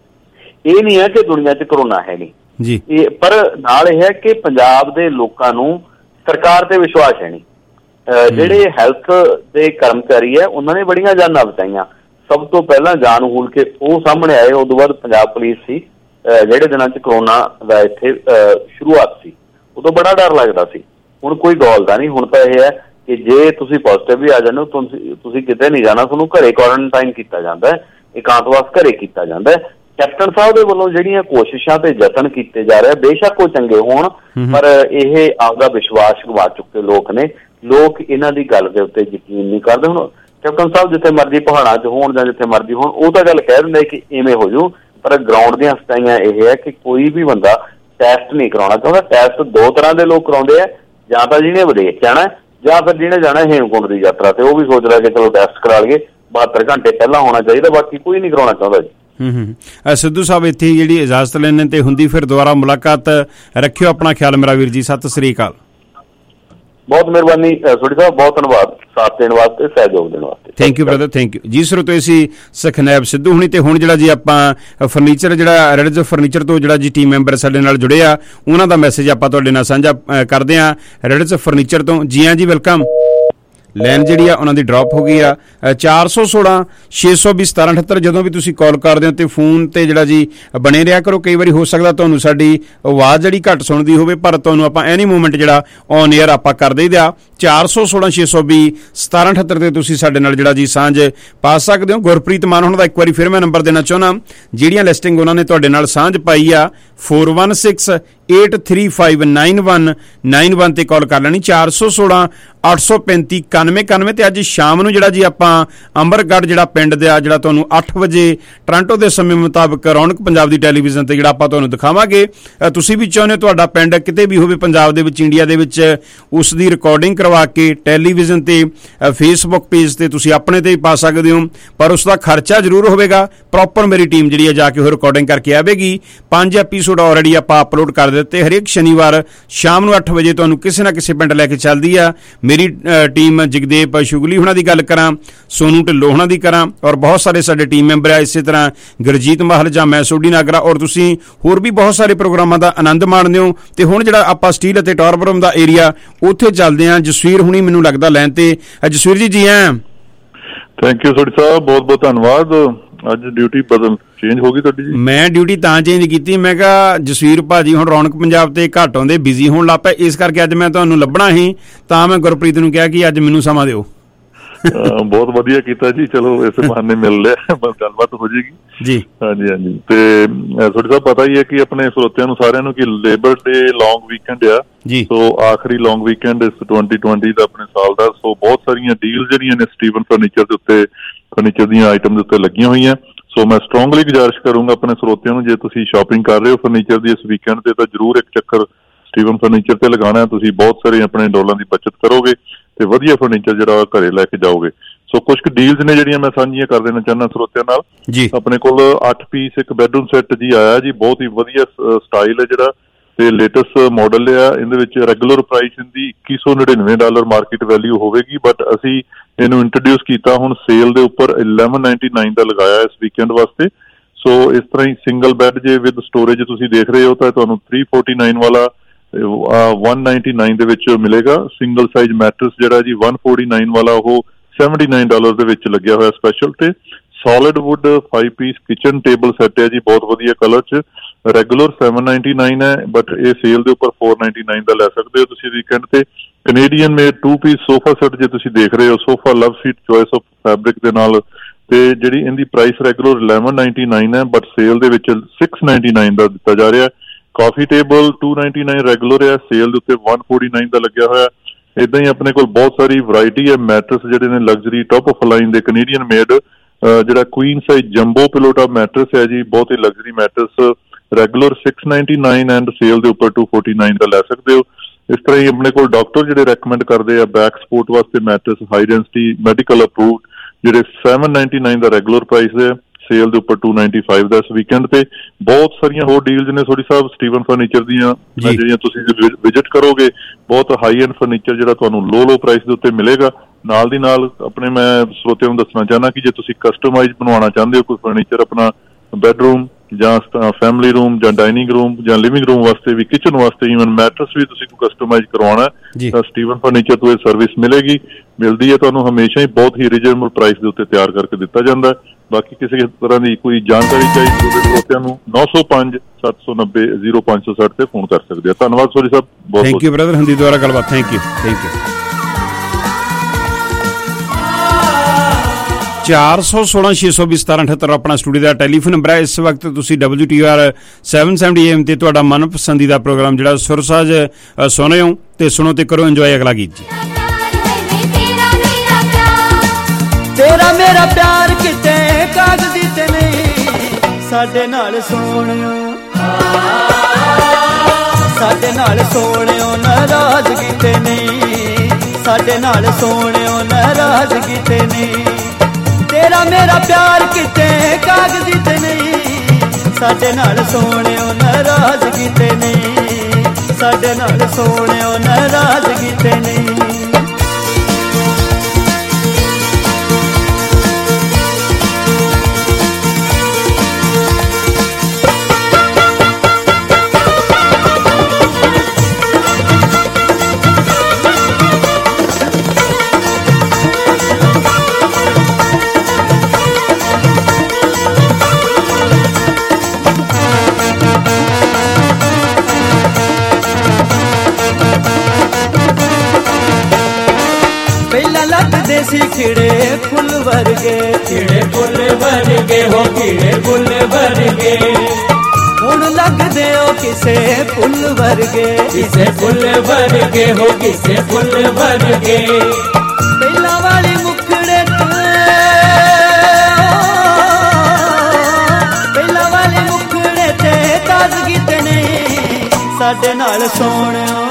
ਇਹ ਨਹੀਂ ਹੈ ਕਿ ਦੁਨੀਆ 'ਚ ਕਰੋਨਾ ਹੈ ਨਹੀਂ ਜੀ, ਇਹ ਪਰ ਨਾਲ ਇਹ ਹੈ ਕਿ ਪੰਜਾਬ ਦੇ ਲੋਕਾਂ ਨੂੰ ਸਰਕਾਰ ਤੇ ਵਿਸ਼ਵਾਸ ਹੈ ਨਹੀਂ। ਜਿਹੜੇ ਹੈਲਥ ਦੇ ਕਰਮਚਾਰੀ ਹੈ ਉਹਨਾਂ ਨੇ ਬੜੀਆਂ ਜਾਨਾਂ ਬਚਾਈਆਂ। ਸਭ ਤੋਂ ਪਹਿਲਾਂ ਜਾਨ ਹੂਲ ਕੇ ਉਹ ਸਾਹਮਣੇ ਆਏ, ਉਦੋਂ ਬਾਅਦ ਪੰਜਾਬ ਪੁਲਿਸ ਸੀ। ਜਿਹੜੇ ਦਿਨਾਂ 'ਚ ਕਰੋਨਾ ਦਾ ਇੱਥੇ ਸ਼ੁਰੂਆਤ ਸੀ ਉਦੋਂ ਬੜਾ ਡਰ ਲੱਗਦਾ ਸੀ, ਹੁਣ ਕੋਈ ਗੌਲਦਾ ਨਹੀਂ। ਹੁਣ ਤਾਂ ਇਹ ਹੈ ਕਿ ਜੇ ਤੁਸੀਂ ਪੋਜ਼ਿਟਿਵ ਵੀ ਆ ਜਾਂਦੇ ਹੋ ਤੁਸੀਂ ਤੁਸੀਂ ਕਿਤੇ ਨਹੀਂ ਜਾਣਾ, ਤੁਹਾਨੂੰ ਘਰੇ ਕੁਆਰੰਟਾਈਨ ਕੀਤਾ ਜਾਂਦਾ ਹੈ, ਇਕਾਂਤਵਾਸ ਘਰੇ ਕੀਤਾ ਜਾਂਦਾ ਹੈ। ਕੈਪਟਨ ਸਾਹਿਬ ਦੇ ਵੱਲੋਂ ਜਿਹੜੀਆਂ ਕੋਸ਼ਿਸ਼ਾਂ ਤੇ ਯਤਨ ਕੀਤੇ ਜਾ ਰਹੇ, ਬੇਸ਼ੱਕ ਉਹ ਚੰਗੇ ਹੋਣ, ਪਰ ਇਹ ਆਪਦਾ ਵਿਸ਼ਵਾਸ ਗਵਾ ਚੁੱਕੇ ਲੋਕ ਨੇ। ਲੋਕ ਇਹਨਾਂ ਦੀ ਗੱਲ ਦੇ ਉੱਤੇ ਯਕੀਨ ਨਹੀਂ ਕਰਦੇ। ਹੁਣ ਕੈਪਟਨ ਸਾਹਿਬ ਜਿੱਥੇ ਮਰਜ਼ੀ ਪਹਾੜਾਂ 'ਚ ਹੋਣ ਜਾਂ ਜਿੱਥੇ ਮਰਜ਼ੀ ਹੋਣ, ਉਹ ਤਾਂ ਗੱਲ ਕਹਿ ਦਿੰਦੇ ਕਿ ਇਵੇਂ ਹੋ ਜੂ, ਪਰ ਗਰਾਊਂਡ ਦੀਆਂ ਸਥਿਤੀਆਂ ਇਹ ਹੈ ਕਿ ਕੋਈ ਵੀ ਬੰਦਾ ਟੈਸਟ ਨਹੀਂ ਕਰਾਉਣਾ ਚਾਹੁੰਦਾ। ਟੈਸਟ ਦੋ ਤਰ੍ਹਾਂ ਦੇ ਲੋਕ ਕਰਾਉਂਦੇ ਆ, ਜਾਂ ਤਾਂ ਜਿਹਨੇ ਵਿਦੇਸ਼ ਜਾਣਾ ਜਾਂ ਫਿਰ ਜਿਹਨੇ ਜਾਣਾ ਹੇਮਕੁੰਟ ਦੀ ਯਾਤਰਾ ਤੇ, ਉਹ ਵੀ ਸੋਚ ਰਿਹਾ ਕਿ ਚਲੋ ਟੈਸਟ ਕਰਾ ਲਈਏ, ਬਹੱਤਰ ਘੰਟੇ ਪਹਿਲਾਂ ਹੋਣਾ ਚਾਹੀਦਾ, ਬਾਕੀ ਕੋਈ ਨਹੀਂ ਕਰਾਉਣਾ ਚਾਹੁੰਦਾ ਜੀ। ਹੂੰ ਹੂੰ ਸਿੱਧੂ ਸਾਹਿਬ ਇੱਥੇ ਜਿਹੜੀ ਇਜਾਜ਼ਤ ਲੈਣ ਤੇ ਹੁੰਦੀ, ਫਿਰ ਦੁਬਾਰਾ ਮੁਲਾਕਾਤ। ਰੱਖਿਓ ਆਪਣਾ ਖਿਆਲ ਮੇਰਾ ਵੀਰ ਜੀ, ਸਤਿ ਸ੍ਰੀ ਅਕਾਲ। ਬਹੁਤ ਮਿਹਰਬਾਨੀ ਸੋਢੀ ਸਾਹਿਬ, ਬਹੁਤ ਧੰਨਵਾਦ ਸਾਥ ਦੇਣ ਵਾਸਤੇ, ਸਹਿਯੋਗ ਦੇਣ ਵਾਸਤੇ। Thank you brother, thank you ਜੀ। ਸਰੋਤੋ ਅਸੀਂ ਸੁਖਨੈਬ ਸਿੱਧੂ ਹੁਣੀ ਤੇ ਹੁਣ ਜਿਹੜਾ ਜੀ ਆਪਾਂ ਫਰਨੀਚਰ ਜਿਹੜਾ ਰੈਡਜ਼ ਫਰਨੀਚਰ ਤੋਂ ਜਿਹੜਾ ਜੀ ਟੀਮ ਮੈਂਬਰ ਸਾਡੇ ਨਾਲ ਜੁੜੇ ਆ, ਉਹਨਾਂ ਦਾ ਮੈਸੇਜ ਆਪਾਂ ਤੁਹਾਡੇ ਨਾਲ ਸਾਂਝਾ ਕਰਦੇ ਹਾਂ। ਰੈਡਜ਼ ਫਰਨੀਚਰ ਤੋਂ ਜੀ ਹਾਂ ਜੀ, ਵੈਲਕਮ। ਲਾਈਨ ਜਿਹੜੀ ਆ ਉਹਨਾਂ ਦੀ ਡ੍ਰੌਪ ਹੋ ਗਈ ਆ। ਚਾਰ ਸੌ ਸੋਲਾਂ ਛੇ ਸੌ ਵੀਹ ਸਤਾਰਾਂ ਅਠੱਤਰ ਜਦੋਂ ਵੀ ਤੁਸੀਂ ਕਾਲ ਕਰਦੇ ਹੋ ਤੇ ਫੋਨ ਤੇ ਜਿਹੜਾ ਜੀ ਬਣੇ ਰਿਹਾ ਕਰੋ। ਕਈ ਵਾਰੀ ਹੋ ਸਕਦਾ ਤੁਹਾਨੂੰ ਸਾਡੀ ਆਵਾਜ਼ ਜਿਹੜੀ ਘੱਟ ਸੁਣਦੀ ਹੋਵੇ, ਪਰ ਤੁਹਾਨੂੰ ਆਪਾਂ ਐਨੀ ਮੂਮੈਂਟ ਜਿਹੜਾ ਔਨ ਏਅਰ ਆਪਾਂ ਕਰ ਦਈਦਾ। ਚਾਰ ਸੌ ਸੋਲਾਂ ਛੇ ਸੌ ਵੀਹ ਸਤਾਰਾਂ ਅਠੱਤਰ ਤੇ ਤੁਸੀਂ ਸਾਡੇ ਨਾਲ ਜਿਹੜਾ ਜੀ ਸਾਂਝ ਪਾ ਸਕਦੇ ਹੋ। ਗੁਰਪ੍ਰੀਤ ਮਾਨ ਉਹਨਾਂ ਦਾ ਇੱਕ ਵਾਰੀ ਫਿਰ ਮੈਂ ਨੰਬਰ ਦੇਣਾ ਚਾਹੁੰਦਾ, ਜਿਹੜੀਆਂ ਲਿਸਟਿੰਗ ਉਹਨਾਂ ਨੇ ਤੁਹਾਡੇ ਨਾਲ ਸਾਂਝ ਪਾਈ ਆ, four one six eight three five nine one nine one ਤੇ ਕਾਲ ਕਰ ਲੈਣੀ। ਚਾਰ ਸੌ ਸੋਲਾਂ ਅੱਠ ਸੌ ਪੈਂਤੀ ਇਕਾਨਵੇਂ ਇਕਾਨਵੇਂ। ਤੇ ਅੱਜ ਸ਼ਾਮ ਨੂੰ ਜਿਹੜਾ ਜੀ ਆਪਾਂ ਅੰਬਰਗੜ੍ਹ ਜਿਹੜਾ ਪਿੰਡ ਦਾ ਜਿਹੜਾ ਤੁਹਾਨੂੰ ਅੱਠ ਵਜੇ ਟੋਰਾਂਟੋ ਦੇ ਸਮੇਂ ਮੁਤਾਬਕ ਰੌਣਕ ਪੰਜਾਬ ਦੀ ਟੈਲੀਵਿਜ਼ਨ ਤੇ ਜਿਹੜਾ ਆਪਾਂ ਤੁਹਾਨੂੰ ਦਿਖਾਵਾਂਗੇ। ਤੁਸੀਂ ਵੀ ਚਾਹੁੰਦੇ ਹੋ ਤੁਹਾਡਾ ਪਿੰਡ ਕਿਤੇ ਵੀ ਹੋਵੇ ਪੰਜਾਬ ਦੇ ਵਿੱਚ, ਇੰਡੀਆ ਦੇ ਵਿੱਚ, ਉਸ ਦੀ ਰਿਕਾਰਡਿੰਗ ਕਰਵਾ ਕੇ ਟੈਲੀਵਿਜ਼ਨ ਤੇ ਫੇਸਬੁੱਕ ਪੇਜ ਤੇ ਤੁਸੀਂ ਆਪਣੇ ਤੇ ਹੀ ਪਾ ਸਕਦੇ ਹੋ, ਪਰ ਉਸ ਦਾ ਖਰਚਾ ਜ਼ਰੂਰ ਹੋਵੇਗਾ। ਪ੍ਰੋਪਰ ਮੇਰੀ ਟੀਮ ਜਿਹੜੀ ਹੈ ਜਾ ਕੇ ਉਹ ਰਿਕਾਰਡਿੰਗ ਕਰਕੇ ਆਵੇਗੀ। ਪੰਜ ਐਪੀਸੋਡ ਆਲਰੇਡੀ ਆਪਾਂ ਅਪਲੋਡ ਕਰ ਦਿੱਤੇ। ਹਰੇਕ ਸ਼ਨੀਵਾਰ ਸ਼ਾਮ ਨੂੰ ਅੱਠ ਵਜੇ ਤੁਹਾਨੂੰ ਕਿਸੇ ਨਾ ਕਿਸੇ ਪਿੰਡ ਲੈ ਕੇ ਚੱਲਦੀ ਆ ਮੇਰੀ ਟੀਮ। ਜਗਦੇਵ ਸ਼ੁਗਲੀ ਹੁਣਾਂ ਦੀ ਗੱਲ ਕਰਾਂ, ਸੋਨੂ ਢਿੱਲੋਂ ਹੁਣਾਂ ਦੀ ਕਰਾਂ, ਔਰ ਬਹੁਤ ਸਾਰੇ ਸਾਡੇ ਟੀਮ ਮੈਂਬਰ ਆ, ਇਸੇ ਤਰ੍ਹਾਂ ਗੁਰਜੀਤ ਮਾਹਲ ਜਾਂ ਮੈਂ ਸੋਢੀ ਨਾਗਰਾ, ਔਰ ਤੁਸੀਂ ਹੋਰ ਵੀ ਬਹੁਤ ਸਾਰੇ ਪ੍ਰੋਗਰਾਮਾਂ ਦਾ ਆਨੰਦ ਮਾਣਦੇ ਹੋ। ਤੇ ਹੁਣ ਜਿਹੜਾ ਆਪਾਂ ਸਟੀਲ ਅਤੇ ਟਾਰਬਰਮ ਦਾ ਏਰੀਆ ਉੱਥੇ ਚੱਲਦੇ ਹਾਂ। ਜਸਵੀਰ ਹੁਣੀ ਮੈਨੂੰ ਲੱਗਦਾ ਲਾਈਨ ਤੇ। ਜਸਵੀਰ ਜੀ ਜੀ ਹਾਂ। ਥੈਂਕ ਯੂ ਸੋਢੀ ਸਾਹਿਬ, ਬਹੁਤ ਬਹੁਤ ਧੰਨਵਾਦ। ਅੱਜ ਡਿਊਟੀ ਬਦਲ ਚੇਂਜ ਹੋ ਗਈ ਤੁਹਾਡੀ ਜੀ? ਮੈਂ ਡਿਊਟੀ ਤਾਂ ਚੇਂਜ ਕੀਤੀ, ਮੈਂ ਕਿਹਾ ਜਸਵੀਰ ਭਾਜੀ ਹੁਣ ਰੌਣਕ ਪੰਜਾਬ ਤੇ ਘੱਟ ਆਉਂਦੇ, ਬਿਜ਼ੀ ਹੋਣ ਲੱਗ ਪਏ, ਇਸ ਕਰਕੇ ਅੱਜ ਮੈਂ ਤੁਹਾਨੂੰ ਲੱਭਣਾ ਸੀ। ਤਾਂ ਮੈਂ ਗੁਰਪ੍ਰੀਤ ਨੂੰ ਕਿਹਾ ਕਿ ਅੱਜ ਮੈਨੂੰ ਸਮਾਂ ਦਿਓ। ਬਹੁਤ ਵਧੀਆ ਕੀਤਾ ਜੀ, ਚਲੋ ਇਸੇ ਬਹਾਨੇ ਮਿਲ ਲਿਆ, ਗੱਲਬਾਤ ਹੋ ਜਾਏਗੀ ਜੀ। ਹਾਂਜੀ ਹਾਂਜੀ। ਤੇ ਤੁਹਾਡੇ ਸਾਹਿਬ ਪਤਾ ਹੀ ਹੈ ਕਿ ਆਪਣੇ ਸਰੋਤਿਆਂ ਨੂੰ ਸਾਰਿਆਂ ਨੂੰ ਕਿ ਲੇਬਰ ਡੇ ਲੌਂਗ ਵੀਕਐਂਡ ਆ ਜੀ, ਸੋ ਆਖਰੀ ਲੌਂਗ ਵੀਕਐਂਡ ਇਸ ਟਵੈਂਟੀ ਟਵੈਂਟੀ ਦਾ ਆਪਣੇ ਸਾਲ ਦਾ। ਸੋ ਬਹੁਤ ਸਾਰੀਆਂ ਡੀਲ ਜਿਹੜੀਆਂ ਨੇ ਸਟੀਵਨ ਫਰਨੀਚਰ ਦੇ ਉੱਤੇ ਫਰਨੀਚਰ ਦੀਆਂ ਆਈਟਮ ਦੇ ਉੱਤੇ ਲੱਗੀਆਂ ਹੋਈਆਂ। ਸੋ ਮੈਂ ਸਟਰੋਂਗਲੀ ਗੁਜ਼ਾਰਿਸ਼ ਕਰੂੰਗਾ ਆਪਣੇ ਸਰੋਤਿਆਂ ਨੂੰ, ਜੇ ਤੁਸੀਂ ਸ਼ਾਪਿੰਗ ਕਰ ਰਹੇ ਹੋ ਫਰਨੀਚਰ ਦੀ ਇਸ ਵੀਕਐਂਡ ਤੇ, ਤਾਂ ਜ਼ਰੂਰ ਇੱਕ ਚੱਕਰ ਸਟੀਵਨ ਫਰਨੀਚਰ ਤੇ ਲਗਾਉਣਾ। ਤੁਸੀਂ ਬਹੁਤ ਸਾਰੇ ਆਪਣੇ ਡਾਲਰਾਂ ਦੀ ਬਚਤ ਕਰੋਗੇ ਤੇ ਵਧੀਆ ਫਰਨੀਚਰ ਜਿਹੜਾ ਘਰੇ ਲੈ ਕੇ ਜਾਓਗੇ। ਸੋ ਕੁਝ ਕੁ ਡੀਲਸ ਨੇ ਜਿਹੜੀਆਂ ਮੈਂ ਸਾਂਝੀਆਂ ਕਰ ਦੇਣਾ ਚਾਹੁੰਦਾ ਸਰੋਤਿਆਂ ਨਾਲ ਜੀ। ਆਪਣੇ ਕੋਲ ਅੱਠ ਪੀਸ ਇੱਕ ਬੈਡਰੂਮ ਸੈੱਟ ਜੀ ਆਇਆ ਜੀ, ਬਹੁਤ ਹੀ ਵਧੀਆ ਸਟਾਈਲ ਹੈ ਜਿਹੜਾ ਤੇ ਲੇਟੈਸਟ ਮਾਡਲ ਆ। ਇਹਦੇ ਵਿੱਚ ਰੈਗੂਲਰ ਪ੍ਰਾਈਸ ਇਹਦੀ ਇੱਕੀ ਸੌ ਨੜਿਨਵੇਂ ਡਾਲਰ ਮਾਰਕੀਟ ਵੈਲਿਊ ਹੋਵੇਗੀ, ਬਟ ਅਸੀਂ ਇਹਨੂੰ ਇੰਟਰੋਡਿਊਸ ਕੀਤਾ ਹੁਣ ਸੇਲ ਦੇ ਉੱਪਰ ਇਲੈਵਨ ਨਾਈਨਟੀ ਨਾਈਨ ਦਾ ਲਗਾਇਆ ਇਸ ਵੀਕਐਂਡ ਵਾਸਤੇ। ਸੋ ਇਸ ਤਰ੍ਹਾਂ ਹੀ ਸਿੰਗਲ ਬੈੱਡ ਜੇ ਵਿਦ ਸਟੋਰੇਜ ਤੁਸੀਂ ਦੇਖ ਰਹੇ ਹੋ ਤਾਂ ਤੁਹਾਨੂੰ ਥ੍ਰੀ ਫੋਰਟੀ ਨਾਈਨ ਵਾਲਾ ਵਨ ਨਾਈਨਟੀ ਨਾਈਨ ਦੇ ਵਿੱਚ ਮਿਲੇਗਾ। ਸਿੰਗਲ ਸਾਈਜ਼ ਮੈਟਰਸ ਜਿਹੜਾ ਜੀ ਵਨ ਫੋਰਟੀ ਨਾਈਨ ਵਾਲਾ ਉਹ ਸੈਵਨਟੀ ਨਾਈਨ ਡਾਲਰ ਦੇ ਵਿੱਚ ਲੱਗਿਆ ਹੋਇਆ ਸਪੈਸ਼ਲ। ਤੇ solid wood five piece kitchen table set ਹੈ ਜੀ, ਬਹੁਤ ਵਧੀਆ ਕਲਰ 'ਚ, ਰੈਗੂਲਰ ਸੈਵਨ ਨਾਈਨਟੀ ਨਾਈਨ ਹੈ, ਬਟ ਇਹ ਸੇਲ ਦੇ ਉੱਪਰ ਫੋਰ ਨਾਈਨਟੀ ਨਾਈਨ ਦਾ ਲੈ ਸਕਦੇ ਹੋ ਤੁਸੀਂ ਵੀਕਐਂਡ ਤੇ। Canadian made two piece sofa set ਜੇ ਤੁਸੀਂ ਦੇਖ ਰਹੇ ਹੋ, sofa love seat choice of fabric ਦੇ ਨਾਲ, ਤੇ ਜਿਹੜੀ ਇਹਦੀ price regular eleven ninety nine ਹੈ, ਬਟ ਸੇਲ ਦੇ ਵਿੱਚ ਸਿਕਸ ਨਾਈਨਟੀ ਨਾਈਨ ਦਾ ਦਿੱਤਾ ਜਾ ਰਿਹਾ। Coffee table two ninety nine regular ਹੈ, ਸੇਲ ਦੇ ਉੱਤੇ ਵਨ ਫੋਰਟੀ ਨਾਈਨ ਦਾ ਲੱਗਿਆ ਹੋਇਆ। ਏਦਾਂ ਹੀ ਆਪਣੇ ਕੋਲ ਬਹੁਤ ਸਾਰੀ ਵਰਾਇਟੀ ਹੈ ਮੈਟਰਸ ਜਿਹੜੇ ਨੇ ਲਗਜ਼ਰੀ ਟੌਪ ਆਫ ਲਾਈਨ ਦੇ ਕੈਨੇਡੀਅਨ ਮੇਡ, ਜਿਹੜਾ queen size jumbo pillow top mattress ਹੈ ਜੀ, ਬਹੁਤ ਹੀ luxury mattress, regular six ninety nine and sale ਦੇ ਉੱਪਰ ਟੂ ਫੋਰਟੀ ਨਾਈਨ ਦਾ ਲੈ ਸਕਦੇ ਹੋ। ਇਸ ਤਰ੍ਹਾਂ ਹੀ ਆਪਣੇ ਕੋਲ ਡਾਕਟਰ ਜਿਹੜੇ ਰੈਕਮੈਂਡ ਕਰਦੇ ਆ ਬੈਕ ਸਪੋਰਟ ਵਾਸਤੇ mattress high density medical approved, ਜਿਹੜੇ ਸੈਵਨ ਨਾਈਨਟੀ ਨਾਈਨ ਦਾ ਰੈਗੂਲਰ ਪ੍ਰਾਈਸ ਹੈ, ਸੇਲ ਦੇ ਉੱਪਰ ਟੂ ਨਾਈਨਟੀ ਫਾਈਵ ਦਾ ਇਸ ਵੀਕਐਂਡ ਤੇ। ਬਹੁਤ ਸਾਰੀਆਂ ਹੋਰ ਡੀਲਸ ਨੇ ਸੋਢੀ ਸਾਹਿਬ ਸਟੀਵਨ ਫਰਨੀਚਰ ਦੀਆਂ, ਜਿਹੜੀਆਂ ਤੁਸੀਂ ਵਿਜ਼ਿਟ ਕਰੋਗੇ ਬਹੁਤ ਹਾਈ ਐਂਡ ਫਰਨੀਚਰ ਜਿਹੜਾ ਤੁਹਾਨੂੰ ਲੋ ਲੋ ਪ੍ਰਾਈਸ ਦੇ ਉੱਤੇ ਮਿਲੇਗਾ। ਨਾਲ ਦੀ ਨਾਲ ਆਪਣੇ ਮੈਂ ਸਰੋਤਿਆਂ ਨੂੰ ਦੱਸਣਾ ਚਾਹੁੰਦਾ ਕਿ ਜੇ ਤੁਸੀਂ ਕਸਟਮਾਈਜ਼ ਬਣਵਾਉਣਾ ਚਾਹੁੰਦੇ ਹੋ ਕੋਈ ਫਰਨੀਚਰ ਆਪਣਾ ਬੈਡਰੂਮ ਜਾਂ ਫੈਮਿਲੀ ਰੂਮ ਜਾਂ ਡਾਈਨਿੰਗ ਰੂਮ ਜਾਂ ਲਿਵਿੰਗ ਰੂਮ ਵਾਸਤੇ ਵੀ, ਕਿਚਨ ਵਾਸਤੇ ਈਵਨ ਮੈਟਰਸ ਵੀ ਤੁਸੀਂ ਕੋਈ ਕਸਟਮਾਈਜ਼ ਕਰਵਾਉਣਾ ਤਾਂ ਸਟੀਵਨ ਫਰਨੀਚਰ ਤੋਂ ਇਹ ਸਰਵਿਸ ਮਿਲੇਗੀ, ਮਿਲਦੀ ਹੈ ਤੁਹਾਨੂੰ ਹਮੇਸ਼ਾ ਹੀ, ਬਹੁਤ ਹੀ ਰੀਜ਼ਨੇਬਲ ਪ੍ਰਾਈਸ ਦੇ ਉੱਤੇ ਤਿਆਰ ਕਰਕੇ ਦਿੱਤਾ ਜਾਂਦਾ। ਬਾਕੀ ਕਿਸੇ ਤਰ੍ਹਾਂ ਦੀ ਕੋਈ ਜਾਣਕਾਰੀ ਚਾਹੀਦੀ ਹੋਵੇ ਸਰੋਤਿਆਂ ਨੂੰ ਨੌ ਸੌ ਪੰਜ ਸੱਤ ਸੌ ਨੱਬੇ ਜ਼ੀਰੋ ਪੰਜ ਸੌ ਸੱਠ ਤੇ ਫੋਨ ਕਰ ਸਕਦੇ ਆ। ਧੰਨਵਾਦ ਸੋਰੀ ਸਾਹਿਬ, ਬਹੁਤ ਥੈਂਕ ਯੂ ਬ੍ਰਦਰ, ਹਿੰਦੀ ਦੁਆਰਾ ਗੱਲਬਾਤ, ਥੈਂਕ ਯੂ ਥੈਂਕ ਯੂ। ਚਾਰ ਸੌ ਸੋਲਾਂ ਛੇ ਸੌ ਵੀਹ ਸਤਾਰਾਂ ਅਠੱਤਰ ਆਪਣਾ ਸਟੂਡੀਓ ਦਾ ਟੈਲੀਫੋਨ ਨੰਬਰ ਹੈ। ਇਸ ਵਕਤ ਤੁਸੀਂ W T R seven seventy A M ਤੇ ਤੁਹਾਡਾ ਮਨਪਸੰਦੀਦਾ ਪ੍ਰੋਗਰਾਮ ਜਿਹੜਾ ਸੁਰਸਾਜ ਸੁਣ ਰਹੇ ਹੋ, ਤੇ ਸੁਣੋ ਤੇ ਕਰੋ ਇੰਜੋਏ ਅਗਲਾ ਗੀਤ ਜੀ। ਤੇਰਾ ਮੇਰਾ ਪਿਆਰ ਕਿਤੇ ਕਾਗਜ਼ੀ ਤੇ ਨਹੀਂ, ਸਾਡੇ ਨਾਲ ਸੋਹਣਿਓ ਸਾਡੇ ਨਾਲ ਸੋਹਣਿਓ ਨਾਰਾਜ਼ਗੀ ਤੇ ਨਹੀਂ, ਸਾਡੇ ਨਾਲ ਸੋਹਣਿਓ ਨਾਰਾਜ਼ਗੀ ਤੇ ਨਹੀਂ। ਤੇਰਾ ਮੇਰਾ ਪਿਆਰ ਕਿਤੇ ਕਾਗਜ਼ੀ ਤੇ ਨਹੀਂ, ਸਾਡੇ ਨਾਲ ਸੋਹਣਿਓ ਨਾਰਾਜ਼ਗੀ ਤੇ ਨਹੀਂ, ਸਾਡੇ ਨਾਲ ਸੋਹਣਿਓ ਨਾਰਾਜ਼ਗੀ ਤੇ ਨਹੀਂ। ਸੀ ਖਿੜੇ ਫੁੱਲ ਵਰਗੇ, ਖਿੜੇ ਫੁੱਲ ਵਰਗੇ ਹੋ ਖਿੜੇ ਫੁੱਲ ਵਰਗੇ, ਹੁਣ ਲੱਗਦੇ ਹੋ ਕਿਸੇ ਫੁੱਲ ਵਰਗੇ, ਕਿਸੇ ਫੁੱਲ ਵਰਗੇ ਹੋ ਕਿਸੇ ਫੁੱਲ ਵਰਗੇ। ਪਹਿਲਾਂ ਵਾਲੀ ਮੁਖੜੇ ਤੇ ਪਹਿਲਾਂ ਵਾਲੀ ਮੁਖੜੇ ਤੇ ਤਾਜ਼ਗੀ ਤੇ ਨਹੀਂ, ਸਾਡੇ ਨਾਲ ਸੋਹਣਿਓ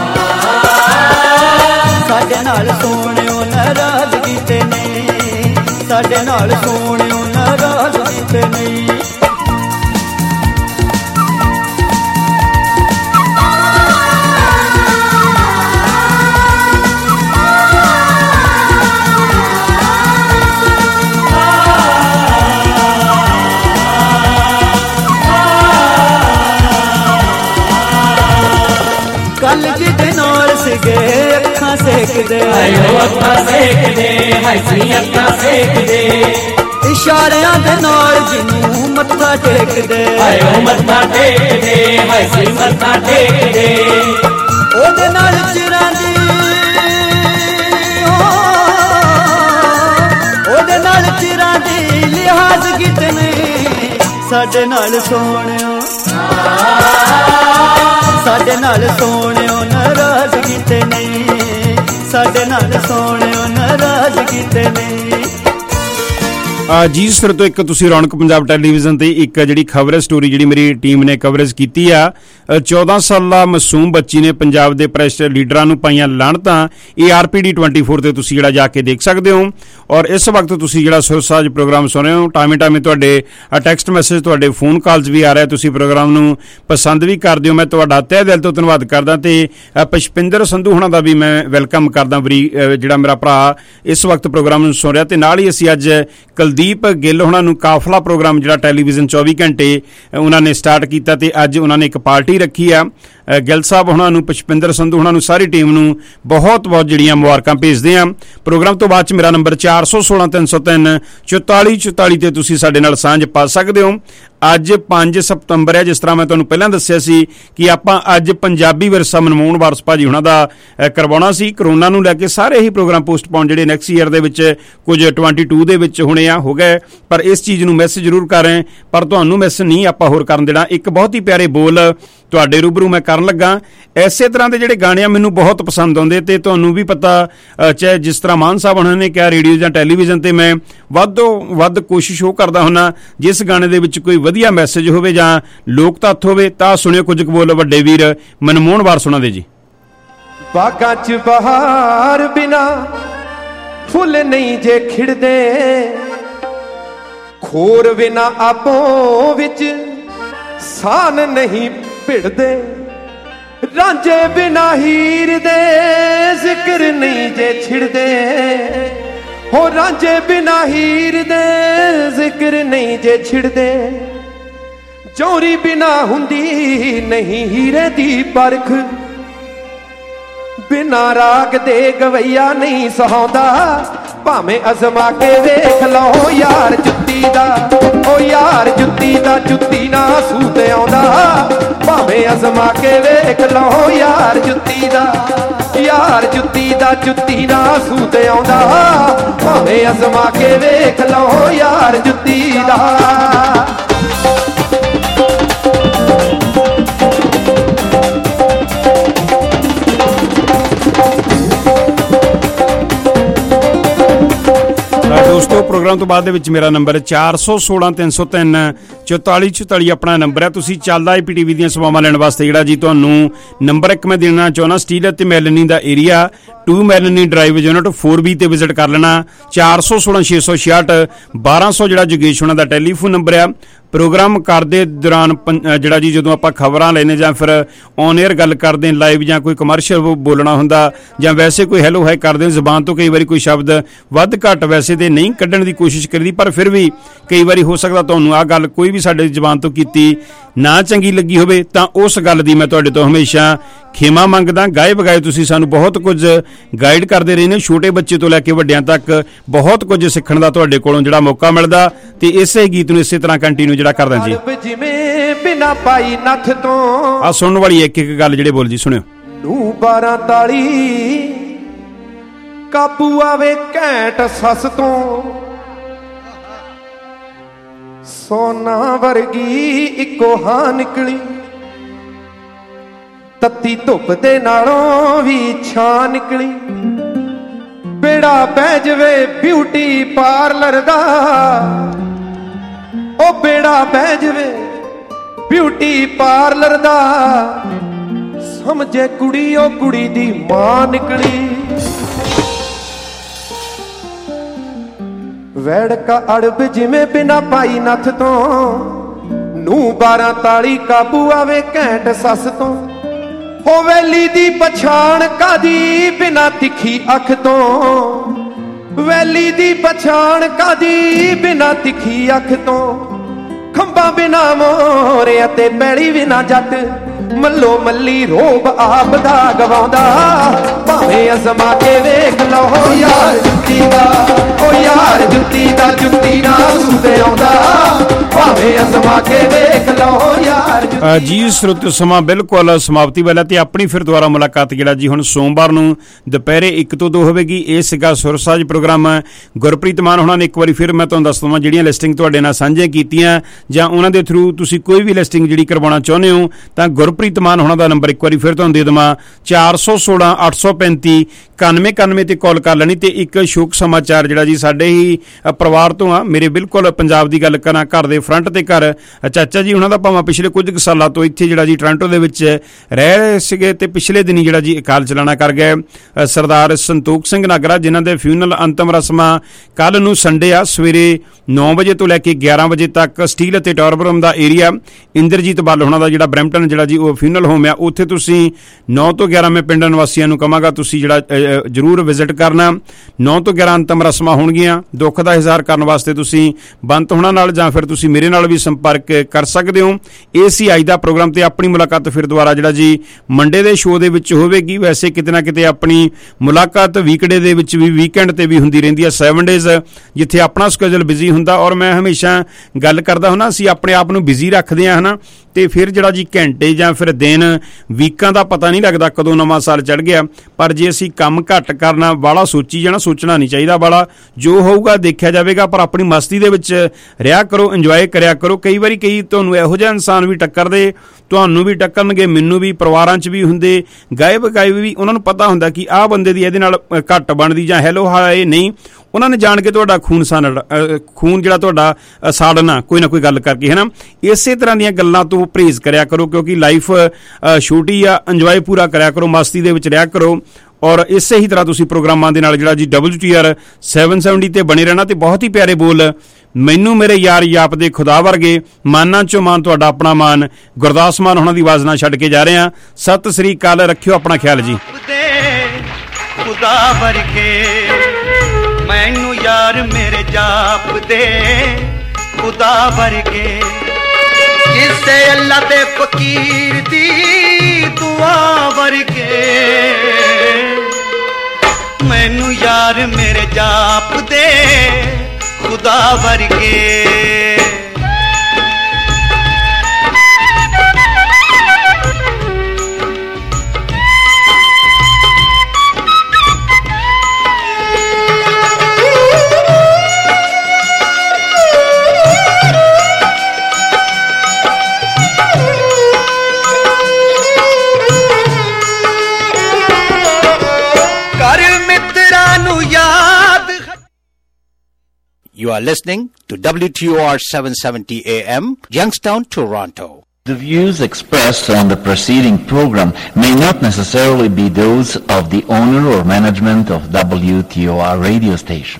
ਸਾਡੇ ਨਾਲ ਸੋਹਣਿਓ ਨਾਰਾਜ਼ਗੀ ਤੇ ਨਹੀਂ, ਸਾਡੇ ਨਾਲ ਸੋਹਣਿਓ ਨਾਰਾਜ਼ਗੀ ਤੇ ਨਹੀਂ। ਕੱਲ ਜਿਹਦੇ ਨਾਲ ਸੀਗੇ ਅੱਖਾਂ ਸੇਕਦੇ, ਆਇਓ ਅੱਖਾਂ ਸੇਕਦੇ, ਹਾਏ ਸੀ ਅੱਖਾਂ ਸੇਕਦੇ, ਇਸ਼ਾਰਿਆਂ ਦੇ ਨਾਲ ਜਿਹਨੂੰ ਮੱਥਾ ਟੇਕਦੇ, ਆਇਓ ਮੱਥਾ ਟੇਕਦੇ, ਹਾਏ ਸੀ ਮੱਥਾ ਟੇਕਦੇ। ਉਹਦੇ ਨਾਲ ਚਿਰਾਂ ਦੀ ਉਹਦੇ ਨਾਲ ਚਿਰਾਂ ਦੀ ਲਿਹਾਜ਼ਗੀ ਤੇ ਨਹੀਂ, ਸਾਡੇ ਨਾਲ ਸੋਹਣਿਓ ਸਾਡੇ ਨਾਲ ਸੋਹਣਿਓ ਨਾਰਾਜ਼ਗੀ ਤੇ ਨਹੀਂ, ਸਾਡੇ ਨਾਲ ਸੋਹਣਿਓ ਨਾਰਾਜ਼ਗੀ ਤੇ ਨਹੀਂ। ਜੀ ਸਰ ਤੋਂ ਇੱਕ ਤੁਸੀਂ ਰੌਣਕ ਪੰਜਾਬ ਟੈਲੀਵਿਜ਼ਨ ਤੇ ਇੱਕ ਜਿਹੜੀ ਖਬਰ ਸਟੋਰੀ ਜਿਹੜੀ ਮੇਰੀ ਟੀਮ ਨੇ ਕਵਰੇਜ ਕੀਤੀ ਆ, ਚੌਦਾਂ ਸਾਲਾ ਮਾਸੂਮ ਬੱਚੀ ਨੇ ਪੰਜਾਬ ਦੇ ਪ੍ਰੈਸ ਲੀਡਰਾਂ ਨੂੰ ਪਾਈਆਂ ਲਾਹਣਤਾਂ, ਇਹ R P D twenty four ਤੇ ਤੁਸੀਂ ਜਿਹੜਾ ਜਾ ਕੇ ਦੇਖ ਸਕਦੇ ਹੋ। ਔਰ ਇਸ ਵਕਤ ਤੁਸੀਂ ਜਿਹੜਾ ਸੁਰਸਾਜ ਪ੍ਰੋਗਰਾਮ ਸੁਣ ਰਹੇ ਹੋ, ਟਾਈਮੇ ਟਾਈਮੇ ਤੁਹਾਡੇ ਟੈਕਸਟ ਮੈਸੇਜ, ਤੁਹਾਡੇ ਫੋਨ ਕਾਲਸ ਵੀ ਆ ਰਹੇ, ਤੁਸੀਂ ਪ੍ਰੋਗਰਾਮ ਨੂੰ ਪਸੰਦ ਵੀ ਕਰਦੇ ਹੋ। ਮੈਂ ਤੁਹਾਡਾ ਤਹਿ ਦਿਲ ਤੋਂ ਧੰਨਵਾਦ ਕਰਦਾ ਤੇ ਪੁਸ਼ਪਿੰਦਰ ਸੰਧੂ ਹੋਣਾ ਦਾ ਵੀ ਮੈਂ ਵੈਲਕਮ ਕਰਦਾ ਵਰੀ ਜਿਹੜਾ ਮੇਰਾ ਭਰਾ ਇਸ ਵਕਤ ਪ੍ਰੋਗਰਾਮ ਨੂੰ ਸੁਣ ਰਿਹਾ। ਤੇ ਨਾਲ ਹੀ ਅਸੀਂ ਅੱਜ ਕੁਲਦੀਪ ਗਿੱਲ ਹੋਣਾ ਨੂੰ ਕਾਫਲਾ ਪ੍ਰੋਗਰਾਮ ਜਿਹੜਾ ਟੈਲੀਵਿਜ਼ਨ ਚੌਵੀ ਘੰਟੇ ਉਹਨਾਂ ਨੇ ਸਟਾਰਟ ਕੀਤਾ ਤੇ ਅੱਜ ਉਹਨਾਂ ਨੇ ਇੱਕ ਪਾਰਟੀ ਰੱਖੀ ਆ। ਗਿੱਲ ਸਾਹਿਬ ਹੋਣਾ ਨੂੰ, ਪੁਸ਼ਪਿੰਦਰ ਸੰਧੂ ਹੋਣਾ ਨੂੰ, ਸਾਰੀ ਟੀਮ ਨੂੰ ਬਹੁਤ ਬਹੁਤ ਜਿਹੜੀਆਂ ਮੁਬਾਰਕਾਂ ਭੇਜਦੇ ਆ। ਪ੍ਰੋਗਰਾਮ ਤੋਂ ਬਾਅਦ ਚ ਮੇਰਾ ਨੰਬਰ ਚਾਰ ਸੌ ਸੋਲਾਂ ਤਿੰਨ ਸੌ ਤਿੰਨ ਚੁਤਾਲੀ ਚੁਤਾਲੀ ਤੇ ਤੁਸੀਂ ਸਾਡੇ ਨਾਲ ਸਾਂਝ ਪਾ ਸਕਦੇ ਹੋ। ਅੱਜ ਪੰਜ ਸਤੰਬਰ ਹੈ, ਜਿਸ ਤਰ੍ਹਾਂ ਮੈਂ ਤੁਹਾਨੂੰ ਪਹਿਲਾਂ ਦੱਸਿਆ ਸੀ ਕਿ ਆਪਾਂ ਅੱਜ ਪੰਜਾਬੀ ਵਿਰਸਾ ਮਨਮੋਹਨ ਵਾਰਸ ਭਾਜੀ ਹੁਣਾਂ ਦਾ ਕਰਵਾਉਣਾ ਸੀ। ਕਰੋਨਾ ਨੂੰ ਲੈ ਕੇ ਸਾਰੇ ਹੀ ਪ੍ਰੋਗਰਾਮ ਪੋਸਟਪੋਨ ਜਿਹੜੇ ਨੈਕਸਟ ਈਅਰ ਦੇ ਵਿੱਚ ਕੁਝ ਬਾਈ ਦੇ ਵਿੱਚ ਹੋਣੇ ਆ ਹੋ ਗਏ, ਪਰ ਇਸ ਚੀਜ਼ ਨੂੰ ਮਿਸ ਜ਼ਰੂਰ ਕਰ ਰਹੇ, ਪਰ ਤੁਹਾਨੂੰ ਮਿਸ ਨਹੀਂ ਆਪਾਂ ਹੋਰ ਕਰਨ ਦੇਣਾ। ਇੱਕ ਬਹੁਤ ਹੀ ਪਿਆਰੇ ਬੋਲ ਤੁਹਾਡੇ ਰੂਬਰੂ ਮੈਂ ਕਰਨ ਲੱਗਾ। ਇਸੇ ਤਰ੍ਹਾਂ ਦੇ ਜਿਹੜੇ ਗਾਣੇ ਆ ਮੈਨੂੰ ਬਹੁਤ ਪਸੰਦ ਆਉਂਦੇ ਤੇ ਤੁਹਾਨੂੰ ਵੀ ਪਤਾ, ਚਾਹੇ ਜਿਸ ਤਰ੍ਹਾਂ ਮਾਨ ਸਾਹਿਬ ਉਹਨਾਂ ਨੇ ਕਿਹਾ ਰੇਡੀਓ ਜਾਂ ਟੈਲੀਵਿਜ਼ਨ ਤੇ ਮੈਂ ਵੱਧੋ ਵੱਧ ਕੋਸ਼ਿਸ਼ ਉਹ ਕਰਦਾ ਹੁੰਦਾ ਜਿਸ ਗਾਣੇ ਦੇ ਵਿੱਚ ਕੋਈ ਵਧੀਆ ਮੈਸੇਜ ਹੋਵੇ ਜਾਂ ਲੋਕ ਤੱਤ ਹੋਵੇ ਤਾਂ ਸੁਣਿਓ ਕੁਝ ਕੁ ਬੋਲ ਵੱਡੇ ਵੀਰ ਮਨਮੋਹਨ ਵਾਰਸ ਉਹਨਾਂ ਦੇ ਜੀ। ਬਾਗਾਂ 'ਚ ਬਹਾਰ ਬਿਨਾ ਫੁੱਲ ਨਹੀਂ ਜੇ ਖਿੜਦੇ, ਖੋਰ ਬਿਨਾ ਆਪੋਂ ਵਿੱਚ ਸਾਨ ਨਹੀਂ ਭਿੜਦੇ, ਰਾਂਝੇ ਬਿਨਾ ਹੀਰ ਦੇ ਜ਼ਿਕਰ ਨਹੀਂ ਜੇ ਛਿੜਦੇ, ਹੋ ਰਾਂਝੇ ਬਿਨਾ ਹੀਰ ਦੇ ਜ਼ਿਕਰ ਨਹੀਂ ਜੇ ਛਿੜਦੇ, ਚੋਰੀ ਬਿਨਾ ਹੁੰਦੀ ਨਹੀਂ ਹੀਰੇ ਦੀ ਪਰਖ, ਬਿਨਾ ਰਾਗ ਦੇ ਗਵਈਆ ਨਹੀਂ ਸਹਾਉਂਦਾ, ਭਾਵੇਂ ਅਜ਼ਮਾ ਕੇ ਵੇਖ ਲਓ ਯਾਰ ਜੁੱਤੀ ਦਾ, ਓ ਯਾਰ ਜੁੱਤੀ ਦਾ ਜੁੱਤੀ ਨਾ ਸੂਤ ਆਉਂਦਾ, ਭਾਵੇਂ ਅਜ਼ਮਾ ਕੇ ਵੇਖ ਲਓ ਯਾਰ ਜੁੱਤੀ ਦਾ, ਯਾਰ ਜੁੱਤੀ ਦਾ ਜੁੱਤੀ ਨਾ ਸੂਤ ਆਉਂਦਾ, ਭਾਵੇਂ ਅਜ਼ਮਾ ਕੇ ਵੇਖ ਲਓ ਯਾਰ ਜੁੱਤੀ ਦਾ। ਦੋਸਤੋ ਪ੍ਰੋਗਰਾਮ ਤੋਂ ਬਾਅਦ ਦੇ ਵਿੱਚ ਮੇਰਾ ਨੰਬਰ ਚਾਰ ਸੌ ਸੋਲਾਂ ਤਿੰਨ ਸੌ ਤਿੰਨ ਚੁਤਾਲੀ ਚੁਤਾਲੀ ਆਪਣਾ ਨੰਬਰ ਹੈ। ਤੁਸੀਂ ਚੱਲਦਾ ਆਈ ਪੀ ਟੀ ਵੀ ਦੀਆਂ ਸੇਵਾਵਾਂ ਲੈਣ ਵਾਸਤੇ ਜਿਹੜਾ ਜੀ ਤੁਹਾਨੂੰ ਨੰਬਰ ਇੱਕ ਮੈਂ ਦੇਣਾ ਚਾਹੁੰਦਾ, ਸਟੀਲ ਅਤੇ ਮੈਲਨੀ ਦਾ area two Melanie drive unit four B ਤੇ ਵਿਜ਼ਿਟ ਕਰ ਲੈਣਾ। ਚਾਰ ਸੌ ਸੋਲਾਂ ਛੇ ਸੌ ਛਿਆਹਠ ਬਾਰਾਂ ਸੌ ਜਿਹੜਾ ਜੋਗੇਸ਼ ਹੋਣਾ ਦਾ ਟੈਲੀਫੋਨ ਨੰਬਰ ਆ। ਪ੍ਰੋਗਰਾਮ ਕਰਦੇ ਦੌਰਾਨ ਜਿਹੜਾ ਜੀ ਜਦੋਂ ਆਪਾਂ ਖਬਰਾਂ ਲੈਣੇ ਜਾਂ ਫਿਰ ਔਨ ਏਅਰ ਗੱਲ ਕਰਦੇ ਲਾਈਵ ਜਾਂ ਕੋਈ ਕਮਰਸ਼ੀਅਲ ਬੋਲਣਾ ਹੁੰਦਾ ਜਾਂ ਵੈਸੇ ਕੋਈ ਹੈਲੋ ਹਾਈ ਕਰਦੇ ਜ਼ਬਾਨ ਤੋਂ ਕਈ ਵਾਰੀ ਕੋਈ ਸ਼ਬਦ ਵੱਧ ਘੱਟ ਵੈਸੇ ਤੇ ਨਹੀਂ ਕੱਢਣ ਦੀ ਕੋਸ਼ਿਸ਼ ਕਰੀਦੀ, ਪਰ ਫਿਰ ਵੀ ਕਈ ਵਾਰੀ ਹੋ ਸਕਦਾ ਤੁਹਾਨੂੰ ਆਹ ਗੱਲ ਕੋਈ ਵੀ ਸਾਡੇ ਜ਼ਬਾਨ ਤੋਂ ਕੀਤੀ ਨਾ ਚੰਗੀ ਲੱਗੀ ਹੋਵੇ, ਤਾਂ ਉਸ ਗੱਲ ਦੀ ਮੈਂ ਤੁਹਾਡੇ ਤੋਂ ਹਮੇਸ਼ਾ ਖੇਮਾ ਮੰਗਦਾ। ਗਾਏ ਬਗਾਏ ਤੁਸੀਂ ਸਾਨੂੰ ਬਹੁਤ ਕੁਝ ਗਾਈਡ ਕਰਦੇ ਰਹੇ ਨੇ, ਛੋਟੇ ਬੱਚੇ ਤੋਂ ਲੈ ਕੇ ਵੱਡਿਆਂ ਤੱਕ ਬਹੁਤ ਕੁਝ ਸਿੱਖਣ ਦਾ ਤੁਹਾਡੇ ਕੋਲੋਂ ਜਿਹੜਾ ਮੌਕਾ ਮਿਲਦਾ, ਤੇ ਇਸੇ ਗੀਤ ਨੂੰ ਇਸੇ ਤਰ੍ਹਾਂ ਕੰਟੀਨਿਊ ਜਿਹੜਾ ਕਰਦਾ ਜੀ। ਜਿਵੇਂ ਬਿਨਾ ਪਾਈ ਨੱਥ ਤੋਂ ਆ ਸੁਣਨ ਵਾਲੀ ਇੱਕ ਇੱਕ ਗੱਲ ਜਿਹੜੇ ਬੋਲ ਜੀ ਸੁਣਿਓ। ਨੂੰ ਬਾਰਾਂ ਤਾਲੀ ਕਾਬੂ ਆਵੇ ਘੈਂਟ ਸੱਸ ਤੋਂ, ਸੋਨਾ ਵਰਗੀ ਇੱਕੋ ਹਾਂ ਨਿਕਲੀ, ਤੱਤੀ ਧੁੱਪ ਦੇ ਨਾਲੋਂ ਵੀ ਛਾਂ ਨਿਕਲੀ, ਬੇੜਾ ਬਹਿ ਜਵੇ ਬਿਊਟੀ ਪਾਰਲਰ ਦਾ, ਉਹ ਬੇੜਾ ਬਹਿ ਜਵੇ ਬਿਊਟੀ ਪਾਰਲਰ ਦਾ, ਸਮਝੇ ਕੁੜੀ ਉਹ ਕੁੜੀ ਦੀ ਮਾਂ ਨਿਕਲੀ, ਵੈੜਕਾ ਅੜਬ ਜਿਵੇਂ ਬਿਨਾ ਪਾਈ ਨੱਥ ਤੋਂ, ਨੂੰ ਬਾਰਾਂ ਤਾਲੀ ਕਾਬੂ ਆਵੇ ਘੈਂਟ ਸੱਸ ਤੋਂ, ਹੋ ਵੈਲੀ ਦੀ ਪਛਾਣ ਕਾਦੀ ਬਿਨਾ ਤਿੱਖੀ ਅੱਖ ਤੋਂ, ਵੈਲੀ ਦੀ ਪਛਾਣ ਕਾਦੀ ਬਿਨਾ ਤਿੱਖੀ ਅੱਖ ਤੋਂ, ਖੰਭਾਂ ਬਿਨਾ ਮੋਰੇ ਅਤੇ ਪੈੜੀ ਬਿਨਾ ਜੱਟ, ਮੱਲੋ ਮੱਲੀ ਰੋਬ ਆਪ ਦਾ ਗਵਾਉਂਦਾ, ਭਾਵੇਂ ਅਜ਼ਮਾ ਕੇ ਵੇਖ ਲਓ ਯਾਰ ਜੁੱਤੀ ਦਾ, ਓ ਯਾਰ ਜੁੱਤੀ ਦਾ ਜੁੱਤੀ ਨਾ ਸੂਤ ਆਉਂਦਾ, ਭਾਵੇਂ ਅਜ਼ਮਾ ਕੇ ਵੇਖ ਲਓ ਯਾਰ ਜੀ। ਸਰੋਤਿਓ ਸਮਾਂ ਬਿਲਕੁਲ ਸਮਾਪਤੀ ਵਾਲਾ ਤੇ ਆਪਣੀ ਫਿਰ ਦੁਬਾਰਾ ਮੁਲਾਕਾਤ ਜਿਹੜਾ ਜੀ ਹੁਣ ਸੋਮਵਾਰ ਨੂੰ ਦੁਪਹਿਰੇ ਇੱਕ ਤੋਂ ਦੋ ਹੋਵੇਗੀ। ਇਹ ਸੀਗਾ ਸੁਰਸਾਜ ਪ੍ਰੋਗਰਾਮ। ਗੁਰਪ੍ਰੀਤ ਮਾਨ ਹੋਣਾ ਨੇ ਇੱਕ ਵਾਰੀ ਫਿਰ ਮੈਂ ਤੁਹਾਨੂੰ ਦੱਸ ਦਵਾਂ ਜਿਹੜੀਆਂ ਲਿਸਟਿੰਗ ਤੁਹਾਡੇ ਨਾਲ ਸਾਂਝੀਆਂ ਕੀਤੀਆਂ ਜਾਂ ਉਹਨਾਂ ਦੇ ਥਰੂ ਤੁਸੀਂ ਕੋਈ ਵੀ ਲਿਸਟਿੰਗ ਜਿਹੜੀ ਕਰਵਾਉਣਾ ਚਾਹੁੰਦੇ ਹੋ ਤਾਂ ਗੁਰਪ੍ਰੀਤ ਮਾਨ ਹੋਣਾ ਦਾ ਨੰਬਰ ਇੱਕ ਵਾਰੀ ਫਿਰ ਤੁਹਾਨੂੰ ਦੇ ਦੇਵਾਂ ਚਾਰ ਸੌ ਸੋਲਾਂ ਅੱਠ ਸੌ ਪੈਂਤੀ ਗਿਣਤੀ ਇਕਾਨਵੇਂ ਇਕਾਨਵੇਂ ਤੇ ਕਾਲ ਕਰ ਲੈਣੀ। ਤੇ ਇੱਕ ਸ਼ੋਕ ਸਮਾਚਾਰ ਜਿਹੜਾ ਜੀ ਸਾਡੇ ਹੀ ਪਰਿਵਾਰ ਤੋਂ ਆ, ਮੇਰੇ ਬਿਲਕੁਲ ਪੰਜਾਬ ਦੀ ਗੱਲ ਕਰਾਂ, ਘਰ ਦੇ ਫਰੰਟ ਤੇ ਘਰ ਚਾਚਾ ਜੀ ਉਹਨਾਂ ਦਾ ਭਾਵੇਂ ਪਿਛਲੇ ਕੁਝ ਕੁ ਸਾਲਾਂ ਤੋਂ ਇੱਥੇ ਜਿਹੜਾ ਜੀ ਟੋਰਾਂਟੋ ਦੇ ਵਿੱਚ ਰਹਿ ਰਹੇ ਸੀਗੇ ਤੇ ਪਿਛਲੇ ਦਿਨੀ ਜਿਹੜਾ ਜੀ ਅਕਾਲ ਚਲਾਣਾ ਕਰ ਗਏ ਸਰਦਾਰ ਸੰਤੋਖ ਸਿੰਘ ਨਾਗਰਾ, ਜਿਨ੍ਹਾਂ ਦੇ ਫਿਊਨਲ ਅੰਤਮ ਰਸਮਾਂ ਕੱਲ ਨੂੰ ਸੰਡੇ ਆ ਸਵੇਰੇ ਨੌ ਵਜੇ ਤੋਂ ਲੈ ਕੇ ਗਿਆਰਾਂ ਵਜੇ ਤੱਕ ਸਟੀਲ ਅਤੇ ਟਾਰਬਰਮ ਦਾ ਏਰੀਆ ਇੰਦਰਜੀਤ ਬੱਲ ਹੋਣਾ ਦਾ ਜਿਹੜਾ ਬਰੈਂਪਟਨ ਜਿਹੜਾ ਜੀ ਉਹ ਫਿਊਨਲ ਹੋਮ ਆ, ਉੱਥੇ ਤੁਸੀਂ ਨੌ ਤੋਂ ਗਿਆਰਾਂ ਮੈਂ ਪਿੰਡ ਨਿਵਾਸੀਆਂ ਨੂੰ ਕਹਾਂਗਾ ਤੁਸੀਂ ਜਿਹੜਾ ਜ਼ਰੂਰ ਵਿਜ਼ਿਟ ਕਰਨਾ। ਨੌ ਤੋਂ ਗਿਆਰਾਂ ਅੰਤਮ ਰਸਮਾਂ ਹੋਣਗੀਆਂ। ਦੁੱਖ ਦਾ ਇਜ਼ਹਾਰ ਕਰਨ ਵਾਸਤੇ ਤੁਸੀਂ ਬੰਤ ਹੋਣਾ ਨਾਲ ਜਾਂ ਫਿਰ ਤੁਸੀਂ ਮੇਰੇ ਨਾਲ ਵੀ ਸੰਪਰਕ ਕਰ ਸਕਦੇ ਹੋ। ਇਹ ਸੀ ਅੱਜ ਦਾ ਪ੍ਰੋਗਰਾਮ ਤੇ ਆਪਣੀ ਮੁਲਾਕਾਤ ਫਿਰ ਦੁਬਾਰਾ ਜਿਹੜਾ ਜੀ ਮੰਡੇ ਦੇ ਸ਼ੋਅ ਦੇ ਵਿੱਚ ਹੋਵੇਗੀ। ਵੈਸੇ ਕਿਤੇ ਨਾ ਕਿਤੇ ਆਪਣੀ ਮੁਲਾਕਾਤ ਵੀਕਡੇ ਦੇ ਵਿੱਚ ਵੀ, ਵੀਕਐਂਡ ਤੇ ਵੀ ਹੁੰਦੀ ਰਹਿੰਦੀ ਹੈ, ਸੈਵਨ ਡੇਜ਼ ਜਿੱਥੇ ਆਪਣਾ ਸਕੇਜੂਲ ਬਿਜ਼ੀ ਹੁੰਦਾ। ਔਰ ਮੈਂ ਹਮੇਸ਼ਾ ਗੱਲ ਕਰਦਾ ਹੁੰਦਾ ਅਸੀਂ ਆਪਣੇ ਆਪ ਨੂੰ ਬਿਜ਼ੀ ਰੱਖਦੇ ਹਾਂ ਹੈ ਨਾ, ਤੇ ਫਿਰ ਜਿਹੜਾ ਜੀ ਘੰਟੇ ਜਾਂ ਫਿਰ ਦਿਨ ਵੀਕਾਂ ਦਾ ਪਤਾ ਨਹੀਂ ਲੱਗਦਾ ਕਦੋਂ ਨਵਾਂ ਸਾਲ ਚੜ੍ਹ ਗਿਆ। ਪਰ ਜੇ ਅਸੀਂ ਕੰਮ ਘੱਟ ਕਰਨਾ, ਬਾਹਲਾ ਸੋਚੀ ਜਾਣਾ, ਸੋਚਣਾ ਨਹੀਂ ਚਾਹੀਦਾ ਬਾਹਲਾ, ਜੋ ਹੋਊਗਾ ਦੇਖਿਆ ਜਾਵੇਗਾ। ਪਰ ਆਪਣੀ ਮਸਤੀ ਦੇ ਵਿੱਚ ਰਿਹਾ ਕਰੋ, ਇੰਜੋਏ ਕਰਿਆ ਕਰੋ। ਕਈ ਵਾਰੀ ਕਈ ਤੁਹਾਨੂੰ ਇਹੋ ਜਿਹਾ ਇਨਸਾਨ ਵੀ ਟੱਕਰਦੇ, ਤੁਹਾਨੂੰ ਵੀ ਟੱਕਰਨਗੇ, ਮੈਨੂੰ ਵੀ, ਪਰਿਵਾਰਾਂ 'ਚ ਵੀ ਹੁੰਦੇ, ਗਾਇਬ ਗਾਇਬ ਵੀ, ਉਹਨਾਂ ਨੂੰ ਪਤਾ ਹੁੰਦਾ ਕਿ ਆਹ ਬੰਦੇ ਦੀ ਇਹਦੇ ਨਾਲ ਘੱਟ ਬਣਦੀ ਜਾਂ ਹੈਲੋ ਹਾਏ ਨਹੀਂ, ਉਹਨਾਂ ਨੇ ਜਾਣ ਕੇ ਤੁਹਾਡਾ ਖੂਨ ਸਾੜ ਖੂਨ ਜਿਹੜਾ ਤੁਹਾਡਾ ਸਾੜਨਾ ਕੋਈ ਨਾ ਕੋਈ ਗੱਲ ਕਰਕੇ ਹੈ ਨਾ। ਇਸੇ ਤਰ੍ਹਾਂ ਦੀਆਂ ਗੱਲਾਂ ਤੋਂ ਪਰਹੇਜ਼ ਕਰਿਆ ਕਰੋ ਕਿਉਂਕਿ ਲਾਈਫ ਛੋਟੀ ਆ, ਇੰਜੋਏ ਪੂਰਾ ਕਰਿਆ ਕਰੋ, ਮਸਤੀ ਦੇ ਵਿੱਚ ਰਿਹਾ ਕਰੋ। ਔਰ ਇਸੇ ਹੀ ਤਰ੍ਹਾਂ ਤੁਸੀਂ ਪ੍ਰੋਗਰਾਮਾਂ ਦੇ ਨਾਲ ਜਿਹੜਾ ਜੀ W T R seven seventy ਤੇ ਬਣੇ ਰਹਿਣਾ। ਤੇ ਬਹੁਤ ਹੀ ਪਿਆਰੇ ਬੋਲ ਮੈਨੂੰ ਮੇਰੇ ਯਾਰ ਯਾਪ ਦੇ ਖੁਦਾ ਵਰਗੇ, ਮਾਨਾਂ ਚੋਂ ਮਾਨ ਤੁਹਾਡਾ ਆਪਣਾ ਮਾਨ ਗੁਰਦਾਸ ਮਾਨ ਉਹਨਾਂ ਦੀ ਆਵਾਜ਼ ਨਾਲ ਛੱਡ ਕੇ ਜਾ ਰਹੇ ਹਾਂ। ਸਤਿ ਸ੍ਰੀ ਅਕਾਲ, ਰੱਖਿਓ ਆਪਣਾ ਖਿਆਲ ਜੀ। ਖੁਦਾ ਵਰਗੇ ਮੈਨੂੰ ਯਾਰ ਮੇਰੇ ਜਾਪ ਦੇ ਖੁਦਾ ਵਰਗੇ, ਕਿਸੇ ਅੱਲਾ ਦੇ ਫਕੀਰ ਦੀ ਦੁਆ ਵਰਗੇ ਮੈਨੂੰ ਯਾਰ ਮੇਰੇ ਜਾਪ ਦੇ ਖੁਦਾ ਵਰਗੇ। You are listening to W T O R seven seventy A M, Youngstown, Toronto. The views expressed on the preceding program may not necessarily be those of the owner or management of W T O R radio station.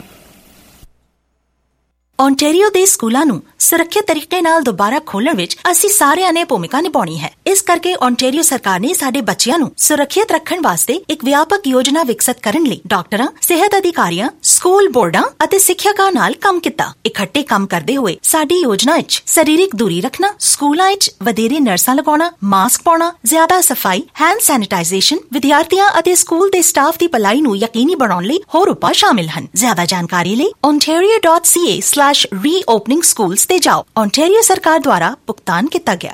Ontario ਦੇ ਸਕੂਲਾਂ ਨੂੰ ਸੁਰੱਖਿਅਤ ਤਰੀਕੇ ਨਾਲ ਦੁਬਾਰਾ ਖੋਲ੍ਹਣ ਵਿੱਚ ਅਸੀਂ ਸਾਰਿਆਂ ਨੇ ਭੂਮਿਕਾ ਨਿਭਾਉਣੀ ਹੈ। ਇਸ ਕਰਕੇ ਓਨਟਾਰੀਓ ਸਰਕਾਰ ਨੇ ਸਾਡੇ ਬੱਚਿਆਂ ਨੂੰ ਸੁਰੱਖਿਅਤ ਰੱਖਣ ਵਾਸਤੇ ਇੱਕ ਵਿਆਪਕ ਯੋਜਨਾ ਵਿਕਸਿਤ ਕਰਨ ਲਈ ਡਾਕਟਰਾਂ, ਸਿਹਤ ਅਧਿਕਾਰੀਆਂ, ਸਕੂਲ ਬੋਰਡਾਂ ਅਤੇ ਸਿੱਖਿਅਕਾਂ ਨਾਲ ਕੰਮ ਕੀਤਾ। ਇਕੱਠੇ ਕੰਮ ਕਰਦੇ ਹੋਏ ਸਾਡੀ ਯੋਜਨਾ ਵਿੱਚ ਸਰੀਰਕ ਦੂਰੀ ਰੱਖਣਾ, ਸਕੂਲਾਂ ਵਿੱਚ ਵਧੇਰੇ ਨਰਸਾਂ ਲਗਾਉਣਾ, ਮਾਸਕ ਪਾਉਣਾ, ਜ਼ਿਆਦਾ ਸਫਾਈ, ਹੈਂਡ ਸੈਨੀਟਾਈਜ਼ੇਸ਼ਨ, ਵਿਦਿਆਰਥੀਆਂ ਅਤੇ ਸਕੂਲ ਦੇ ਸਟਾਫ ਦੀ ਭਲਾਈ ਨੂੰ ਯਕੀਨੀ ਬਣਾਉਣ ਲਈ ਹੋਰ ਉਪਾਅ ਸ਼ਾਮਿਲ ਹਨ। ਜ਼ਿਆਦਾ ਜਾਣਕਾਰੀ ਲਈ ontario dot c a slash reopening schools ਤੇ ਜਾਓ। ओंटारियो सरकार द्वारा भुगतान किया गया।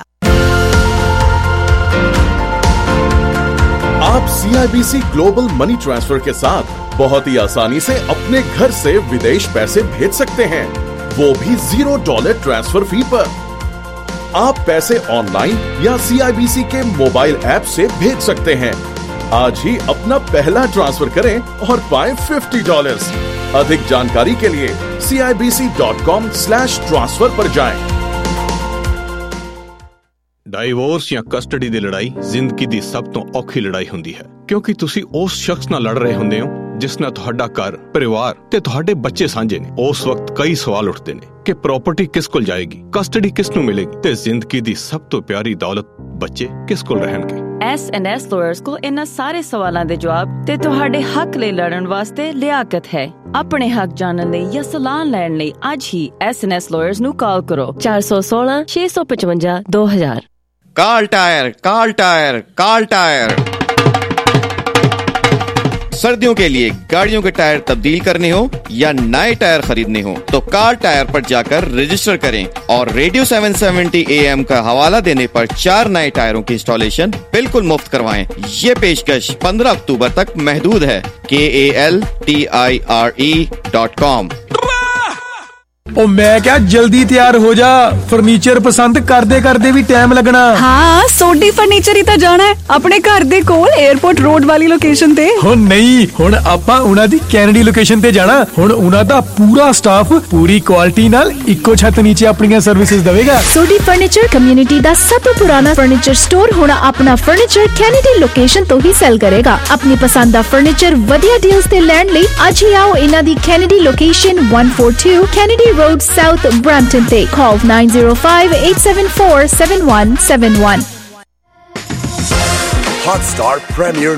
आप C I B C global money transfer के साथ बहुत ही आसानी से अपने घर से विदेश पैसे भेज सकते हैं, वो भी जीरो डॉलर ट्रांसफर फी पर। आप पैसे ऑनलाइन या सी आई बी सी के मोबाइल ऐप से भेज सकते हैं। आज ही अपना पहला ट्रांसफर करें और पाएं फिफ्टी डॉलर्स। अधिक जानकारी के लिए C I B C dot com slash transfer पर जाएं। ਡਾਈਵੋਰਸ ਜਾਂ ਕਸਟਡੀ ਦੀ ਲੜਾਈ ਜ਼ਿੰਦਗੀ ਦੀ ਸਭ ਤੋਂ ਔਖੀ ਲੜਾਈ ਹੁੰਦੀ ਹੈ, ਕਿਉਂਕਿ ਤੁਸੀਂ ਉਸ ਸ਼ਖਸ ਨਾਲ ਲੜ ਰਹੇ ਹੁੰਦੇ ਹੋ ਜਿਸ ਨਾਲ ਤੁਹਾਡਾ ਘਰ, ਪਰਿਵਾਰ ਤੇ ਤੁਹਾਡੇ ਬੱਚੇ ਸਾਂਝੇ ਨੇ। ਉਸ ਵਕਤ ਕਈ ਸਵਾਲ ਉੱਠਦੇ ਨੇ ਕਿ ਪ੍ਰਾਪਰਟੀ ਕਿਸ ਕੋਲ ਜਾਏਗੀ, ਕਸਟਡੀ ਕਿਸ ਨੂੰ ਮਿਲੇਗੀ ਤੇ ਜ਼ਿੰਦਗੀ ਦੀ ਸਭ ਤੋਂ ਪਿਆਰੀ ਦੌਲਤ ਬੱਚੇ ਕਿਸ ਕੋਲ ਰਹਿਣਗੇ। ਐਸ ਐਂਡ ਐਸ ਲਾਇਰਸ ਕੋਲ ਇਹਨਾਂ ਸਾਰੇ ਸਵਾਲਾਂ ਦੇ ਜਵਾਬ ਤੇ ਤੁਹਾਡੇ ਹੱਕ ਲਈ ਲੜਨ ਵਾਸਤੇ ਲਿਆਕਤ ਹੈ। ਆਪਣੇ ਹੱਕ ਜਾਣਨ ਲਈ ਜਾਂ ਸਲਾਹ ਲੈਣ ਲਈ ਅੱਜ ਹੀ ਐਸ ਐਂਡ ਐਸ ਲਾਇਰਸ ਨੂੰ ਕਾਲ ਕਰੋ ਚਾਰ ਸੌ ਸੋਲਾਂ ਛੇ ਸੌ ਪਚਵੰਜਾ ਦੋ ਹਜ਼ਾਰ। Kal Tire, Kal Tire, Kal Tire. सर्दियों के लिए गाड़ियों के टायर तब्दील करने हो या नए टायर खरीदने हो तो कार्ल टायर पर जाकर रजिस्टर करें और radio seven seventy A M का हवाला देने पर चार नए टायरों की इंस्टॉलेशन बिल्कुल मुफ्त करवाएं। ये पेशकश पंद्रह अक्टूबर तक महदूद है। K A L T I R E dot com. ਉਹ ਮੈਂ ਕਿਹਾ ਜਲਦੀ ਤਿਆਰ ਹੋ ਜਾ, ਫਰਨੀਚਰ ਪਸੰਦ ਕਰਦੇ ਕਰਦੇ ਵੀ ਟਾਈਮ ਲੱਗਣਾ। ਹਾਂ, ਸੋਢੀ ਫਰਨੀਚਰ ਹੀ ਤਾਂ ਜਾਣਾ ਹੈ ਆਪਣੇ ਘਰ ਦੇ ਕੋਲ 에ਅਰਪੋਰਟ ਰੋਡ ਵਾਲੀ ਲੋਕੇਸ਼ਨ ਤੇ। ਹੁਣ ਨਹੀਂ, ਹੁਣ ਆਪਾਂ ਉਹਨਾਂ ਦੀ ਕੈਨੇਡੀ ਲੋਕੇਸ਼ਨ ਤੇ ਜਾਣਾ। ਹੁਣ ਉਹਨਾਂ ਦਾ ਪੂਰਾ ਸਟਾਫ ਪੂਰੀ ਕੁਆਲਿਟੀ ਨਾਲ ਇੱਕੋ ਛੱਤ ਨੀਚੇ ਆਪਣੀਆਂ ਸਰਵਿਸਿਜ਼ ਦੇਵੇਗਾ। ਸੋਢੀ ਫਰਨੀਚਰ ਕਮਿਊਨਿਟੀ ਦਾ ਸਭ ਤੋਂ ਪੁਰਾਣਾ ਫਰਨੀਚਰ ਸਟੋਰ ਹੁਣ ਆਪਣਾ ਫਰਨੀਚਰ ਕੈਨੇਡੀ ਲੋਕੇਸ਼ਨ ਤੋਂ ਹੀ ਸੈਲ ਕਰੇਗਾ। ਆਪਣੀ ਪਸੰਦ ਦਾ ਫਰਨੀਚਰ ਵਧੀਆ ਡੀਲਸ ਤੇ ਲੈਣ ਲਈ ਅੱਜ ਹੀ ਆਓ ਇਹਨਾਂ ਦੀ Kennedy location one forty-two Kennedy Road South Brampton ਤੇ call nine zero five eight seven four seven one seven one। Hotstar Premier